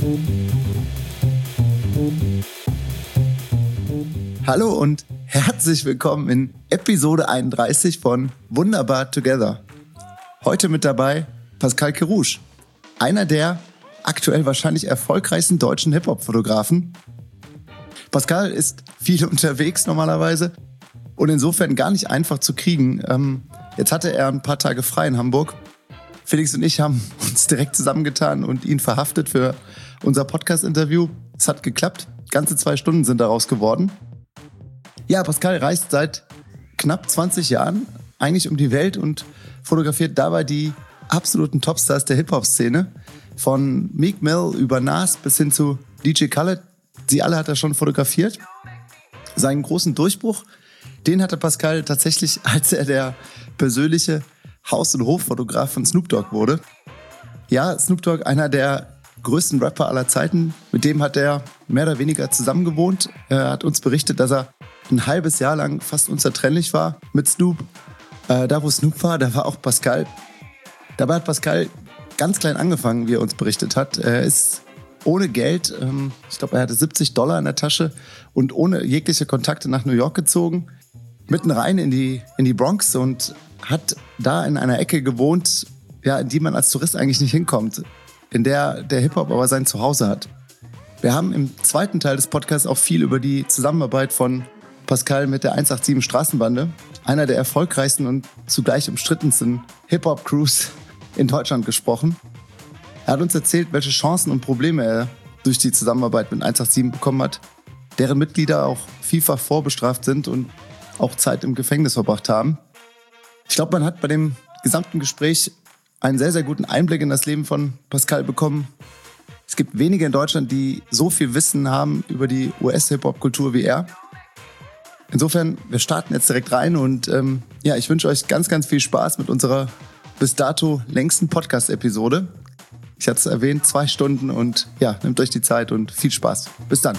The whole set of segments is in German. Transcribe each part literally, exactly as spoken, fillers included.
Hallo und herzlich willkommen in Episode einunddreißig von Wunderbar Together. Heute mit dabei Pascal Kerouche, einer der aktuell wahrscheinlich erfolgreichsten deutschen Hip-Hop-Fotografen. Pascal ist viel unterwegs normalerweise und insofern gar nicht einfach zu kriegen. Ähm, jetzt hatte er ein paar Tage frei in Hamburg. Felix und ich haben uns direkt zusammengetan und ihn verhaftet für unser Podcast-Interview. Es hat geklappt. Ganze zwei Stunden sind daraus geworden. Ja, Pascal reist seit knapp zwanzig Jahren eigentlich um die Welt und fotografiert dabei die absoluten Topstars der Hip-Hop-Szene. Von Meek Mill über Nas bis hin zu D J Khaled. Sie alle hat er schon fotografiert. Seinen großen Durchbruch, den hatte Pascal tatsächlich, als er der persönliche Haus- und Hoffotograf von Snoop Dogg wurde. Ja, Snoop Dogg, einer der größten Rapper aller Zeiten. Mit dem hat er mehr oder weniger zusammengewohnt. Er hat uns berichtet, dass er ein halbes Jahr lang fast unzertrennlich war mit Snoop. Äh, da, wo Snoop war, da war auch Pascal. Dabei hat Pascal ganz klein angefangen, wie er uns berichtet hat. Er ist ohne Geld, ähm, ich glaube, er hatte siebzig Dollar in der Tasche und ohne jegliche Kontakte nach New York gezogen, mitten rein in die, in die Bronx und hat da in einer Ecke gewohnt, ja, in die man als Tourist eigentlich nicht hinkommt, in der der Hip-Hop aber sein Zuhause hat. Wir haben im zweiten Teil des Podcasts auch viel über die Zusammenarbeit von Pascal mit der hundertsiebenundachtzig Straßenbande, einer der erfolgreichsten und zugleich umstrittensten Hip-Hop-Crews in Deutschland, gesprochen. Er hat uns erzählt, welche Chancen und Probleme er durch die Zusammenarbeit mit hundertsiebenundachtzig bekommen hat, deren Mitglieder auch vielfach vorbestraft sind und auch Zeit im Gefängnis verbracht haben. Ich glaube, man hat bei dem gesamten Gespräch einen sehr, sehr guten Einblick in das Leben von Pascal bekommen. Es gibt wenige in Deutschland, die so viel Wissen haben über die U S-Hip-Hop-Kultur wie er. Insofern, wir starten jetzt direkt rein und ähm, ja, ich wünsche euch ganz, ganz viel Spaß mit unserer bis dato längsten Podcast-Episode. Ich hatte es erwähnt, zwei Stunden und ja, nehmt euch die Zeit und viel Spaß. Bis dann.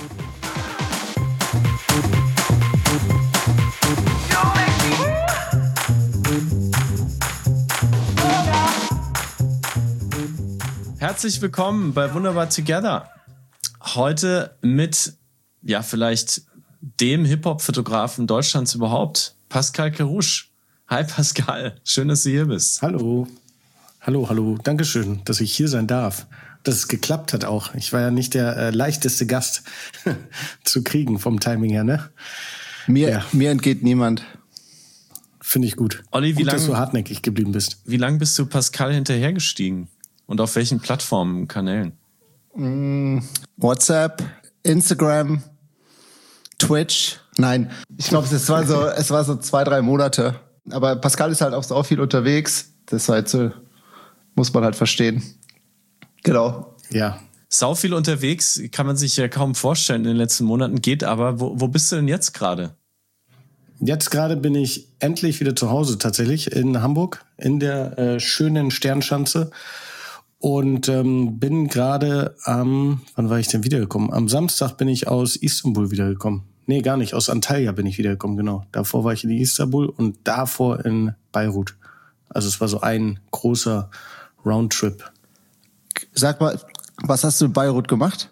Herzlich willkommen bei Wunderbar Together. Heute mit, ja, vielleicht dem Hip-Hop-Fotografen Deutschlands überhaupt, Pascal Kerouche. Hi Pascal, schön, dass du hier bist. Hallo, hallo, hallo. Dankeschön, dass ich hier sein darf. Dass es geklappt hat auch. Ich war ja nicht der äh, leichteste Gast zu kriegen vom Timing her, ne? Mir, ja. mir entgeht niemand. Finde ich gut. Olli, wie gut, lang, dass du hartnäckig geblieben bist. Wie lange bist du Pascal hinterhergestiegen? Und auf welchen Plattformen, Kanälen? Mm, WhatsApp, Instagram, Twitch. Nein, ich glaube, es war so, es war so zwei, drei Monate. Aber Pascal ist halt auch so viel unterwegs. Das halt so, muss man halt verstehen. Genau. Ja. Sau viel unterwegs, kann man sich ja kaum vorstellen in den letzten Monaten. Geht aber, wo, wo bist du denn jetzt gerade? Jetzt gerade bin ich endlich wieder zu Hause tatsächlich in Hamburg, in der äh, schönen Sternschanze. Und ähm, bin gerade am, wann war ich denn wiedergekommen? Am Samstag bin ich aus Istanbul wiedergekommen. Nee, gar nicht, aus Antalya bin ich wiedergekommen, genau. Davor war ich in Istanbul und davor in Beirut. Also es war so ein großer Roundtrip. Sag mal, was hast du in Beirut gemacht?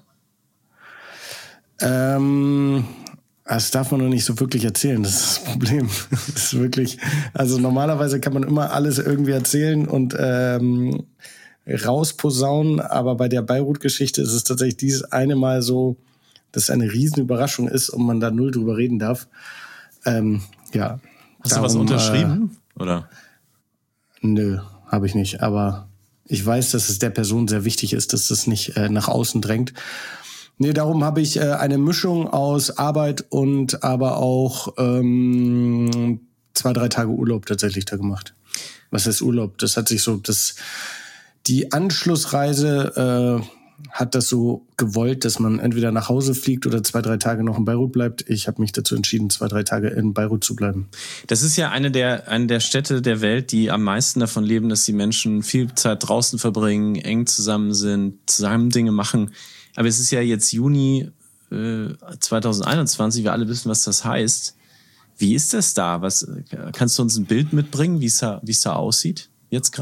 Ähm, das darf man noch nicht so wirklich erzählen, das ist das Problem. Das ist wirklich, also normalerweise kann man immer alles irgendwie erzählen und ähm, rausposaunen, aber bei der Beirut-Geschichte ist es tatsächlich dieses eine Mal so, dass es eine riesen Überraschung ist und man da null drüber reden darf. Ähm, ja. Hast darum, du was unterschrieben, äh, oder? Nö, habe ich nicht, aber ich weiß, dass es der Person sehr wichtig ist, dass das nicht äh, nach außen drängt. Nee, darum habe ich äh, eine Mischung aus Arbeit und aber auch ähm, zwei, drei Tage Urlaub tatsächlich da gemacht. Was heißt Urlaub? Das hat sich so, das die Anschlussreise äh, hat das so gewollt, dass man entweder nach Hause fliegt oder zwei, drei Tage noch in Beirut bleibt. Ich habe mich dazu entschieden, zwei, drei Tage in Beirut zu bleiben. Das ist ja eine der, eine der Städte der Welt, die am meisten davon leben, dass die Menschen viel Zeit draußen verbringen, eng zusammen sind, zusammen Dinge machen. Aber es ist ja jetzt Juni äh, zwanzig einundzwanzig, wir alle wissen, was das heißt. Wie ist das da? Was, kannst du uns ein Bild mitbringen, wie es da, wie es da aussieht jetzt gerade?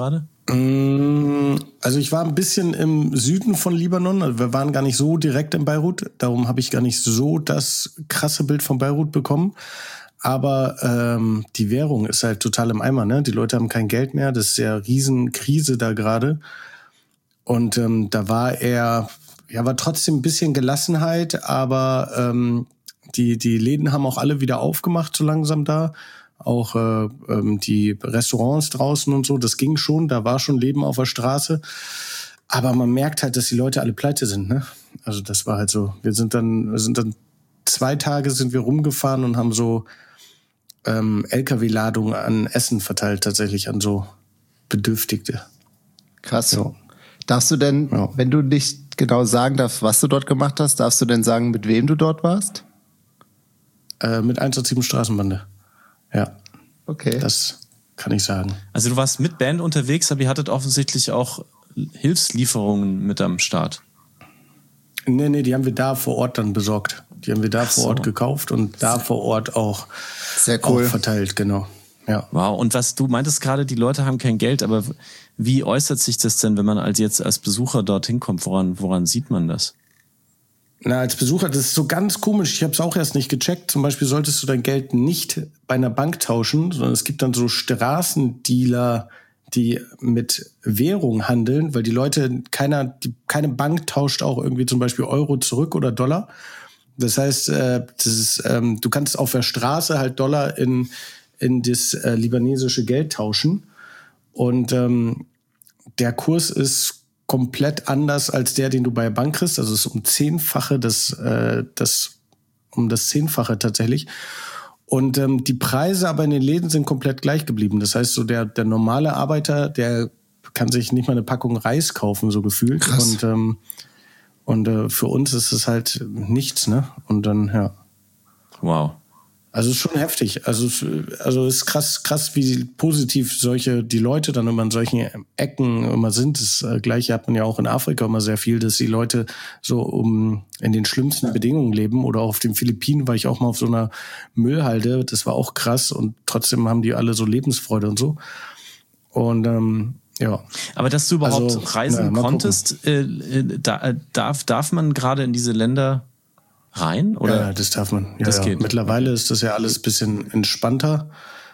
Also ich war ein bisschen im Süden von Libanon, also wir waren gar nicht so direkt in Beirut, darum habe ich gar nicht so das krasse Bild von Beirut bekommen. Aber ähm, die Währung ist halt total im Eimer, ne? Die Leute haben kein Geld mehr, das ist ja riesen Krise da gerade. Und ähm, da war er, ja, war trotzdem ein bisschen Gelassenheit, aber ähm, die die Läden haben auch alle wieder aufgemacht so langsam da. Auch äh, ähm, die Restaurants draußen und so, das ging schon, da war schon Leben auf der Straße. Aber man merkt halt, dass die Leute alle pleite sind, ne? Also das war halt so. Wir sind dann, wir sind dann zwei Tage sind wir rumgefahren und haben so ähm, L K W-Ladungen an Essen verteilt, tatsächlich an so Bedürftige. Krass. Ja. Darfst du denn, Ja. wenn du nicht genau sagen darfst, was du dort gemacht hast, darfst du denn sagen, mit wem du dort warst? Äh, mit einundzwanzig Straßenbande. Ja. Okay. Das kann ich sagen. Also du warst mit Band unterwegs, aber ihr hattet offensichtlich auch Hilfslieferungen mit am Start. Nee, nee, die haben wir da vor Ort dann besorgt. Die haben wir da Ach vor so. Ort gekauft und da vor Ort auch, Sehr cool. auch verteilt, genau. Ja. Wow, und was du meintest gerade, die Leute haben kein Geld, aber wie äußert sich das denn, wenn man als jetzt als Besucher dorthin kommt? Woran, woran sieht man das? Na, als Besucher, das ist so ganz komisch. Ich habe es auch erst nicht gecheckt. Zum Beispiel solltest du dein Geld nicht bei einer Bank tauschen, sondern es gibt dann so Straßendealer, die mit Währung handeln, weil die Leute, keiner, die, keine Bank tauscht auch irgendwie zum Beispiel Euro zurück oder Dollar. Das heißt, äh, das ist, ähm, du kannst auf der Straße halt Dollar in, in das äh, libanesische Geld tauschen. Und ähm, der Kurs ist komplett anders als der, den du bei der Bank kriegst. Also es ist um zehnfache das, äh, das um das Zehnfache tatsächlich. Und ähm, die Preise aber in den Läden sind komplett gleich geblieben. Das heißt, so der der normale Arbeiter, der kann sich nicht mal eine Packung Reis kaufen, so gefühlt. Krass. Und ähm, und äh, für uns ist es halt nichts, ne? Und dann ja. Wow. Also es ist schon heftig. Also es, also es ist krass, krass, wie positiv solche die Leute dann immer in solchen Ecken immer sind. Das äh, Gleiche hat man ja auch in Afrika immer sehr viel, dass die Leute so um in den schlimmsten Bedingungen leben. Oder auch auf den Philippinen war ich auch mal auf so einer Müllhalde. Das war auch krass und trotzdem haben die alle so Lebensfreude und so. Und ähm, ja. Aber dass du überhaupt Also, reisen na, mal konntest, äh, äh, da, darf, darf man gerade in diese Länder rein? Oder? Ja, das darf man. Ja, Das ja. geht. Mittlerweile ist das ja alles ein bisschen entspannter.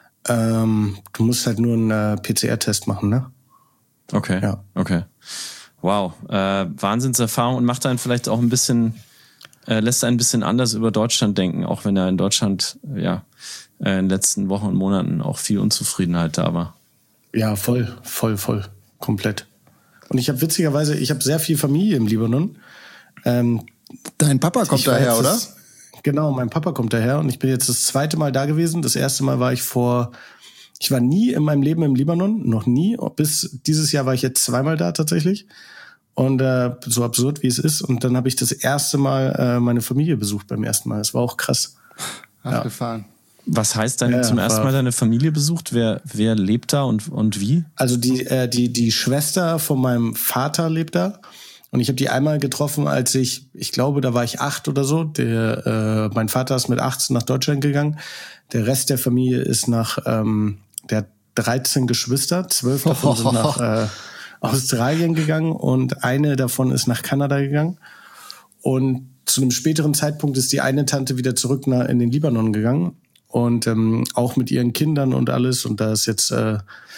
Ähm, du musst halt nur einen äh, P C R-Test machen, ne? Okay, Ja. okay. Wow, äh, Wahnsinnserfahrung und macht einen vielleicht auch ein bisschen, äh, lässt einen ein bisschen anders über Deutschland denken, auch wenn ja in Deutschland, ja, äh, in den letzten Wochen und Monaten auch viel Unzufriedenheit da war. Ja, voll, voll, voll, komplett. Und ich habe witzigerweise, ich habe sehr viel Familie im Libanon. Ähm, Dein Papa kommt ich war daher, jetzt oder? Das, genau, mein Papa kommt daher und ich bin jetzt das zweite Mal da gewesen. Das erste Mal war ich vor, ich war nie in meinem Leben im Libanon, noch nie. Bis dieses Jahr war ich jetzt zweimal da tatsächlich. Und äh, so absurd wie es ist. Und dann habe ich das erste Mal äh, meine Familie besucht beim ersten Mal. Das war auch krass. Abgefahren. Was heißt dann Ja, zum ersten war- Mal deine Familie besucht? Wer, wer lebt da und, und wie? Also die, äh, die, die Schwester von meinem Vater lebt da. Und ich habe die einmal getroffen, als ich, ich glaube, da war ich acht oder so. Der, äh, mein Vater ist mit achtzehn nach Deutschland gegangen. Der Rest der Familie ist nach, ähm, der hat dreizehn Geschwister. Zwölf davon sind nach äh, Australien gegangen und eine davon ist nach Kanada gegangen. Und zu einem späteren Zeitpunkt ist die eine Tante wieder zurück nach, in den Libanon gegangen. Und ähm, auch mit ihren Kindern und alles. Und da ist jetzt, äh,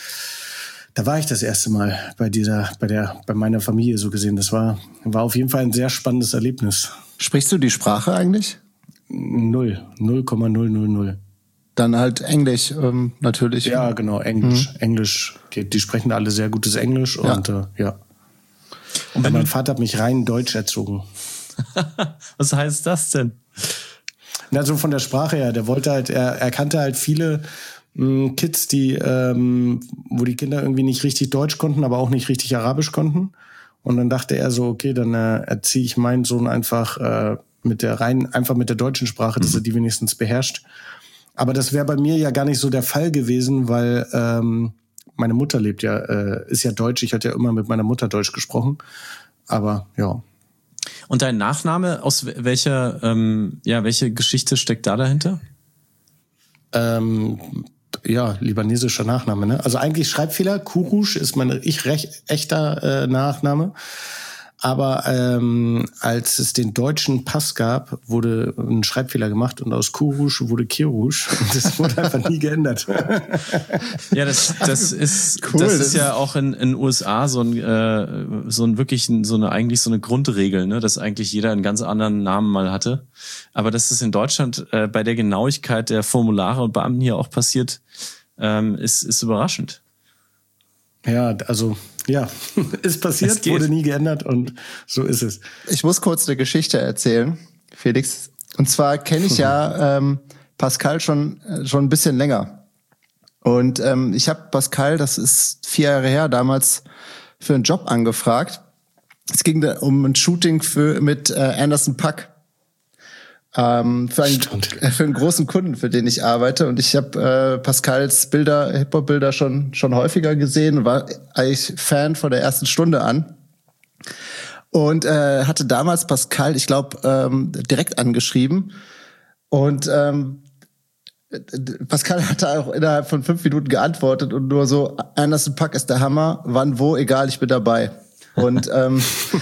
da war ich das erste Mal bei dieser, bei der, bei meiner Familie so gesehen. Das war, war auf jeden Fall ein sehr spannendes Erlebnis. Sprichst du die Sprache eigentlich? Null, null Komma null null null. Dann halt Englisch, ähm, natürlich. Ja, genau, Englisch, Englisch. Die, die sprechen alle sehr gutes Englisch Ja. und äh, ja. Und wenn mein du, Vater hat mich rein deutsch erzogen. was heißt das denn? Na, so von der Sprache her. Der wollte halt, er, er kannte halt viele mh, Kids, die, ähm, wo die Kinder irgendwie nicht richtig Deutsch konnten, aber auch nicht richtig Arabisch konnten. Und dann dachte er so, okay, dann äh, erziehe ich meinen Sohn einfach äh, mit der rein, einfach mit der deutschen Sprache, dass er die wenigstens beherrscht. Aber das wäre bei mir ja gar nicht so der Fall gewesen, weil ähm, meine Mutter lebt ja, äh, ist ja Deutsch. Ich hatte ja immer mit meiner Mutter Deutsch gesprochen. Aber ja. Und dein Nachname, aus welcher, ähm, ja, welche Geschichte steckt da dahinter? Ähm, ja, libanesischer Nachname, ne? Also eigentlich Schreibfehler. Kurush ist mein ich recht echter äh, Nachname. Aber ähm, als es den deutschen Pass gab, wurde ein Schreibfehler gemacht und aus Kurush wurde Kirush. Und das wurde einfach nie geändert. Ja, das, das ist Cool, das das ist ja auch in in U S A so ein äh, so ein wirklich so eine eigentlich so eine Grundregel, ne, dass eigentlich jeder einen ganz anderen Namen mal hatte. Aber dass das in Deutschland äh, bei der Genauigkeit der Formulare und Beamten hier auch passiert, ähm, ist ist überraschend. Ja, also ja, ist passiert, wurde nie geändert und so ist es. Ich muss kurz eine Geschichte erzählen, Felix. Und zwar kenne ich ja ähm, Pascal schon schon ein bisschen länger. Und ähm, ich habe Pascal, das ist vier Jahre her, damals für einen Job angefragt. Es ging da um ein Shooting für mit äh, Anderson .Paak. Ähm, für, einen, für einen großen Kunden, für den ich arbeite. Und ich habe äh, Pascals Bilder, Hip-Hop-Bilder schon schon häufiger gesehen und war eigentlich Fan von der ersten Stunde an. Und äh, hatte damals Pascal, ich glaube, ähm, direkt angeschrieben. Und ähm, Pascal hatte auch innerhalb von fünf Minuten geantwortet und nur so, Anderson .Paak ist der Hammer, wann, wo, egal, ich bin dabei. Und ähm,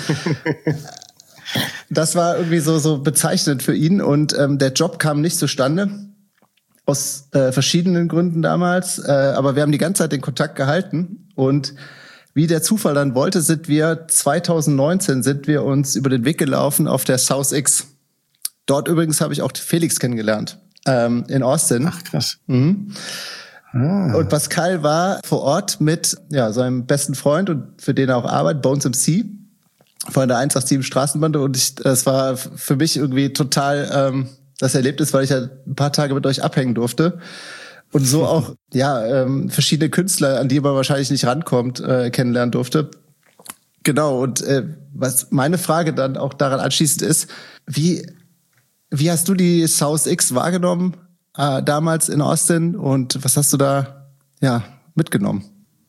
das war irgendwie so so bezeichnend für ihn und ähm, der Job kam nicht zustande aus äh, verschiedenen Gründen damals, äh, aber wir haben die ganze Zeit den Kontakt gehalten und wie der Zufall dann wollte, sind wir zwanzig neunzehn sind wir uns über den Weg gelaufen auf der South X. Dort übrigens habe ich auch Felix kennengelernt ähm, in Austin. Ach krass. Mhm. Ah. Und Pascal war vor Ort mit ja seinem besten Freund und für den er auch arbeitet, Bones M C. Von der eins acht sieben Straßenbande und ich, das war für mich irgendwie total ähm, das Erlebnis, weil ich ja ein paar Tage mit euch abhängen durfte und so auch ja ähm, verschiedene Künstler, an die man wahrscheinlich nicht rankommt, äh, kennenlernen durfte. Genau, und äh, was meine Frage dann auch daran anschließend ist, wie wie hast du die South X wahrgenommen äh, damals in Austin und was hast du da ja mitgenommen?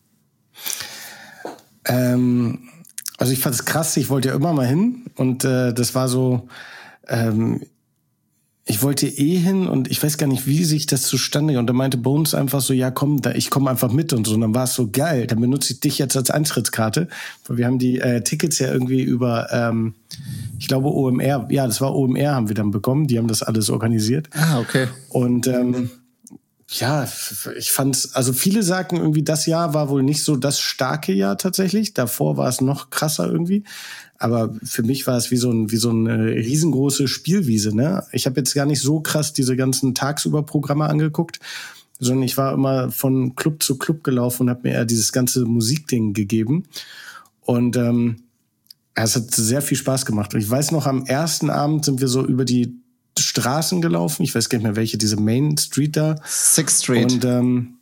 Ähm Also ich fand es krass, ich wollte ja immer mal hin und äh, das war so, ähm, ich wollte eh hin und ich weiß gar nicht, wie sich das zustande und da meinte Bones einfach so, ja komm, da, ich komme einfach mit und so und dann war es so geil, dann benutze ich dich jetzt als Eintrittskarte, weil wir haben die äh, Tickets ja irgendwie über, ähm, ich glaube O M R, ja das war O M R haben wir dann bekommen, die haben das alles organisiert. Ah, okay. Und ähm, ja, ich fand's, also viele sagen irgendwie, das Jahr war wohl nicht so das starke Jahr tatsächlich. Davor war es noch krasser irgendwie. Aber für mich war es wie so ein, wie so eine riesengroße Spielwiese, ne? Ich habe jetzt gar nicht so krass diese ganzen Tagsüber-Programme angeguckt, sondern ich war immer von Club zu Club gelaufen und habe mir eher dieses ganze Musikding gegeben. Und ähm, es hat sehr viel Spaß gemacht. Und ich weiß noch, am ersten Abend sind wir so über die Straßen gelaufen, ich weiß gar nicht mehr welche, diese Main Street da. Sixth Street. Und ähm,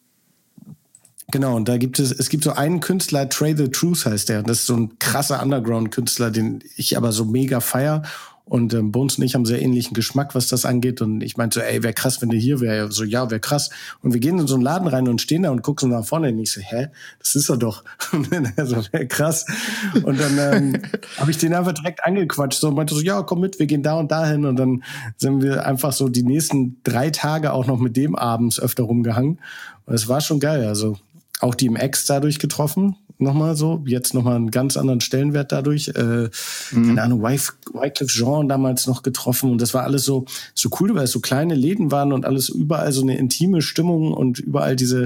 genau, und da gibt es, es gibt so einen Künstler, Trey the Truth heißt der. Das ist so ein krasser Underground-Künstler, den ich aber so mega feier. Und ähm, Bones und ich haben sehr ähnlichen Geschmack, was das angeht. Und ich meinte so, ey, wär krass, wenn der hier wäre. So, ja, wär krass. Und wir gehen in so einen Laden rein und stehen da und gucken so nach vorne. Und ich so, hä, das ist er doch. Und dann er so, wär krass. Und dann ähm, habe ich den einfach direkt angequatscht. So, und meinte so, ja, komm mit, wir gehen da und dahin. Und dann sind wir einfach so die nächsten drei Tage auch noch mit dem abends öfter rumgehangen. Und es war schon geil. Also auch die im Ex dadurch getroffen. Nochmal so, jetzt nochmal einen ganz anderen Stellenwert dadurch. Äh, mhm. Keine Ahnung, Wyclef Jean damals noch getroffen und das war alles so so cool, weil es so kleine Läden waren und alles überall so eine intime Stimmung und überall diese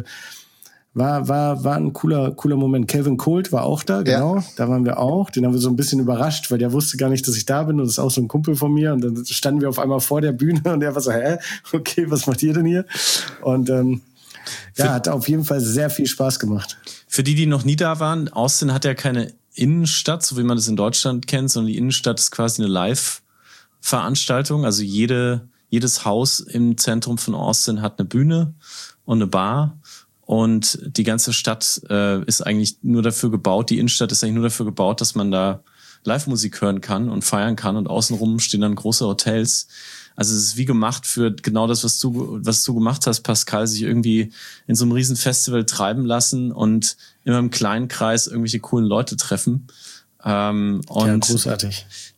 war war war ein cooler cooler Moment. Calvin Colt war auch da, genau, ja. Da waren wir auch. Den haben wir so ein bisschen überrascht, weil der wusste gar nicht, dass ich da bin und das ist auch so ein Kumpel von mir und dann standen wir auf einmal vor der Bühne und der war so, hä, okay, was macht ihr denn hier? Und ähm, ja, hat auf jeden Fall sehr viel Spaß gemacht. Für die, die noch nie da waren, Austin hat ja keine Innenstadt, so wie man das in Deutschland kennt, sondern die Innenstadt ist quasi eine Live-Veranstaltung. Also jede, jedes Haus im Zentrum von Austin hat eine Bühne und eine Bar. Und die ganze Stadt äh, ist eigentlich nur dafür gebaut, die Innenstadt ist eigentlich nur dafür gebaut, dass man da Live-Musik hören kann und feiern kann. Und außenrum stehen dann große Hotels. Also es ist wie gemacht für genau das, was du, was du gemacht hast, Pascal, sich irgendwie in so einem riesen Festival treiben lassen und immer im kleinen Kreis irgendwelche coolen Leute treffen. Ähm, und ja, großartig.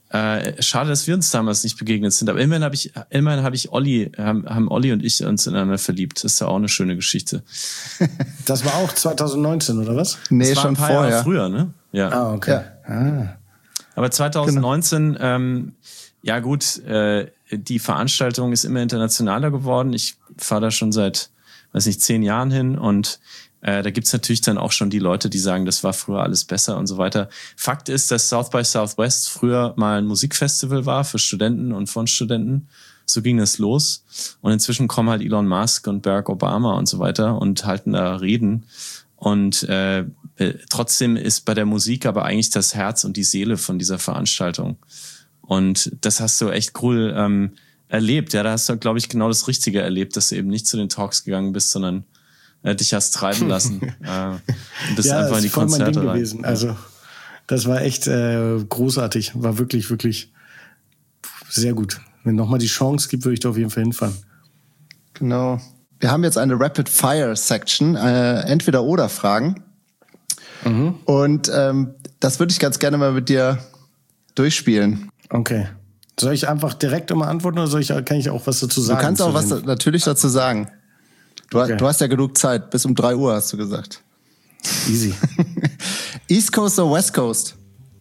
Äh, schade, dass wir uns damals nicht begegnet sind. Aber immerhin habe ich, immerhin habe ich Olli, haben, haben Olli und ich uns ineinander verliebt. Das ist ja auch eine schöne Geschichte. Das war auch zwanzig neunzehn, oder was? Nee, das war schon ein paar vorher. Jahre früher, ne? Ja. Ah, okay. Ja. Ah. Aber zwanzig neunzehn, genau. ähm, ja gut, äh, die Veranstaltung ist immer internationaler geworden. Ich fahre da schon seit, weiß nicht, zehn Jahren hin und Äh, da gibt's natürlich dann auch schon die Leute, die sagen, das war früher alles besser und so weiter. Fakt ist, dass South by Southwest früher mal ein Musikfestival war für Studenten und von Studenten. So ging das los. Und inzwischen kommen halt Elon Musk und Barack Obama und so weiter und halten da Reden. Und äh, trotzdem ist bei der Musik aber eigentlich das Herz und die Seele von dieser Veranstaltung. Und das hast du echt cool ähm, erlebt. Ja, da hast du, glaube ich, genau das Richtige erlebt, dass du eben nicht zu den Talks gegangen bist, sondern äh, dich hast treiben lassen. äh, und bist ja, einfach in die ist voll mein Konzerte Ding rein. gewesen. Also das war echt äh, großartig. War wirklich, wirklich sehr gut. Wenn nochmal die Chance gibt, würde ich da auf jeden Fall hinfahren. Genau. Wir haben jetzt eine Rapid-Fire-Section, äh, Entweder-Oder-Fragen. Mhm. Und ähm, das würde ich ganz gerne mal mit dir durchspielen. Okay. Soll ich einfach direkt immer antworten oder soll ich, kann ich auch was dazu sagen? Du kannst auch was da, natürlich dazu sagen. Du, okay. du hast ja genug Zeit. Bis um drei Uhr hast du gesagt. Easy. East Coast oder West Coast?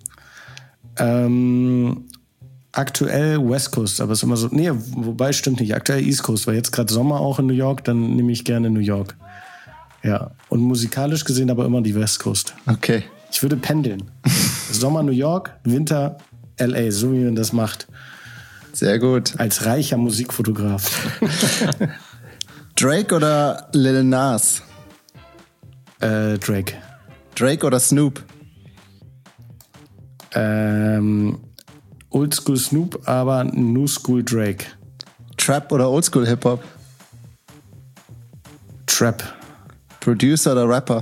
Ähm, aktuell West Coast, aber es ist immer so. Nee, wobei stimmt nicht. Aktuell East Coast, weil jetzt gerade Sommer auch in New York, dann nehme ich gerne New York. Ja. Und musikalisch gesehen aber immer die West Coast. Okay. Ich würde pendeln. Sommer New York, Winter L A, so wie man das macht. Sehr gut. Als reicher Musikfotograf. Drake oder Lil Nas? Äh, Drake. Drake oder Snoop? Ähm, Oldschool Snoop, aber New School Drake. Trap oder Oldschool Hip-Hop? Trap. Producer oder Rapper?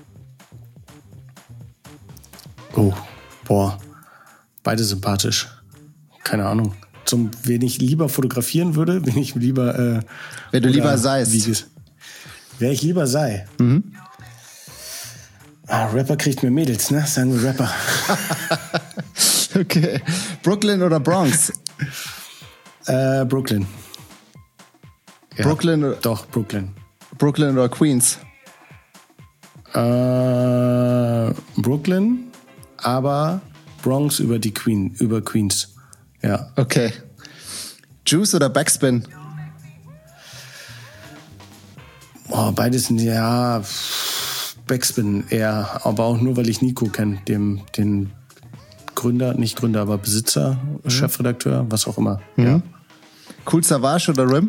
Oh, boah. Beide sympathisch. Keine Ahnung. Zum, wen ich lieber fotografieren würde, wen ich lieber... Äh, Wenn du lieber seist. Wer ich lieber sei. Mhm. Ah, Rapper kriegt mir Mädels, ne? Sagen wir Rapper. Okay. Brooklyn oder Bronx? äh, Brooklyn. Ja, Brooklyn oder... Doch, Brooklyn. Brooklyn oder Queens? Äh, Brooklyn, aber Bronx über die Queen, über Queens. Ja. Okay. Juice oder Backspin? Oh, beides, ja, Backspin eher, aber auch nur, weil ich Nico kenne, dem, den Gründer, nicht Gründer, aber Besitzer, mhm. Chefredakteur, was auch immer. Mhm. Ja. Cool Savage oder Rim?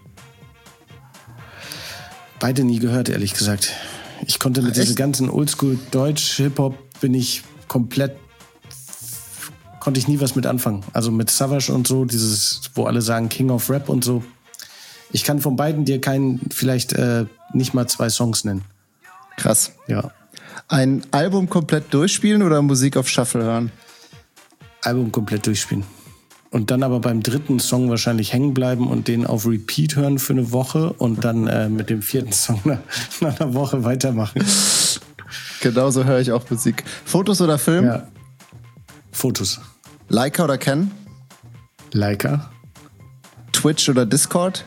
Beide nie gehört, ehrlich gesagt. Ich konnte mit diesem ganzen Oldschool Deutsch Hip-Hop bin ich komplett, konnte ich nie was mit anfangen. Also mit Savage und so, dieses, wo alle sagen King of Rap und so. Ich kann von beiden dir keinen, vielleicht äh, nicht mal zwei Songs nennen. Krass. Ja. Ein Album komplett durchspielen oder Musik auf Shuffle hören? Album komplett durchspielen. Und dann aber beim dritten Song wahrscheinlich hängen bleiben und den auf Repeat hören für eine Woche und dann äh, mit dem vierten Song nach, nach einer Woche weitermachen. Genauso höre ich auch Musik. Fotos oder Film? Ja. Fotos. Leica oder Canon? Leica. Twitch oder Discord?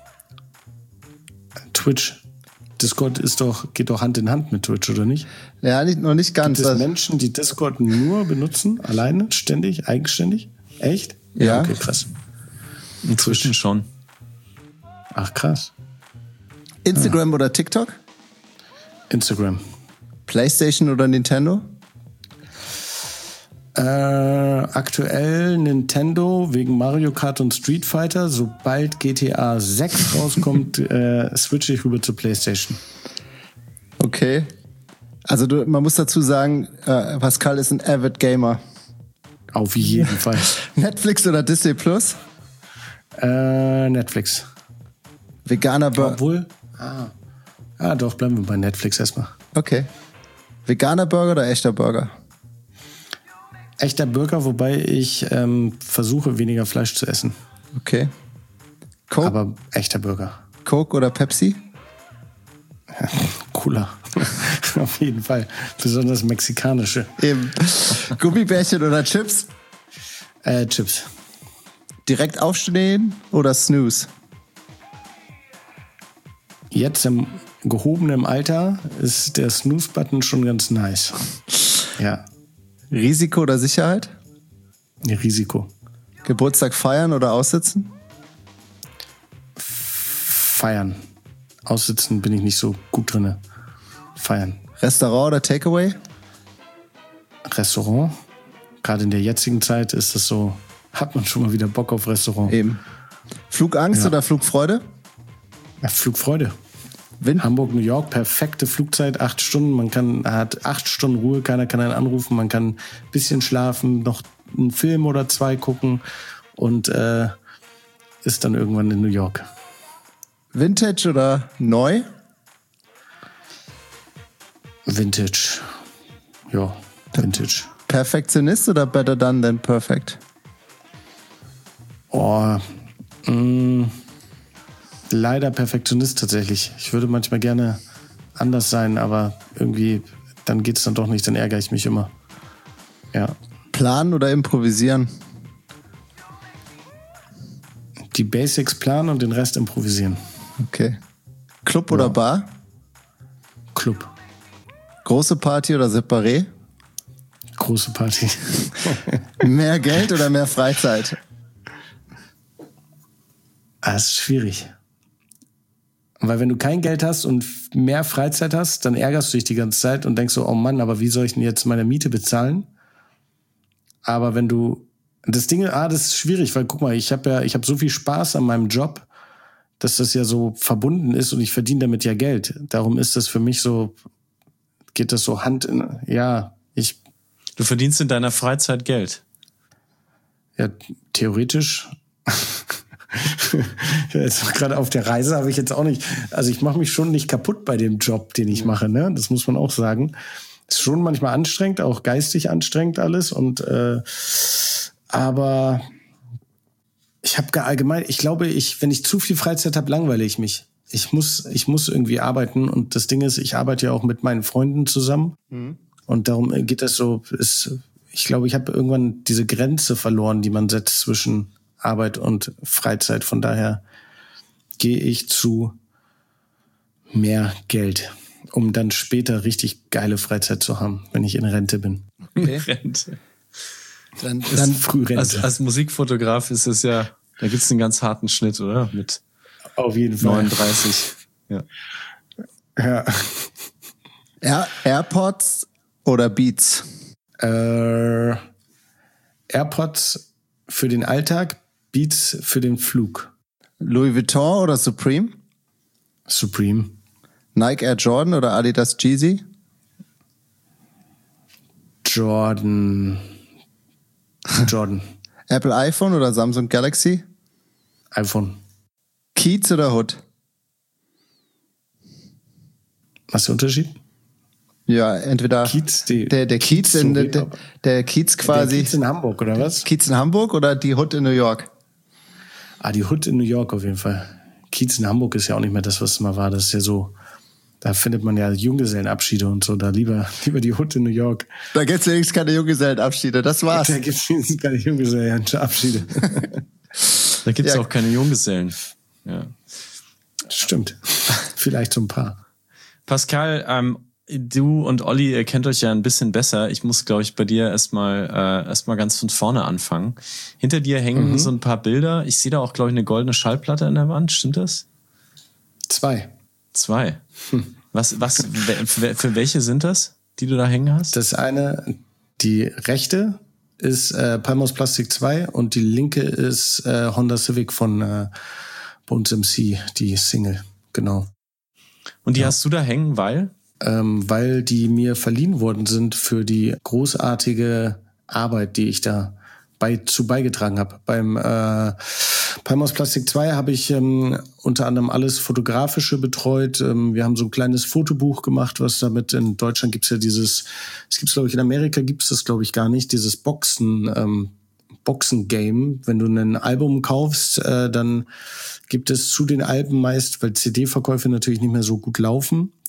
Twitch. Discord ist doch, geht doch Hand in Hand mit Twitch, oder nicht? Ja, nicht, noch nicht ganz. Gibt es Menschen, die Discord nur benutzen, alleine, ständig, eigenständig? Echt? Ja. Ja, okay, krass. Inzwischen schon. Ach, krass. Instagram ah. oder TikTok? Instagram. PlayStation oder Nintendo? Äh, aktuell Nintendo wegen Mario Kart und Street Fighter. Sobald G T A sechs rauskommt, äh, switche ich rüber zur PlayStation. Okay. Also du, man muss dazu sagen, äh, Pascal ist ein Avid Gamer. Auf jeden Fall. Netflix oder Disney Plus? Äh, Netflix. Veganer Burger. Obwohl. Ah. ah, doch, bleiben wir bei Netflix erstmal. Okay. Veganer Burger oder echter Burger? Echter Burger, wobei ich ähm, versuche, weniger Fleisch zu essen. Okay. Coke? Aber echter Burger. Coke oder Pepsi? Cooler. Auf jeden Fall. Besonders mexikanische. Eben. Gummibärchen oder Chips? Äh, Chips. Direkt aufstehen oder Snooze? Jetzt im gehobenen Alter ist der Snooze-Button schon ganz nice. Ja. Risiko oder Sicherheit? Risiko. Geburtstag feiern oder aussitzen? Feiern. Aussitzen bin ich nicht so gut drin. Feiern. Restaurant oder Takeaway? Restaurant. Gerade in der jetzigen Zeit ist das so, hat man schon mal wieder Bock auf Restaurant. Eben. Flugangst Ja. oder Flugfreude? Ja, Flugfreude. Wind Hamburg, New York, perfekte Flugzeit, acht Stunden. Man kann, hat acht Stunden Ruhe, keiner kann einen anrufen. Man kann ein bisschen schlafen, noch einen Film oder zwei gucken und äh, ist dann irgendwann in New York. Vintage oder neu? Vintage. Ja, Vintage. Perfektionist oder better done than perfect? Oh, mh, leider Perfektionist tatsächlich. Ich würde manchmal gerne anders sein, aber irgendwie, dann geht's dann doch nicht, dann ärgere ich mich immer. Ja. Planen oder improvisieren? Die Basics planen und den Rest improvisieren. Okay. Club oder Ja. Bar? Club. Große Party oder separé? Große Party. Mehr Geld oder mehr Freizeit? Ah, das ist schwierig. Weil wenn du kein Geld hast und mehr Freizeit hast, dann ärgerst du dich die ganze Zeit und denkst so, oh Mann, aber wie soll ich denn jetzt meine Miete bezahlen? Aber wenn du, das Ding, ah, das ist schwierig, weil guck mal, ich habe ja, ich habe so viel Spaß an meinem Job, dass das ja so verbunden ist und ich verdiene damit ja Geld. Darum ist das für mich so, geht das so Hand in, ja, ich, Du verdienst in deiner Freizeit Geld. ja, theoretisch. Jetzt gerade auf der Reise habe ich jetzt auch nicht, also ich mache mich schon nicht kaputt bei dem Job, den ich mache, ne? Das muss man auch sagen. Ist schon manchmal anstrengend, auch geistig anstrengend alles und äh, aber ich habe allgemein, ich glaube, ich, wenn ich zu viel Freizeit habe, langweile ich mich. Ich muss, ich muss irgendwie arbeiten und das Ding ist, ich arbeite ja auch mit meinen Freunden zusammen mhm. und darum geht das so. Ist, ich glaube, ich habe irgendwann diese Grenze verloren, die man setzt zwischen Arbeit und Freizeit. Von daher gehe ich zu mehr Geld, um dann später richtig geile Freizeit zu haben, wenn ich in Rente bin. Okay. Rente. Dann, dann Frührente. Als, als Musikfotograf ist es ja, da gibt es einen ganz harten Schnitt, oder? Mit auf jeden Fall. neununddreißig. Ja. Ja. Air AirPods oder Beats? Äh, AirPods für den Alltag, Beats für den Flug. Louis Vuitton oder Supreme? Supreme. Nike Air Jordan oder Adidas Yeezy? Jordan. Jordan. Apple iPhone oder Samsung Galaxy? iPhone. Kiez oder Hood? Was ist der Unterschied? Ja, entweder Kiez, die, der, der Kiez, Kiez in, so der, der Kiez quasi. Der Kiez in Hamburg, oder was? Kiez in Hamburg oder die Hood in New York? Ah, die Hood in New York auf jeden Fall. Kiez in Hamburg ist ja auch nicht mehr das, was es mal war. Das ist ja so, da findet man ja Junggesellenabschiede und so. Da lieber, lieber die Hood in New York. Da gibt's wenigstens keine Junggesellenabschiede, das war's. Da gibt's wenigstens keine Junggesellenabschiede. Da gibt's Ja. auch keine Junggesellen. Ja. Stimmt. Vielleicht so ein paar. Pascal, ähm, du und Olli, ihr kennt euch ja ein bisschen besser. Ich muss, glaube ich, bei dir erstmal äh, erstmal ganz von vorne anfangen. Hinter dir hängen Mhm. so ein paar Bilder. Ich sehe da auch, glaube ich, eine goldene Schallplatte an der Wand. Stimmt das? Zwei. Zwei. Hm. Was, was, für, für welche sind das, die du da hängen hast? Das eine, die rechte ist äh, Palmos Plastic zwei und die linke ist äh, Honda Civic von äh, Bones M C, die Single, genau. Und die Ja. hast du da hängen, weil? Ähm, weil die mir verliehen worden sind für die großartige Arbeit, die ich da bei, zu beigetragen habe. Beim äh, Palmos Plastic zwei habe ich ähm, unter anderem alles Fotografische betreut. Ähm, wir haben so ein kleines Fotobuch gemacht, was damit in Deutschland gibt's ja dieses, es gibt's glaube ich in Amerika gibt's das glaube ich gar nicht, dieses Boxen, ähm, Boxen-Game. Wenn du ein Album kaufst, äh, dann gibt es zu den Alben meist, weil C D-Verkäufe natürlich nicht mehr so gut laufen,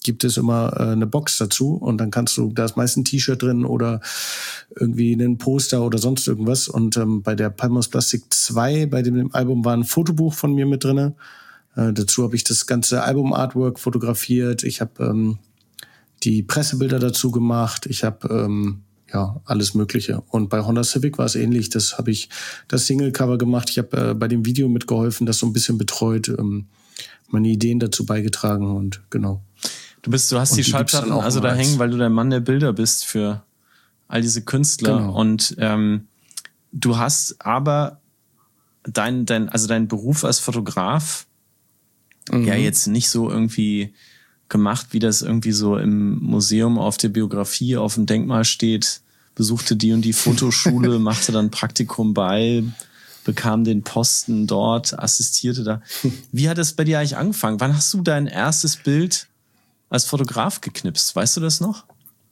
gibt es immer äh, eine Box dazu und dann kannst du, da ist meist ein T-Shirt drin oder irgendwie ein Poster oder sonst irgendwas. Und ähm, bei der Palm aus Plastik zwei, bei dem Album, war ein Fotobuch von mir mit drinne. Äh, dazu habe ich das ganze Album-Artwork fotografiert. Ich habe ähm, die Pressebilder dazu gemacht. Ich habe ähm, ja alles Mögliche. Und bei Honda Civic war es ähnlich. Das habe ich das Single-Cover gemacht. Ich habe äh, bei dem Video mitgeholfen, das so ein bisschen betreut, ähm, meine Ideen dazu beigetragen und genau. Du bist, du hast und die, die Schallplatten also da hängen, weil du der Mann der Bilder bist für all diese Künstler. Genau. Und ähm, du hast aber dein, dein, also dein Beruf als Fotograf mhm. ja jetzt nicht so irgendwie gemacht, wie das irgendwie so im Museum auf der Biografie auf dem Denkmal steht, besuchte die und die Fotoschule, machte dann Praktikum bei, bekam den Posten dort, assistierte da. Wie hat es bei dir eigentlich angefangen? Wann hast du dein erstes Bild als Fotograf geknipst? Weißt du das noch?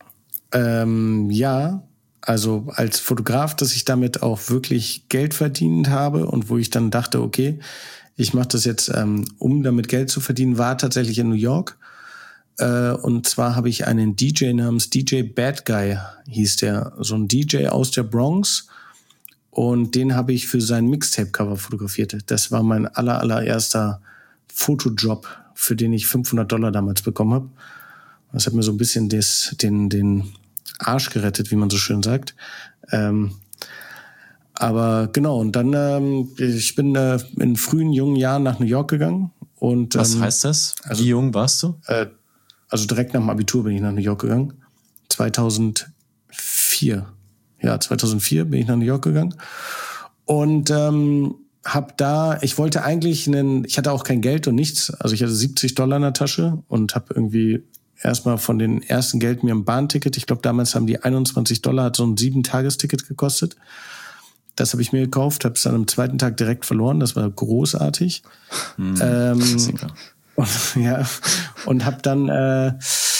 Ähm, ja, also als Fotograf, dass ich damit auch wirklich Geld verdient habe und wo ich dann dachte, okay, ich mache das jetzt, ähm, um damit Geld zu verdienen, war tatsächlich in New York. Äh, und zwar habe ich einen D J namens D J Bad Guy, hieß der, so ein D J aus der Bronx. Und den habe ich für sein Mixtape-Cover fotografiert. Das war mein aller, allererster Fotojob, für den ich fünfhundert Dollar damals bekommen habe. Das hat mir so ein bisschen des, den, den Arsch gerettet, wie man so schön sagt. Ähm, aber genau, und dann, ähm, ich bin äh, in frühen, jungen Jahren nach New York gegangen. Und, was ähm, heißt das? Also, wie jung warst du? Äh, also direkt nach dem Abitur bin ich nach New York gegangen. zweitausendvier. Ja, zweitausendvier bin ich nach New York gegangen. Und ähm, hab da, ich wollte eigentlich einen, ich hatte auch kein Geld und nichts, also ich hatte siebzig Dollar in der Tasche und habe irgendwie erstmal von den ersten Geld mir ein Bahnticket, ich glaube damals haben die einundzwanzig Dollar, hat so ein sieben-Tages-Ticket gekostet. Das habe ich mir gekauft, habe es dann am zweiten Tag direkt verloren, das war großartig. Hm, ähm, und, ja, und habe dann äh,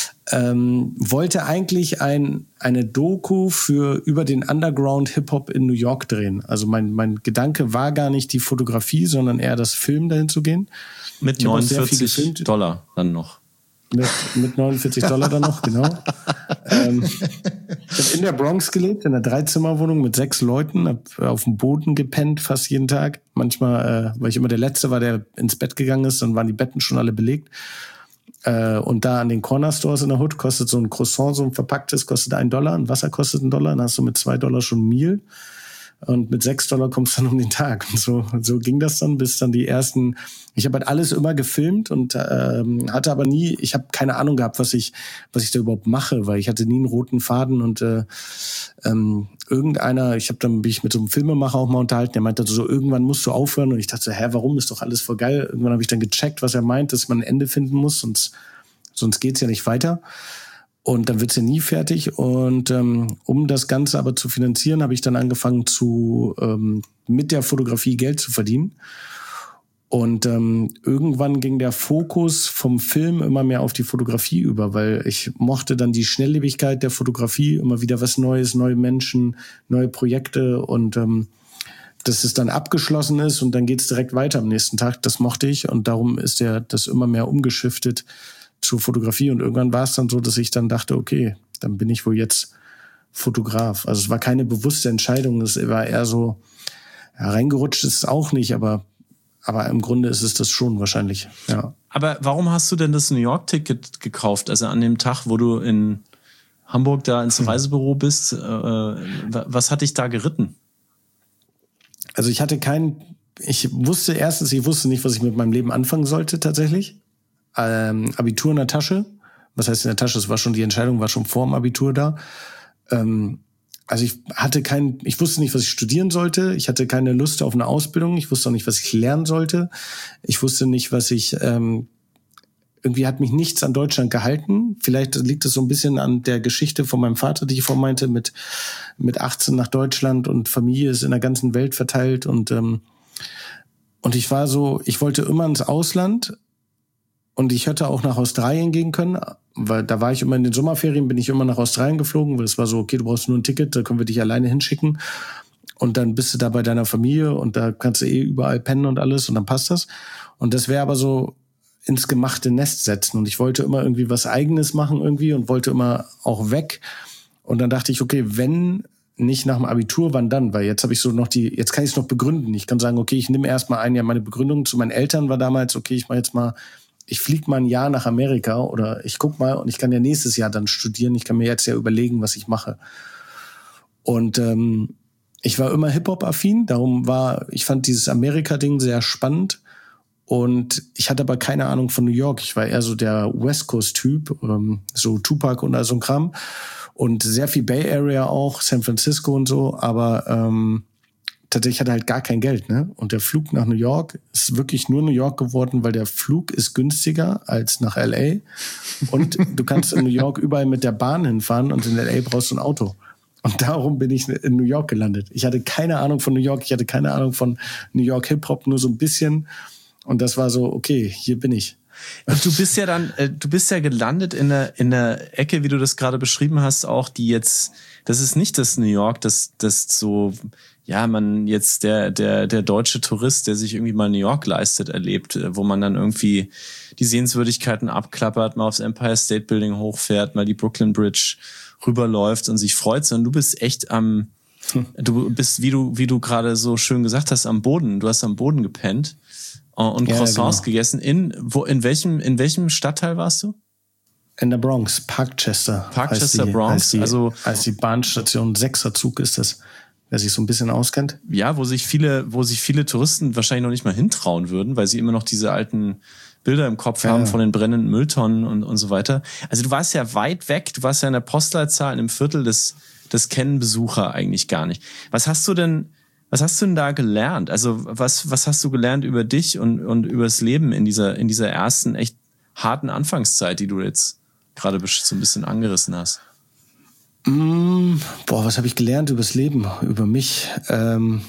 ähm, wollte eigentlich ein eine Doku für über den Underground Hip-Hop in New York drehen. Also mein mein Gedanke war gar nicht die Fotografie, sondern eher das Film dahin zu gehen. Mit neunundvierzig Dollar dann noch. Mit, mit neunundvierzig Dollar dann noch, genau. ähm, ich habe in der Bronx gelebt, in einer Dreizimmerwohnung mit sechs Leuten, habe auf dem Boden gepennt fast jeden Tag. Manchmal, äh, weil ich immer der Letzte war, der ins Bett gegangen ist, dann waren die Betten schon alle belegt. Äh, und da an den Corner Stores in der Hood kostet so ein Croissant, so ein verpacktes, kostet ein Dollar, ein Wasser kostet einen Dollar, dann hast du mit zwei Dollar schon Meal. Und mit sechs Dollar kommst du dann um den Tag. Und so, so ging das dann, bis dann die ersten, ich habe halt alles immer gefilmt und ähm, hatte aber nie, ich habe keine Ahnung gehabt, was ich was ich da überhaupt mache, weil ich hatte nie einen roten Faden und äh, ähm, irgendeiner, ich habe dann bin ich mit so einem Filmemacher auch mal unterhalten, der meinte so, irgendwann musst du aufhören und ich dachte so, hä, warum, ist doch alles voll geil. Irgendwann habe ich dann gecheckt, was er meint, dass man ein Ende finden muss, sonst, sonst geht's ja nicht weiter. Und dann wird's ja nie fertig. Und ähm, um das Ganze aber zu finanzieren, habe ich dann angefangen, zu ähm, mit der Fotografie Geld zu verdienen. Und ähm, irgendwann ging der Fokus vom Film immer mehr auf die Fotografie über, weil ich mochte dann die Schnelllebigkeit der Fotografie, immer wieder was Neues, neue Menschen, neue Projekte und ähm, dass es dann abgeschlossen ist und dann geht's direkt weiter am nächsten Tag. Das mochte ich und darum ist der das immer mehr umgeschiftet zur Fotografie und irgendwann war es dann so, dass ich dann dachte, okay, dann bin ich wohl jetzt Fotograf. Also es war keine bewusste Entscheidung, es war eher so, ja, reingerutscht ist es auch nicht, aber aber im Grunde ist es das schon wahrscheinlich, ja. Aber warum hast du denn das New York-Ticket gekauft? Also an dem Tag, wo du in Hamburg da ins Reisebüro bist, äh, was hat dich da geritten? Also ich hatte kein, ich wusste erstens, ich wusste nicht, was ich mit meinem Leben anfangen sollte tatsächlich. Ähm, Abitur in der Tasche. Was heißt in der Tasche? Es war schon, die Entscheidung war schon vor dem Abitur da. Ähm, also ich hatte kein, ich wusste nicht, was ich studieren sollte. Ich hatte keine Lust auf eine Ausbildung. Ich wusste auch nicht, was ich lernen sollte. Ich wusste nicht, was ich, ähm, irgendwie hat mich nichts an Deutschland gehalten. Vielleicht liegt es so ein bisschen an der Geschichte von meinem Vater, die ich vorhin meinte, mit, mit achtzehn nach Deutschland und Familie ist in der ganzen Welt verteilt und, ähm, und ich war so, ich wollte immer ins Ausland. Und ich hätte auch nach Australien gehen können, weil da war ich immer in den Sommerferien, bin ich immer nach Australien geflogen, weil es war so, okay, du brauchst nur ein Ticket, da können wir dich alleine hinschicken. Und dann bist du da bei deiner Familie und da kannst du eh überall pennen und alles und dann passt das. Und das wäre aber so, ins gemachte Nest setzen. Und ich wollte immer irgendwie was Eigenes machen irgendwie und wollte immer auch weg. Und dann dachte ich, okay, wenn nicht nach dem Abitur, wann dann? Weil jetzt habe ich so noch die, jetzt kann ich es noch begründen. Ich kann sagen, okay, ich nehme erstmal ein Jahr. Meine Begründung zu meinen Eltern war damals, okay, ich mache jetzt mal, ich fliege mal ein Jahr nach Amerika oder ich guck mal und ich kann ja nächstes Jahr dann studieren. Ich kann mir jetzt ja überlegen, was ich mache. Und ähm, ich war immer Hip-Hop-affin, darum war, ich fand dieses Amerika-Ding sehr spannend. Und ich hatte aber keine Ahnung von New York. Ich war eher so der West Coast-Typ, ähm, so Tupac und all so ein Kram. Und sehr viel Bay Area auch, San Francisco und so. Aber ähm, tatsächlich hatte halt gar kein Geld, ne? Und der Flug nach New York ist wirklich nur New York geworden, weil der Flug ist günstiger als nach L A. Und du kannst in New York überall mit der Bahn hinfahren und in L A brauchst du ein Auto. Und darum bin ich in New York gelandet. Ich hatte keine Ahnung von New York, ich hatte keine Ahnung von New York Hip-Hop, nur so ein bisschen. Und das war so, okay, hier bin ich. Du bist ja dann, du bist ja gelandet in der, in der Ecke, wie du das gerade beschrieben hast, auch die jetzt, das ist nicht das New York, das, das so, ja, man jetzt der, der, der deutsche Tourist, der sich irgendwie mal New York leistet, erlebt, wo man dann irgendwie die Sehenswürdigkeiten abklappert, mal aufs Empire State Building hochfährt, mal die Brooklyn Bridge rüberläuft und sich freut, sondern du bist echt am, hm. du bist, wie du, wie du gerade so schön gesagt hast, am Boden. Du hast am Boden gepennt und ja, Croissants genau. gegessen. In, wo, in welchem, in welchem Stadtteil warst du? In der Bronx, Parkchester. Parkchester, die, Bronx. Als die, also, als die Bahnstation Sechserzug ist das, wer sich so ein bisschen auskennt. Ja, wo sich viele, wo sich viele Touristen wahrscheinlich noch nicht mal hintrauen würden, weil sie immer noch diese alten Bilder im Kopf ja, haben von den brennenden Mülltonnen und, und so weiter. Also du warst ja weit weg, du warst ja in der Postleitzahl in einem Viertel, das, das kennen Besucher eigentlich gar nicht. Was hast du denn, was hast du denn da gelernt? Also was, was hast du gelernt über dich und, und über das Leben in dieser, in dieser ersten echt harten Anfangszeit, die du jetzt gerade so ein bisschen angerissen hast? Mm, boah, was habe ich gelernt über das Leben, über mich? Ähm,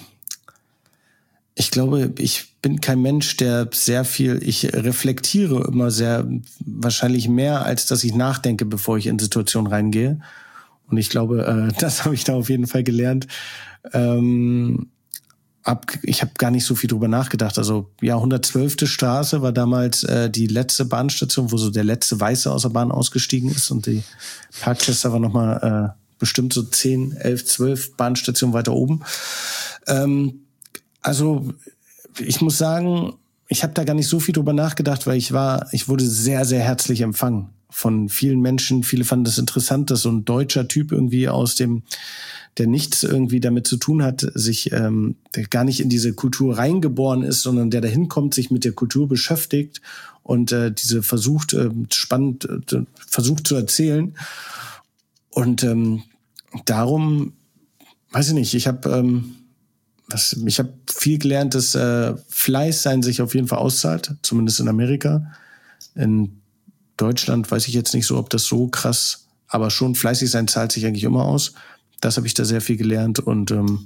ich glaube, ich bin kein Mensch, der sehr viel, ich reflektiere immer sehr, wahrscheinlich mehr, als dass ich nachdenke, bevor ich in Situationen reingehe. Und ich glaube, äh, das habe ich da auf jeden Fall gelernt. Ähm, ab, ich habe gar nicht so viel drüber nachgedacht. Also ja, hundertzwölfte Straße war damals äh, die letzte Bahnstation, wo so der letzte Weiße aus der Bahn ausgestiegen ist. Und die Parkchester war nochmal äh, bestimmt so zehn, elf, zwölf Bahnstationen weiter oben. Ähm, also ich muss sagen, ich habe da gar nicht so viel drüber nachgedacht, weil ich war, ich wurde sehr, sehr herzlich empfangen von vielen Menschen. Viele fanden das interessant, dass so ein deutscher Typ irgendwie aus dem, der nichts irgendwie damit zu tun hat, sich ähm, der gar nicht in diese Kultur reingeboren ist, sondern der da hinkommt, sich mit der Kultur beschäftigt und äh, diese versucht, äh, spannend äh, versucht zu erzählen. Und ähm, darum, weiß ich nicht, ich habe ähm, Das, ich habe viel gelernt, dass äh, Fleiß sein sich auf jeden Fall auszahlt, zumindest in Amerika. In Deutschland weiß ich jetzt nicht so, ob das so krass, aber schon fleißig sein zahlt sich eigentlich immer aus. Das habe ich da sehr viel gelernt und ähm,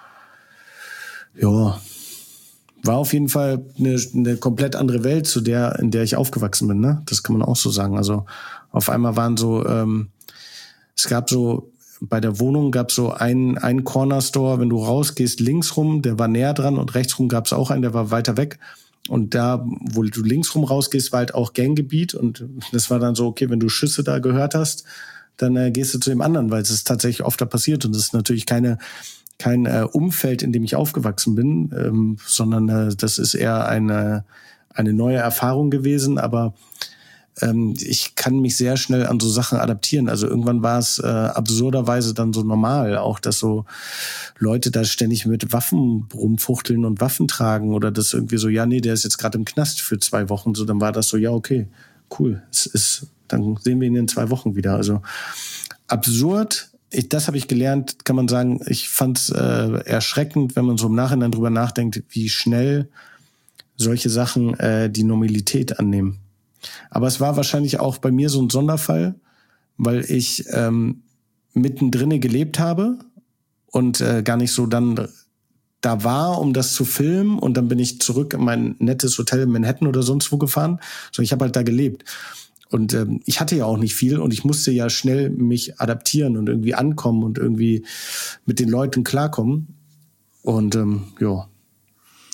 ja, war auf jeden Fall eine, eine komplett andere Welt zu der, in der ich aufgewachsen bin. Ne? Das kann man auch so sagen. Also auf einmal waren so, ähm, es gab so bei der Wohnung gab es so einen, einen Corner-Store, wenn du rausgehst, links rum, der war näher dran und rechts rum gab es auch einen, der war weiter weg. Und da, wo du links rum rausgehst, war halt auch Ganggebiet und das war dann so, okay, wenn du Schüsse da gehört hast, dann äh, gehst du zu dem anderen, weil es ist tatsächlich oft da passiert und es ist natürlich keine, kein äh, Umfeld, in dem ich aufgewachsen bin, ähm, sondern äh, das ist eher eine, eine neue Erfahrung gewesen, aber ich kann mich sehr schnell an so Sachen adaptieren. Also irgendwann war es äh, absurderweise dann so normal, auch dass so Leute da ständig mit Waffen rumfuchteln und Waffen tragen oder das irgendwie so, ja, nee, der ist jetzt gerade im Knast für zwei Wochen. So, dann war das so, ja, okay, cool. Es ist, dann sehen wir ihn in zwei Wochen wieder. Also absurd. Ich, das habe ich gelernt, kann man sagen. Ich fand es äh, erschreckend, wenn man so im Nachhinein drüber nachdenkt, wie schnell solche Sachen äh, die Normalität annehmen. Aber es war wahrscheinlich auch bei mir so ein Sonderfall, weil ich ähm, mittendrin gelebt habe und äh, gar nicht so dann da war, um das zu filmen. Und dann bin ich zurück in mein nettes Hotel in Manhattan oder sonst wo gefahren. So, ich habe halt da gelebt. Und ähm, ich hatte ja auch nicht viel und ich musste ja schnell mich adaptieren und irgendwie ankommen und irgendwie mit den Leuten klarkommen. Und ähm, ja.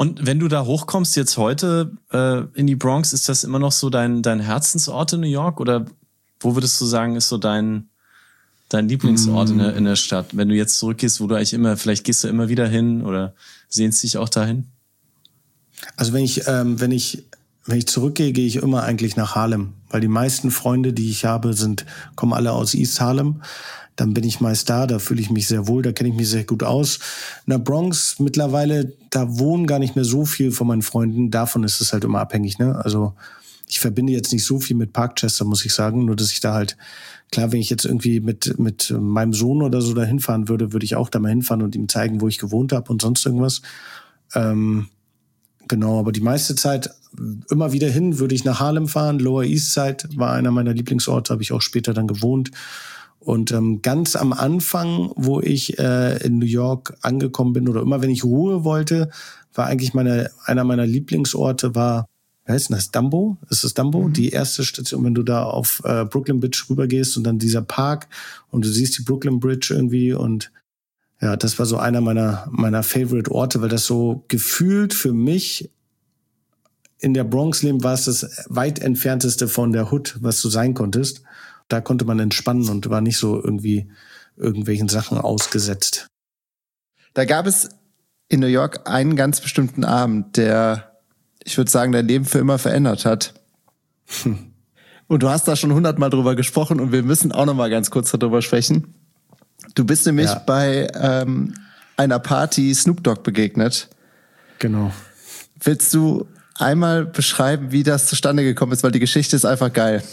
Und wenn du da hochkommst jetzt heute äh, in die Bronx, ist das immer noch so dein, dein Herzensort in New York? Oder wo würdest du sagen, ist so dein, dein Lieblingsort mm. in, der, in der Stadt? Wenn du jetzt zurückgehst, wo du eigentlich immer, vielleicht gehst du immer wieder hin oder sehnst dich auch dahin? Also wenn ich, ähm, wenn ich, wenn ich zurückgehe, gehe ich immer eigentlich nach Harlem. Weil die meisten Freunde, die ich habe, sind, kommen alle aus East Harlem. Dann bin ich meist da, da fühle ich mich sehr wohl, da kenne ich mich sehr gut aus. In der Bronx mittlerweile, da wohnen gar nicht mehr so viel von meinen Freunden. Davon ist es halt immer abhängig, ne? Also ich verbinde jetzt nicht so viel mit Parkchester, muss ich sagen. Nur, dass ich da halt, klar, wenn ich jetzt irgendwie mit mit meinem Sohn oder so da hinfahren würde, würde ich auch da mal hinfahren und ihm zeigen, wo ich gewohnt habe und sonst irgendwas. Ähm, genau, aber die meiste Zeit immer wieder hin würde ich nach Harlem fahren. Lower East Side war einer meiner Lieblingsorte, habe ich auch später dann gewohnt. Und ähm, ganz am Anfang, wo ich äh, in New York angekommen bin, oder immer wenn ich Ruhe wollte, war eigentlich meine einer meiner Lieblingsorte war, wie heißt denn das, Dumbo? Ist das Dumbo? Mhm. Die erste Station, wenn du da auf äh, Brooklyn Bridge rübergehst und dann dieser Park und du siehst die Brooklyn Bridge irgendwie und ja, das war so einer meiner meiner Favorite Orte, weil das so gefühlt für mich in der Bronx leben war es das weit entfernteste von der Hood, was du sein konntest. Da konnte man entspannen und war nicht so irgendwie irgendwelchen Sachen ausgesetzt. Da gab es in New York einen ganz bestimmten Abend, der, ich würde sagen, dein Leben für immer verändert hat. Hm. Und du hast da schon hundertmal drüber gesprochen und wir müssen auch noch mal ganz kurz darüber sprechen. Du bist nämlich ja. bei ähm, einer Party Snoop Dogg begegnet. Genau. Willst du einmal beschreiben, wie das zustande gekommen ist? Weil die Geschichte ist einfach geil.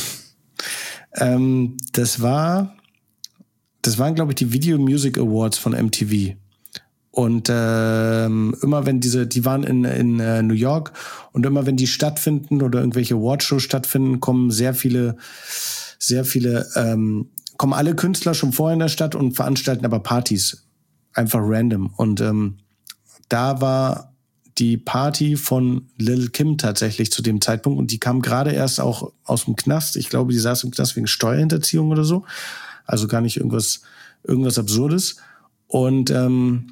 Ähm, das war, das waren, glaube ich, die Video Music Awards von M T V. Und ähm, immer wenn diese, die waren in, in äh, New York und immer wenn die stattfinden oder irgendwelche Awardshows stattfinden, kommen sehr viele, sehr viele, ähm, kommen alle Künstler schon vorher in der Stadt und veranstalten aber Partys. Einfach random. Und ähm, da war die Party von Lil Kim tatsächlich zu dem Zeitpunkt und die kam gerade erst auch aus dem Knast. Ich glaube, die saß im Knast wegen Steuerhinterziehung oder so. Also gar nicht irgendwas, irgendwas Absurdes. Und ähm,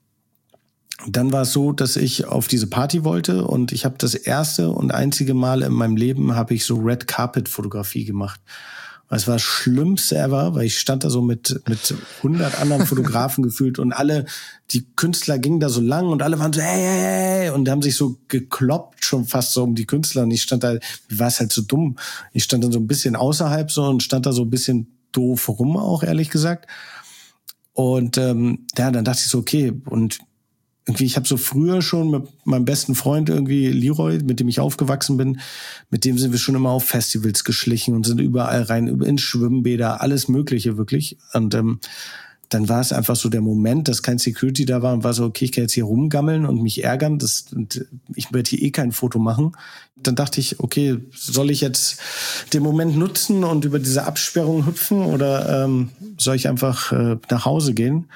dann war es so, dass ich auf diese Party wollte und ich habe das erste und einzige Mal in meinem Leben habe ich so Red Carpet Fotografie gemacht. Es war das Schlimmste ever, weil ich stand da so mit mit hundert anderen Fotografen gefühlt und alle, die Künstler gingen da so lang und alle waren so hey, hey, hey und haben sich so gekloppt schon fast so um die Künstler und ich stand da, mir war es halt so dumm. Ich stand dann so ein bisschen außerhalb so und stand da so ein bisschen doof rum auch, ehrlich gesagt. Und ähm, ja, dann dachte ich so, okay, und irgendwie, ich habe so früher schon mit meinem besten Freund irgendwie, Leroy, mit dem ich aufgewachsen bin, mit dem sind wir schon immer auf Festivals geschlichen und sind überall rein, in Schwimmbäder, alles Mögliche wirklich. Und ähm, dann war es einfach so der Moment, dass kein Security da war und war so, okay, ich kann jetzt hier rumgammeln und mich ärgern, das, und ich werde hier eh kein Foto machen. Dann dachte ich, okay, soll ich jetzt den Moment nutzen und über diese Absperrung hüpfen oder ähm, soll ich einfach äh, nach Hause gehen?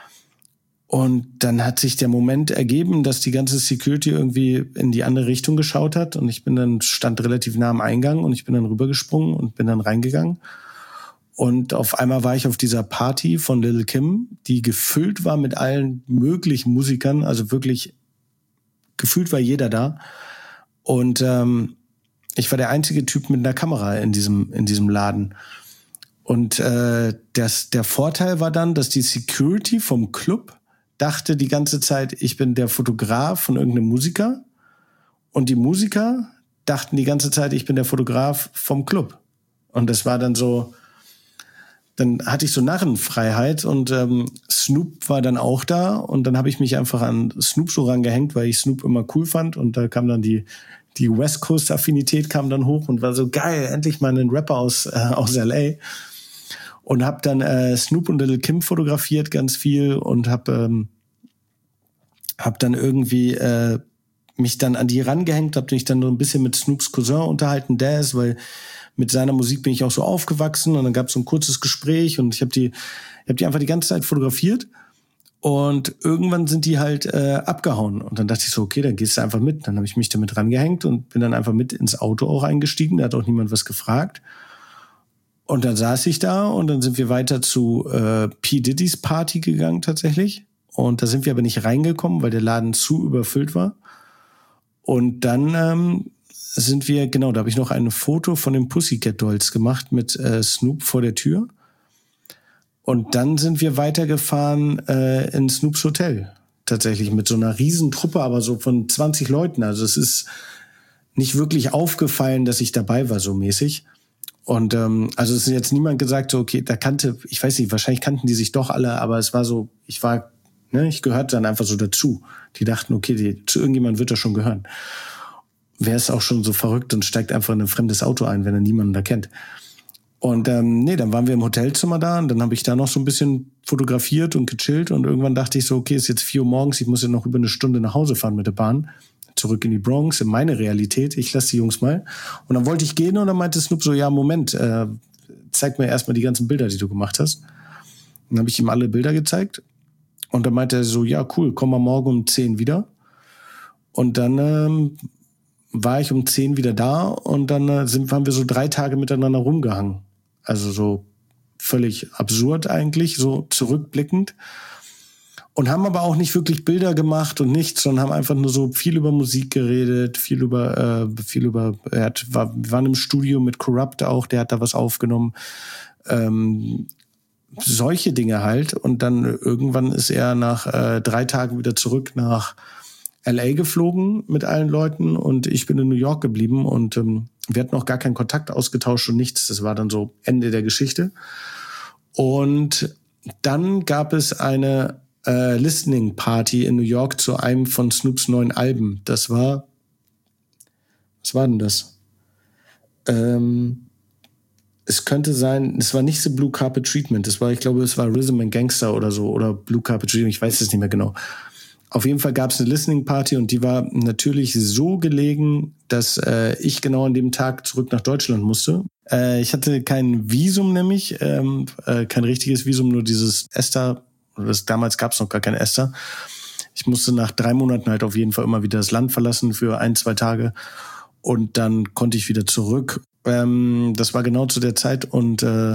Und dann hat sich der Moment ergeben, dass die ganze Security irgendwie in die andere Richtung geschaut hat. Und ich bin dann, stand relativ nah am Eingang und ich bin dann rübergesprungen und bin dann reingegangen. Und auf einmal war ich auf dieser Party von Lil Kim, die gefüllt war mit allen möglichen Musikern. Also wirklich, gefühlt war jeder da. Und ähm, ich war der einzige Typ mit einer Kamera in diesem, in diesem Laden. Und äh, das, der Vorteil war dann, dass die Security vom Club dachte die ganze Zeit, ich bin der Fotograf von irgendeinem Musiker und die Musiker dachten die ganze Zeit, ich bin der Fotograf vom Club. Und das war dann so, dann hatte ich so Narrenfreiheit und ähm, Snoop war dann auch da und dann habe ich mich einfach an Snoop so rangehängt, weil ich Snoop immer cool fand und da kam dann die die West Coast Affinität kam dann hoch und war so geil, endlich mal ein Rapper aus äh, aus L A. Und habe dann äh, Snoop und Lil Kim fotografiert ganz viel und habe ähm, hab dann irgendwie äh, mich dann an die rangehängt, habe mich dann so ein bisschen mit Snoops Cousin unterhalten, Daz, weil mit seiner Musik bin ich auch so aufgewachsen und dann gab es so ein kurzes Gespräch und ich habe die, ich habe die einfach die ganze Zeit fotografiert und irgendwann sind die halt äh, abgehauen und dann dachte ich so, okay, dann gehst du einfach mit. Dann habe ich mich damit rangehängt und bin dann einfach mit ins Auto auch eingestiegen, da hat auch niemand was gefragt. Und dann saß ich da und dann sind wir weiter zu äh, P. Diddy's Party gegangen tatsächlich. Und da sind wir aber nicht reingekommen, weil der Laden zu überfüllt war. Und dann ähm, sind wir, genau, da habe ich noch ein Foto von den Pussycat Dolls gemacht mit äh, Snoop vor der Tür. Und dann sind wir weitergefahren äh, in Snoops Hotel. Tatsächlich mit so einer riesen Truppe, aber so von zwanzig Leuten. Also es ist nicht wirklich aufgefallen, dass ich dabei war, so mäßig. Und ähm, also es ist jetzt niemand gesagt, so okay, da kannte, ich weiß nicht, wahrscheinlich kannten die sich doch alle, aber es war so, ich war, ne, ich gehörte dann einfach so dazu. Die dachten, okay, die, zu irgendjemandem wird das schon gehören. Wer ist auch schon so verrückt und steigt einfach in ein fremdes Auto ein, wenn er niemanden da kennt. Und ähm, nee, dann waren wir im Hotelzimmer da und dann habe ich da noch so ein bisschen fotografiert und gechillt und irgendwann dachte ich so, okay, ist jetzt vier Uhr morgens, ich muss ja noch über eine Stunde nach Hause fahren mit der Bahn, zurück in die Bronx, in meine Realität, ich lasse die Jungs mal. Und dann wollte ich gehen und dann meinte Snoop so, ja, Moment, äh, zeig mir erstmal die ganzen Bilder, die du gemacht hast. Dann habe ich ihm alle Bilder gezeigt und dann meinte er so, ja, cool, komm mal morgen um zehn wieder. Und dann ähm, war ich um zehn wieder da und dann äh, sind, haben wir so drei Tage miteinander rumgehangen. Also so völlig absurd eigentlich, so zurückblickend. Und haben aber auch nicht wirklich Bilder gemacht und nichts, sondern haben einfach nur so viel über Musik geredet, viel über, äh, viel über, er hat, war, wir waren im Studio mit Corrupt auch, der hat da was aufgenommen. Ähm, solche Dinge halt. Und dann irgendwann ist er nach äh, drei Tagen wieder zurück nach L A geflogen mit allen Leuten und ich bin in New York geblieben und ähm, wir hatten auch gar keinen Kontakt ausgetauscht und nichts. Das war dann so Ende der Geschichte. Und dann gab es eine äh, Listening Party in New York zu einem von Snoops neuen Alben. Das war, was war denn das? Ähm, es könnte sein, es war nicht so Blue Carpet Treatment. Das war, ich glaube, es war Rhythm and Gangster oder so oder Blue Carpet Treatment. Ich weiß es nicht mehr genau. Auf jeden Fall gab es eine Listening Party und die war natürlich so gelegen, dass äh, ich genau an dem Tag zurück nach Deutschland musste. Äh, ich hatte kein Visum nämlich, ähm, äh, kein richtiges Visum, nur dieses ESTA. Das, damals gab es noch gar kein ESTA. Ich musste nach drei Monaten halt auf jeden Fall immer wieder das Land verlassen für ein, zwei Tage und dann konnte ich wieder zurück. Ähm, das war genau zu der Zeit und äh,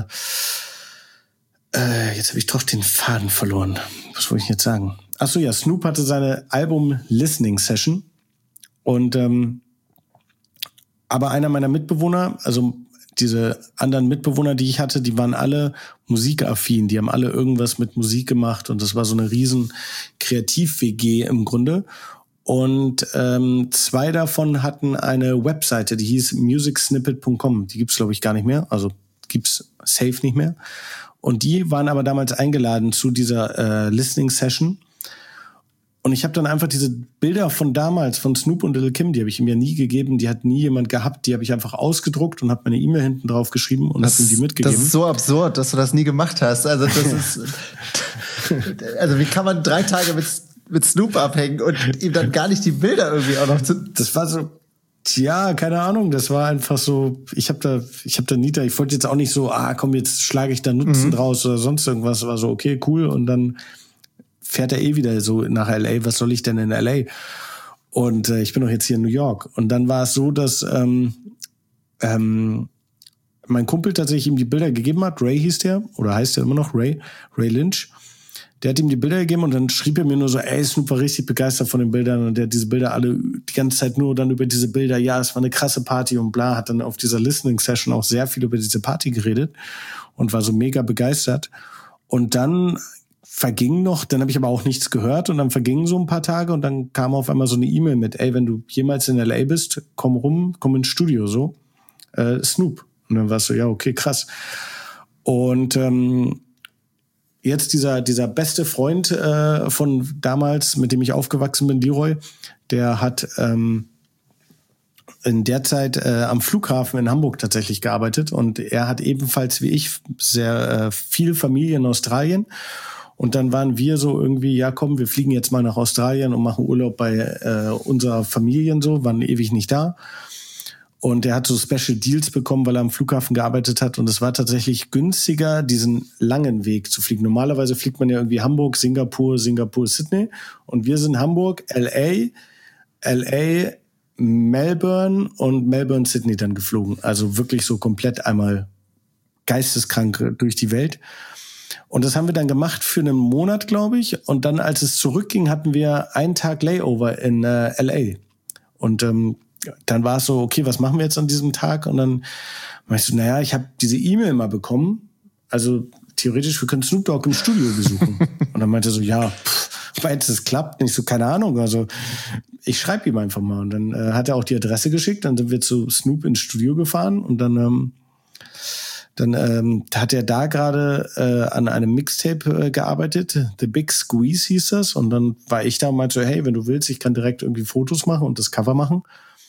äh, jetzt habe ich doch den Faden verloren. Was wollte ich jetzt sagen? Ach so, ja, Snoop hatte seine Album-Listening-Session und ähm, aber einer meiner Mitbewohner, also diese anderen Mitbewohner, die ich hatte, die waren alle musikaffin, die haben alle irgendwas mit Musik gemacht und das war so eine riesen Kreativ-W G im Grunde. Und ähm, zwei davon hatten eine Webseite, die hieß music snippet punkt com. Die gibt's glaube ich gar nicht mehr, also gibt's safe nicht mehr. Und die waren aber damals eingeladen zu dieser äh, Listening-Session. Und ich habe dann einfach diese Bilder von damals, von Snoop und Lil' Kim, die habe ich ihm ja nie gegeben, die hat nie jemand gehabt, die habe ich einfach ausgedruckt und habe meine E-Mail hinten drauf geschrieben und habe ihm die mitgegeben. Das ist so absurd, dass du das nie gemacht hast. Also das ist, also wie kann man drei Tage mit, mit Snoop abhängen und ihm dann gar nicht die Bilder irgendwie auch noch zu... Das war so, tja, keine Ahnung, das war einfach so, ich habe da, ich habe da nie, da, ich wollte jetzt auch nicht so, ah komm, jetzt schlage ich da Nutzen mhm. draus oder sonst irgendwas, war so, okay, cool und dann fährt er eh wieder so nach L A, was soll ich denn in L A? Und äh, ich bin doch jetzt hier in New York. Und dann war es so, dass ähm, ähm, mein Kumpel tatsächlich ihm die Bilder gegeben hat, Ray hieß der, oder heißt der immer noch, Ray, Ray Lynch. Der hat ihm die Bilder gegeben und dann schrieb er mir nur so, ey, Snoop war richtig begeistert von den Bildern und der hat diese Bilder alle die ganze Zeit nur dann über diese Bilder, ja, es war eine krasse Party und bla, hat dann auf dieser Listening-Session auch sehr viel über diese Party geredet und war so mega begeistert. Und dann verging noch, dann habe ich aber auch nichts gehört und dann vergingen so ein paar Tage und dann kam auf einmal so eine E-Mail mit, ey, wenn du jemals in L A bist, komm rum, komm ins Studio, so, äh, Snoop. Und dann war es so, ja, okay, krass. Und ähm, jetzt dieser dieser beste Freund äh, von damals, mit dem ich aufgewachsen bin, Leroy, der hat ähm, in der Zeit äh, am Flughafen in Hamburg tatsächlich gearbeitet und er hat ebenfalls wie ich sehr äh, viel Familie in Australien. Und dann waren wir so irgendwie, ja komm, wir fliegen jetzt mal nach Australien und machen Urlaub bei äh, unserer Familie so, waren ewig nicht da. Und er hat so Special Deals bekommen, weil er am Flughafen gearbeitet hat. Und es war tatsächlich günstiger, diesen langen Weg zu fliegen. Normalerweise fliegt man ja irgendwie Hamburg, Singapur, Singapur, Sydney. Und wir sind Hamburg, L A, L A, Melbourne und Melbourne, Sydney dann geflogen. Also wirklich so komplett einmal geisteskrank durch die Welt. Und das haben wir dann gemacht für einen Monat, glaube ich. Und dann, als es zurückging, hatten wir einen Tag Layover in äh, L A. Und ähm, dann war es so, okay, was machen wir jetzt an diesem Tag? Und dann meinst du, naja, ich habe diese E-Mail mal bekommen. Also theoretisch, wir können Snoop Dogg im Studio besuchen. Und dann meinte er so, ja, pff, meinst du, das klappt? Nicht so, keine Ahnung. Also ich schreibe ihm einfach mal. Und dann äh, hat er auch die Adresse geschickt. Dann sind wir zu Snoop ins Studio gefahren. Und dann, ähm, dann ähm, hat er da gerade äh, an einem Mixtape äh, gearbeitet. The Big Squeeze hieß das. Und dann war ich da und meinte so, hey, wenn du willst, ich kann direkt irgendwie Fotos machen und das Cover machen.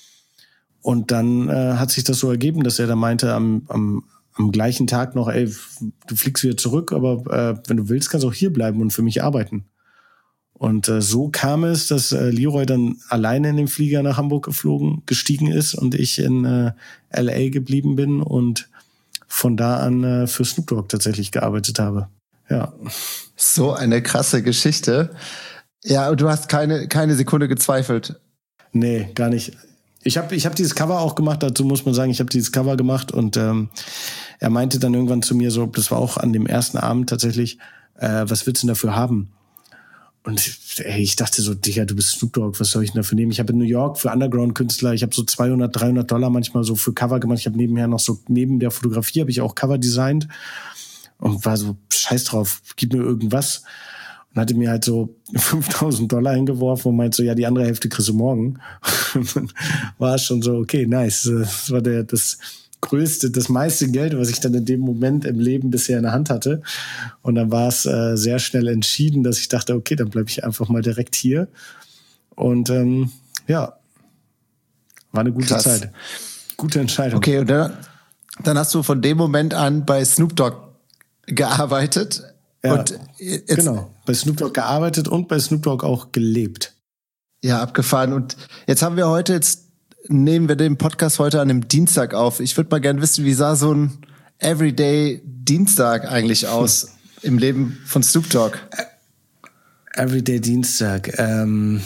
Und dann äh, hat sich das so ergeben, dass er da meinte, am, am, am gleichen Tag noch, ey, du fliegst wieder zurück, aber äh, wenn du willst, kannst du auch hier bleiben und für mich arbeiten. Und äh, so kam es, dass äh, Leroy dann alleine in den Flieger nach Hamburg geflogen, gestiegen ist und ich in äh, L A geblieben bin und von da an äh, für Snoop Dogg tatsächlich gearbeitet habe. Ja. So eine krasse Geschichte. Ja, und du hast keine, keine Sekunde gezweifelt. Nee, gar nicht. Ich habe ich hab dieses Cover auch gemacht, dazu muss man sagen, ich habe dieses Cover gemacht und ähm, er meinte dann irgendwann zu mir so, das war auch an dem ersten Abend tatsächlich, äh, was willst du denn dafür haben? Und ey, ich dachte so, Digga, du bist Snoop Dogg, was soll ich denn dafür nehmen? Ich habe in New York für Underground-Künstler, ich habe so zweihundert, dreihundert Dollar manchmal so für Cover gemacht. Ich habe nebenher noch so, neben der Fotografie habe ich auch Cover designt und war so, scheiß drauf, gib mir irgendwas. Und hatte mir halt so fünftausend Dollar hingeworfen und meinte so, ja, die andere Hälfte kriegst du morgen. Und dann war es schon so, okay, nice. Das war der, das größte, das meiste Geld, was ich dann in dem Moment im Leben bisher in der Hand hatte. Und dann war es äh, sehr schnell entschieden, dass ich dachte, okay, dann bleibe ich einfach mal direkt hier. Und ähm, ja, war eine gute Krass. Zeit. Gute Entscheidung. Okay, und dann, dann hast du von dem Moment an bei Snoop Dogg gearbeitet. Ja, und jetzt, genau. Bei Snoop Dogg gearbeitet und bei Snoop Dogg auch gelebt. Ja, abgefahren. Und jetzt haben wir heute, jetzt nehmen wir den Podcast heute an einem Dienstag auf. Ich würde mal gerne wissen, wie sah so ein Everyday Dienstag eigentlich aus hm. im Leben von Snoop Dogg? Everyday Dienstag. Ähm,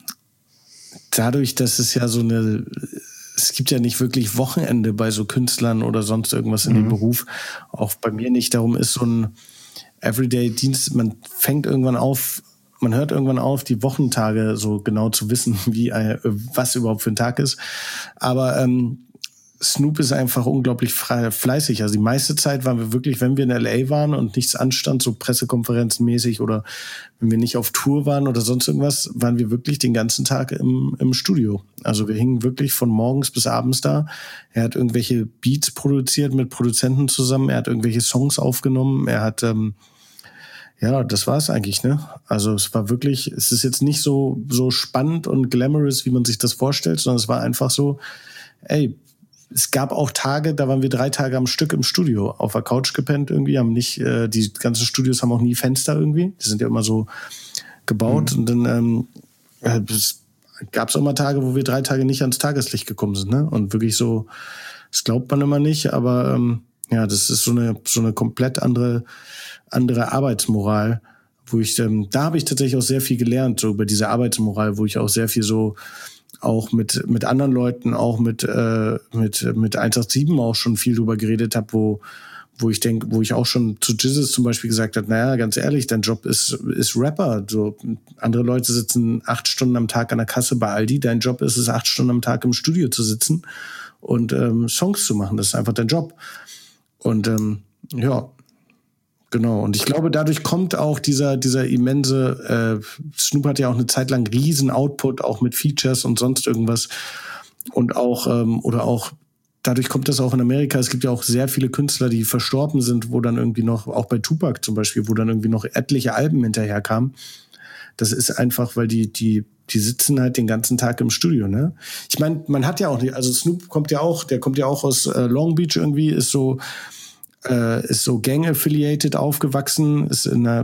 dadurch, dass es ja so eine, es gibt ja nicht wirklich Wochenende bei so Künstlern oder sonst irgendwas in mhm. dem Beruf. Auch bei mir nicht. Darum ist so ein Everyday-Dienst, man fängt irgendwann auf, man hört irgendwann auf, die Wochentage so genau zu wissen, wie äh, was überhaupt für ein Tag ist. Aber ähm, Snoop ist einfach unglaublich frei, fleißig. Also die meiste Zeit waren wir wirklich, wenn wir in L A waren und nichts anstand, so pressekonferenzenmäßig oder wenn wir nicht auf Tour waren oder sonst irgendwas, waren wir wirklich den ganzen Tag im, im Studio. Also wir hingen wirklich von morgens bis abends da. Er hat irgendwelche Beats produziert mit Produzenten zusammen. Er hat irgendwelche Songs aufgenommen. Er hat, ähm, ja, das war es eigentlich, ne? Also es war wirklich, es ist jetzt nicht so, so spannend und glamorous, wie man sich das vorstellt, sondern es war einfach so, ey, es gab auch Tage, da waren wir drei Tage am Stück im Studio, auf der Couch gepennt irgendwie, haben nicht, äh, die ganzen Studios haben auch nie Fenster irgendwie, die sind ja immer so gebaut mhm. und dann ähm, äh, gab es auch mal Tage, wo wir drei Tage nicht ans Tageslicht gekommen sind, ne? Und wirklich so, das glaubt man immer nicht, aber ähm, ja, das ist so eine so eine komplett andere andere Arbeitsmoral, wo ich, ähm, da habe ich tatsächlich auch sehr viel gelernt, so über diese Arbeitsmoral, wo ich auch sehr viel so auch mit mit anderen Leuten, auch mit äh, mit mit eins acht sieben auch schon viel drüber geredet habe, wo wo ich denke, wo ich auch schon zu Jizzes zum Beispiel gesagt habe, naja, ganz ehrlich, dein Job ist ist Rapper. So andere Leute sitzen acht Stunden am Tag an der Kasse bei Aldi, dein Job ist es, acht Stunden am Tag im Studio zu sitzen und ähm, Songs zu machen. Das ist einfach dein Job. Und ähm, ja, genau. Und ich glaube, dadurch kommt auch dieser dieser immense, äh, Snoop hat ja auch eine Zeit lang riesen Output, auch mit Features und sonst irgendwas. Und auch, ähm, oder auch, dadurch kommt das auch in Amerika. Es gibt ja auch sehr viele Künstler, die verstorben sind, wo dann irgendwie noch, auch bei Tupac zum Beispiel, wo dann irgendwie noch etliche Alben hinterherkamen. Das ist einfach, weil die, die, die sitzen halt den ganzen Tag im Studio, ne? Ich meine, man hat ja auch, also Snoop kommt ja auch, der kommt ja auch aus äh, Long Beach irgendwie, ist so, Äh, ist so gang-affiliated aufgewachsen, ist in einer,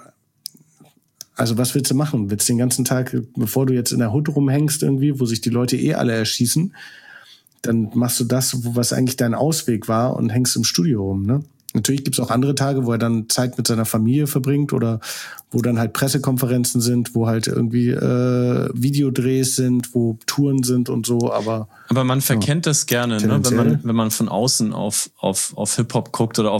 also was willst du machen? Willst du den ganzen Tag, bevor du jetzt in der Hood rumhängst irgendwie, wo sich die Leute eh alle erschießen, dann machst du das, was eigentlich dein Ausweg war und hängst im Studio rum, ne? Natürlich gibt's auch andere Tage, wo er dann Zeit mit seiner Familie verbringt oder wo dann halt Pressekonferenzen sind, wo halt irgendwie äh, Videodrehs sind, wo Touren sind und so, aber aber man verkennt ja, das gerne, ne? wenn man wenn man von außen auf auf auf Hip-Hop guckt oder auf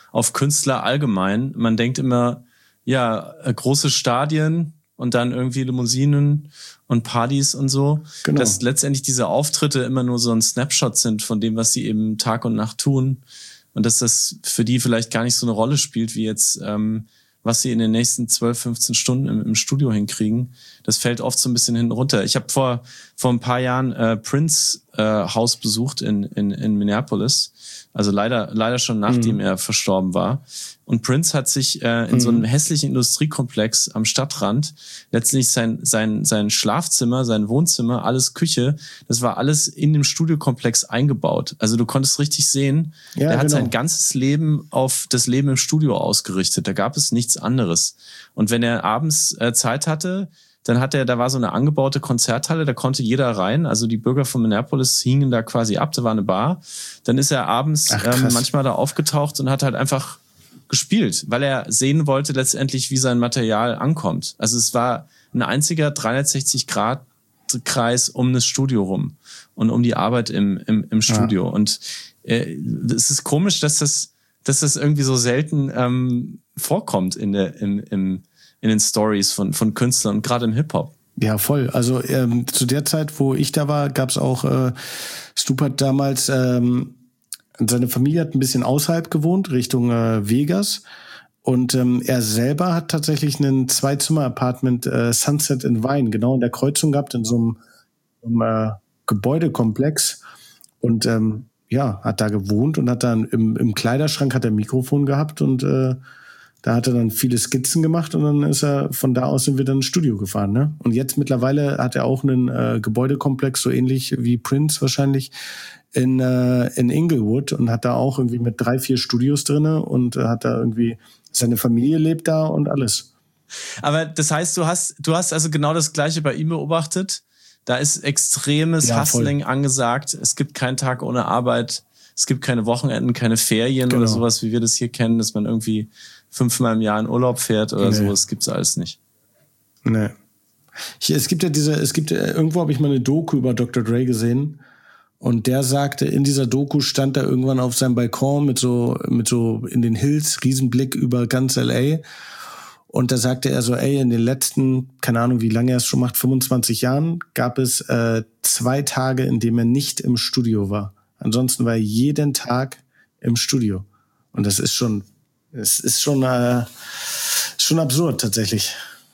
auf Künstler allgemein. Man denkt immer, ja, große Stadien und dann irgendwie Limousinen und Partys und so, genau. Dass letztendlich diese Auftritte immer nur so ein Snapshot sind von dem, was sie eben Tag und Nacht tun und dass das für die vielleicht gar nicht so eine Rolle spielt, wie jetzt, ähm, was sie in den nächsten zwölf, fünfzehn Stunden im, im Studio hinkriegen. Das fällt oft so ein bisschen hinten runter. Ich habe vor vor ein paar Jahren äh, Prince äh, Haus besucht in, in, in Minneapolis. Also leider leider schon nachdem mhm. er verstorben war. Und Prince hat sich äh, in mhm. so einem hässlichen Industriekomplex am Stadtrand letztlich sein sein sein Schlafzimmer, sein Wohnzimmer, alles Küche, das war alles in dem Studiokomplex eingebaut. Also du konntest richtig sehen, ja, der hat genau. sein ganzes Leben auf das Leben im Studio ausgerichtet. Da gab es nichts anderes. Und wenn er abends äh, Zeit hatte, dann hat er, da war so eine angebaute Konzerthalle, da konnte jeder rein. Also die Bürger von Minneapolis hingen da quasi ab, da war eine Bar. Dann ist er abends Ach, ähm, manchmal da aufgetaucht und hat halt einfach gespielt, weil er sehen wollte letztendlich, wie sein Material ankommt. Also es war ein einziger dreihundertsechzig Grad Kreis um das Studio rum und um die Arbeit im, im, im Studio. Ja. Und äh, es ist komisch, dass das, dass das irgendwie so selten ähm, vorkommt in der, im, im, in den Stories von, von Künstlern und gerade im Hip-Hop. Ja, voll. Also ähm, zu der Zeit, wo ich da war, gab es auch, äh, Snoop hat damals, ähm, seine Familie hat ein bisschen außerhalb gewohnt, Richtung äh, Vegas. Und ähm, er selber hat tatsächlich ein Zwei-Zimmer-Apartment äh, Sunset in Vine, genau in der Kreuzung gehabt, in so einem, einem äh, Gebäudekomplex. Und ähm, ja, hat da gewohnt und hat dann im, im Kleiderschrank hat er ein Mikrofon gehabt und äh, da hat er dann viele Skizzen gemacht und dann ist er, von da aus sind wir dann ins Studio gefahren, ne? Und jetzt mittlerweile hat er auch einen äh, Gebäudekomplex, so ähnlich wie Prince wahrscheinlich, in äh, in Inglewood und hat da auch irgendwie mit drei, vier Studios drinne und äh, hat da irgendwie, seine Familie lebt da und alles. Aber das heißt, du hast, du hast also genau das Gleiche bei ihm beobachtet? Da ist extremes ja, Hustling angesagt. Es gibt keinen Tag ohne Arbeit. Es gibt keine Wochenenden, keine Ferien genau. oder sowas, wie wir das hier kennen, dass man irgendwie fünfmal im Jahr in Urlaub fährt oder nee. so. Das gibt's alles nicht. Nee. Ich, es gibt ja diese, es gibt ja, irgendwo habe ich mal eine Doku über Doktor Dre gesehen und der sagte, in dieser Doku stand er irgendwann auf seinem Balkon mit so, mit so in den Hills, Riesenblick über ganz L A. Und da sagte er so, ey, in den letzten, keine Ahnung, wie lange er es schon macht, fünfundzwanzig Jahren, gab es äh, zwei Tage, in denen er nicht im Studio war. Ansonsten war er jeden Tag im Studio. Und das ist schon, es ist schon, äh, schon absurd tatsächlich.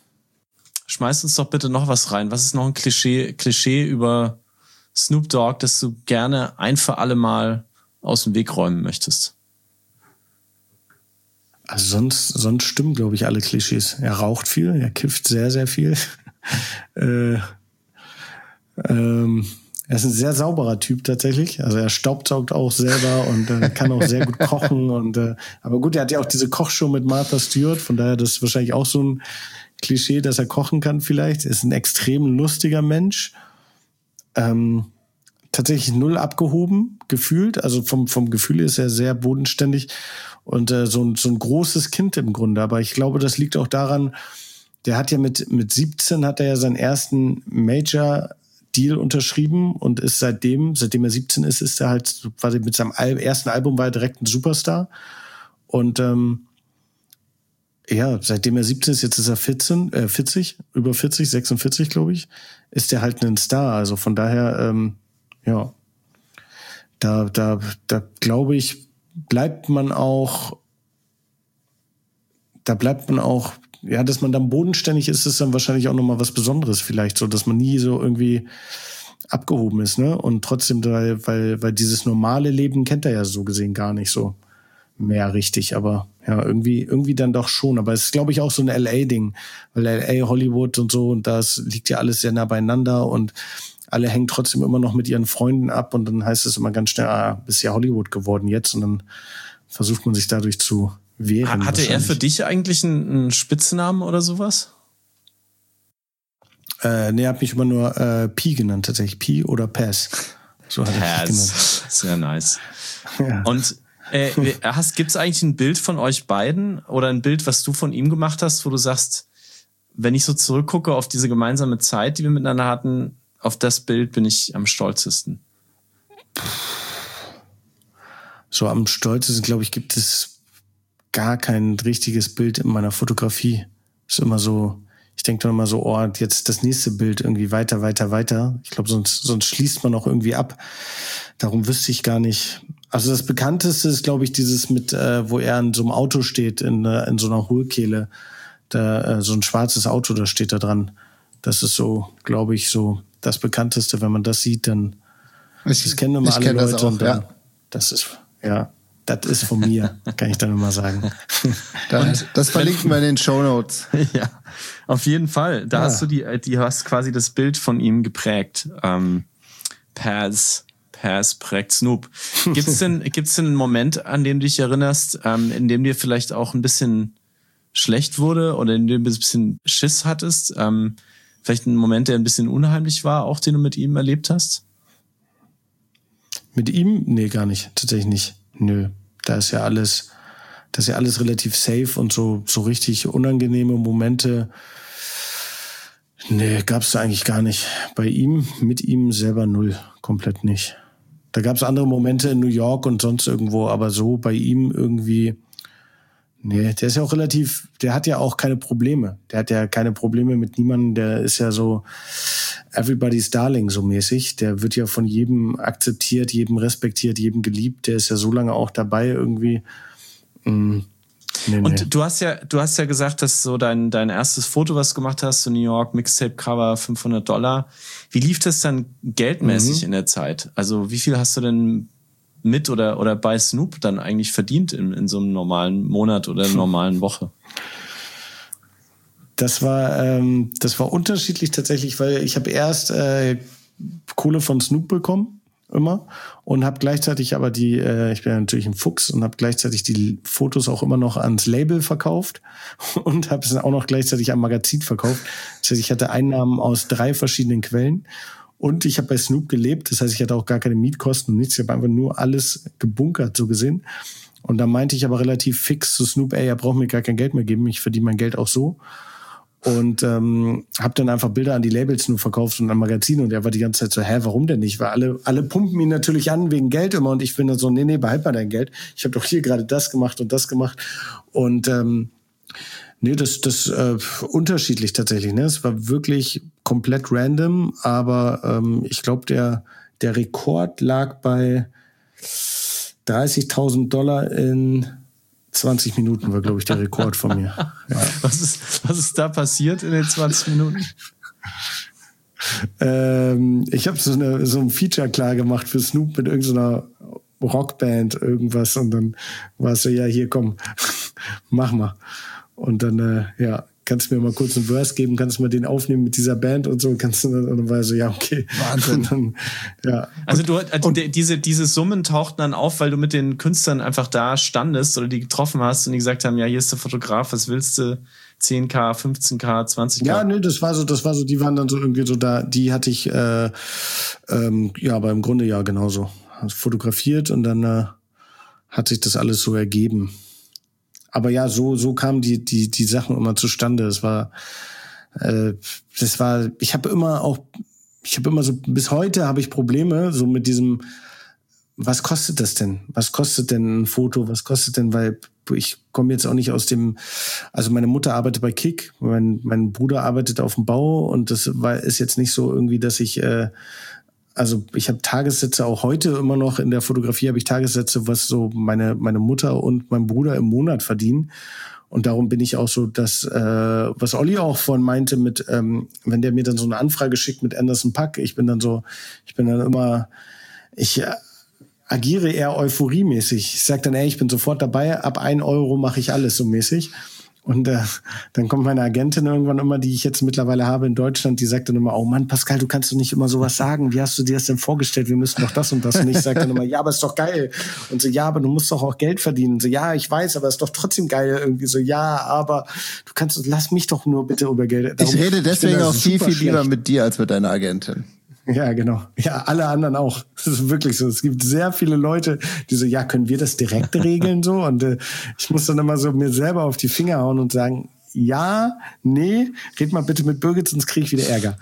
Schmeiß uns doch bitte noch was rein. Was ist noch ein Klischee, Klischee über Snoop Dogg, das du gerne ein für alle Mal aus dem Weg räumen möchtest? Also sonst, sonst stimmen, glaube ich, alle Klischees. Er raucht viel, er kifft sehr, sehr viel. äh, ähm, er ist ein sehr sauberer Typ tatsächlich. Also er staubsaugt auch selber und äh, kann auch sehr gut kochen. Und äh, aber gut, er hat ja auch diese Kochshow mit Martha Stewart, von daher das ist wahrscheinlich auch so ein Klischee, dass er kochen kann vielleicht. Er ist ein extrem lustiger Mensch. Ähm, tatsächlich null abgehoben, gefühlt. Also vom, vom Gefühl ist er sehr bodenständig und äh, so, ein, so ein großes Kind im Grunde. Aber ich glaube, das liegt auch daran, der hat ja mit, mit siebzehn hat er ja seinen ersten Major-Deal unterschrieben und ist seitdem, seitdem er siebzehn ist, ist er halt, war mit seinem Al- ersten Album war er direkt ein Superstar. Und ähm, ja, seitdem er siebzehn ist, jetzt ist er vierzehn, äh, vierzig, über vierzig, sechsundvierzig, glaube ich, ist er halt ein Star. Also von daher, ähm, ja, da, da, da glaube ich, bleibt man auch, da bleibt man auch, ja, dass man dann bodenständig ist, ist dann wahrscheinlich auch nochmal was Besonderes vielleicht, so, dass man nie so irgendwie abgehoben ist, ne? Und trotzdem, weil, weil, weil dieses normale Leben kennt er ja so gesehen gar nicht so mehr richtig, aber ja, irgendwie, irgendwie dann doch schon. Aber es ist, glaube ich, auch so ein L A-Ding, weil L A, Hollywood und so, und das liegt ja alles sehr nah beieinander und alle hängen trotzdem immer noch mit ihren Freunden ab und dann heißt es immer ganz schnell, ah, bist ja Hollywood geworden jetzt und dann versucht man sich dadurch zu wehren. Hatte er für dich eigentlich einen, einen Spitznamen oder sowas? Äh, nee, er hat mich immer nur äh, Pi genannt tatsächlich, Pi oder Pass. So hat er mich genannt. Sehr nice. Ja. Und äh, hast, gibt's eigentlich ein Bild von euch beiden oder ein Bild, was du von ihm gemacht hast, wo du sagst, wenn ich so zurückgucke auf diese gemeinsame Zeit, die wir miteinander hatten, auf das Bild bin ich am stolzesten? So am stolzesten, glaube ich, gibt es gar kein richtiges Bild in meiner Fotografie. Ist immer so, ich denke dann immer so, oh, jetzt das nächste Bild irgendwie weiter, weiter, weiter. Ich glaube, sonst, sonst schließt man auch irgendwie ab. Darum wüsste ich gar nicht. Also das Bekannteste ist, glaube ich, dieses mit, äh, wo er in so einem Auto steht, in, äh, in so einer Hohlkehle. Da, äh, so ein schwarzes Auto, da steht da dran. Das ist so, glaube ich, so das Bekannteste. Wenn man das sieht, dann ich, das kennen immer alle kenn Leute. Das auch, und dann, ja. Das ist, ja, das ist von mir, kann ich dann immer sagen. Dann, das verlinken wir in den Shownotes. Ja, auf jeden Fall. Da Ja. hast du die, die hast quasi das Bild von ihm geprägt. Ähm, Paz, Paz prägt Snoop. Gibt's denn, gibt's denn einen Moment, an den du dich erinnerst, ähm, in dem dir vielleicht auch ein bisschen schlecht wurde oder in dem du ein bisschen Schiss hattest? Ähm, vielleicht ein Moment, der ein bisschen unheimlich war, auch den du mit ihm erlebt hast? Mit ihm? Nee, gar nicht. Tatsächlich nicht. Nö. Da ist ja alles, das ist ja alles relativ safe und so, so richtig unangenehme Momente. Nee, gab's da eigentlich gar nicht. Bei ihm, mit ihm selber null. Komplett nicht. Da gab's andere Momente in New York und sonst irgendwo, aber so bei ihm irgendwie, nee, der ist ja auch relativ, der hat ja auch keine Probleme. Der hat ja keine Probleme mit niemandem, der ist ja so everybody's darling so mäßig. Der wird ja von jedem akzeptiert, jedem respektiert, jedem geliebt. Der ist ja so lange auch dabei irgendwie. Mm, nee, Und nee. du hast ja, du hast ja gesagt, dass so dein, dein erstes Foto, was du gemacht hast, so New York Mixtape-Cover, fünfhundert Dollar. Wie lief das dann geldmäßig Mhm. in der Zeit? Also wie viel hast du denn mit oder, oder bei Snoop dann eigentlich verdient in, in so einem normalen Monat oder einer normalen Woche? Das war, ähm, das war unterschiedlich tatsächlich, weil ich habe erst äh, Kohle von Snoop bekommen, immer, und habe gleichzeitig aber die, äh, ich bin ja natürlich ein Fuchs und habe gleichzeitig die Fotos auch immer noch ans Label verkauft und habe es dann auch noch gleichzeitig am Magazin verkauft. Das heißt, ich hatte Einnahmen aus drei verschiedenen Quellen. Und ich habe bei Snoop gelebt, das heißt, ich hatte auch gar keine Mietkosten und nichts. Ich habe einfach nur alles gebunkert, so gesehen. Und da meinte ich aber relativ fix zu Snoop, ey, er braucht mir gar kein Geld mehr geben, ich verdiene mein Geld auch so. Und ähm, habe dann einfach Bilder an die Labels nur verkauft und an Magazine. Und er war die ganze Zeit so, hä, warum denn nicht? Weil alle alle pumpen ihn natürlich an wegen Geld immer. Und ich bin dann so, nee, nee, behalt mal dein Geld. Ich habe doch hier gerade das gemacht und das gemacht. Und ähm, nee, das das äh, unterschiedlich tatsächlich. Ne, es war wirklich komplett random, aber ähm, ich glaube, der der Rekord lag bei dreißigtausend Dollar in zwanzig Minuten, war, glaube ich, der Rekord von mir. Ja. Was ist, was ist da passiert in den zwanzig Minuten? Ähm, ich habe so, eine, so ein Feature klar gemacht für Snoop mit irgendeiner Rockband, irgendwas. Und dann war es so, ja, hier, komm, mach mal. Und dann, äh, ja, kannst du mir mal kurz einen Verse geben, kannst du mal den aufnehmen mit dieser Band und so. Kannst du dann, und dann war ich so, ja, okay. Wahnsinn. Und dann, ja. Also du, also die, diese, diese Summen tauchten dann auf, weil du mit den Künstlern einfach da standest oder die getroffen hast und die gesagt haben, ja, hier ist der Fotograf, was willst du? zehn K, fünfzehn K, zwanzig K? Ja, nö, das war so, das war so, die waren dann so irgendwie so da, die hatte ich, äh, ähm, ja, aber im Grunde ja genauso. Also fotografiert und dann äh, hat sich das alles so ergeben. Aber ja, so so kamen die die die Sachen immer zustande. Es war, äh, das war, ich habe immer auch, ich habe immer so, bis heute habe ich Probleme so mit diesem, was kostet das denn? Was kostet denn ein Foto? Was kostet denn, weil ich komme jetzt auch nicht aus dem, also meine Mutter arbeitet bei Kick, mein mein Bruder arbeitet auf dem Bau und das war ist jetzt nicht so irgendwie, dass ich äh, also ich habe Tagessätze auch heute immer noch in der Fotografie habe ich Tagessätze, was so meine meine Mutter und mein Bruder im Monat verdienen. Und darum bin ich auch so, dass äh, was Olli auch vorhin meinte mit, ähm, wenn der mir dann so eine Anfrage schickt mit Anderson .Paak, ich bin dann so, ich bin dann immer, ich äh, agiere eher euphoriemäßig. Ich sag dann, ey, ich bin sofort dabei, ab ein Euro mache ich alles so mäßig. Und äh, dann kommt meine Agentin irgendwann immer, die ich jetzt mittlerweile habe in Deutschland, die sagt dann immer, oh Mann, Pascal, du kannst doch nicht immer sowas sagen. Wie hast du dir das denn vorgestellt? Wir müssen doch das und das. Und ich sage dann immer, ja, aber ist doch geil. Und so, ja, aber du musst doch auch Geld verdienen. Und so, ja, ich weiß, aber ist doch trotzdem geil. Irgendwie so, ja, aber du kannst, lass mich doch nur bitte über Geld. Darum, ich rede deswegen ich auch viel, viel schlecht. lieber mit dir als mit deiner Agentin. Ja, genau. Ja, alle anderen auch. Das ist wirklich so. Es gibt sehr viele Leute, die so, ja, können wir das direkt regeln so? Und äh, ich muss dann immer so mir selber auf die Finger hauen und sagen, ja, nee, red mal bitte mit Birgit, sonst kriege ich wieder Ärger.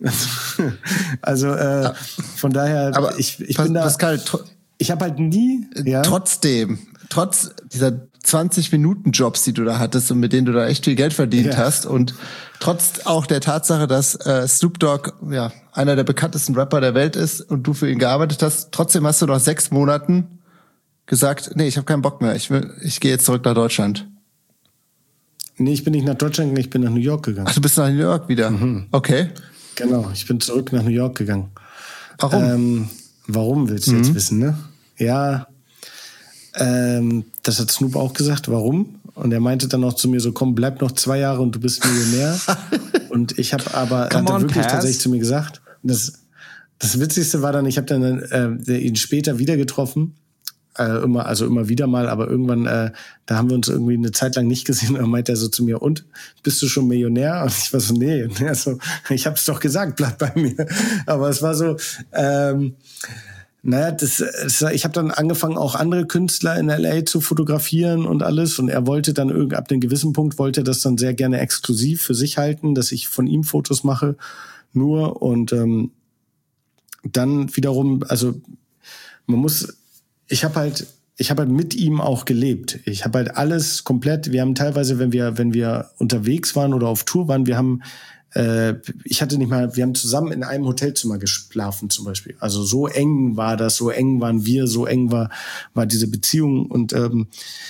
Also äh, ja. Von daher, aber ich, ich Pas- bin da, Pascal, tr- ich habe halt nie, ja, trotzdem, trotz dieser zwanzig-Minuten-Jobs, die du da hattest und mit denen du da echt viel Geld verdient ja. hast. Und trotz auch der Tatsache, dass äh, Snoop Dogg ja einer der bekanntesten Rapper der Welt ist und du für ihn gearbeitet hast, trotzdem hast du nach sechs Monaten gesagt, nee, ich habe keinen Bock mehr, ich will, ich gehe jetzt zurück nach Deutschland. Nee, ich bin nicht nach Deutschland gegangen, ich bin nach New York gegangen. Ach, du bist nach New York wieder? Mhm. Okay. Genau, ich bin zurück nach New York gegangen. Warum? Ähm, warum willst du mhm. jetzt wissen, ne? Ja, ähm, das hat Snoop auch gesagt, warum? Und er meinte dann auch zu mir so, komm, bleib noch zwei Jahre und du bist Millionär. Und ich habe aber, er hat er wirklich pass. tatsächlich zu mir gesagt, das, das Witzigste war dann, ich habe dann äh, ihn später wieder getroffen, äh, immer, also immer wieder mal, aber irgendwann, äh, da haben wir uns irgendwie eine Zeit lang nicht gesehen und dann meinte er so zu mir, und, bist du schon Millionär? Und ich war so, nee, und er so, ich hab's doch gesagt, bleib bei mir. Aber es war so, ähm, naja, das, das, ich habe dann angefangen, auch andere Künstler in L A zu fotografieren und alles. Und er wollte dann irgendwie, ab einem gewissen Punkt wollte er das dann sehr gerne exklusiv für sich halten, dass ich von ihm Fotos mache, nur. Und ähm, dann wiederum, also man muss, ich habe halt, ich habe halt mit ihm auch gelebt. Ich habe halt alles komplett. Wir haben teilweise, wenn wir, wenn wir unterwegs waren oder auf Tour waren, wir haben ich hatte nicht mal, wir haben zusammen in einem Hotelzimmer geschlafen zum Beispiel. Also so eng war das, so eng waren wir, so eng war war diese Beziehung. Und ähm,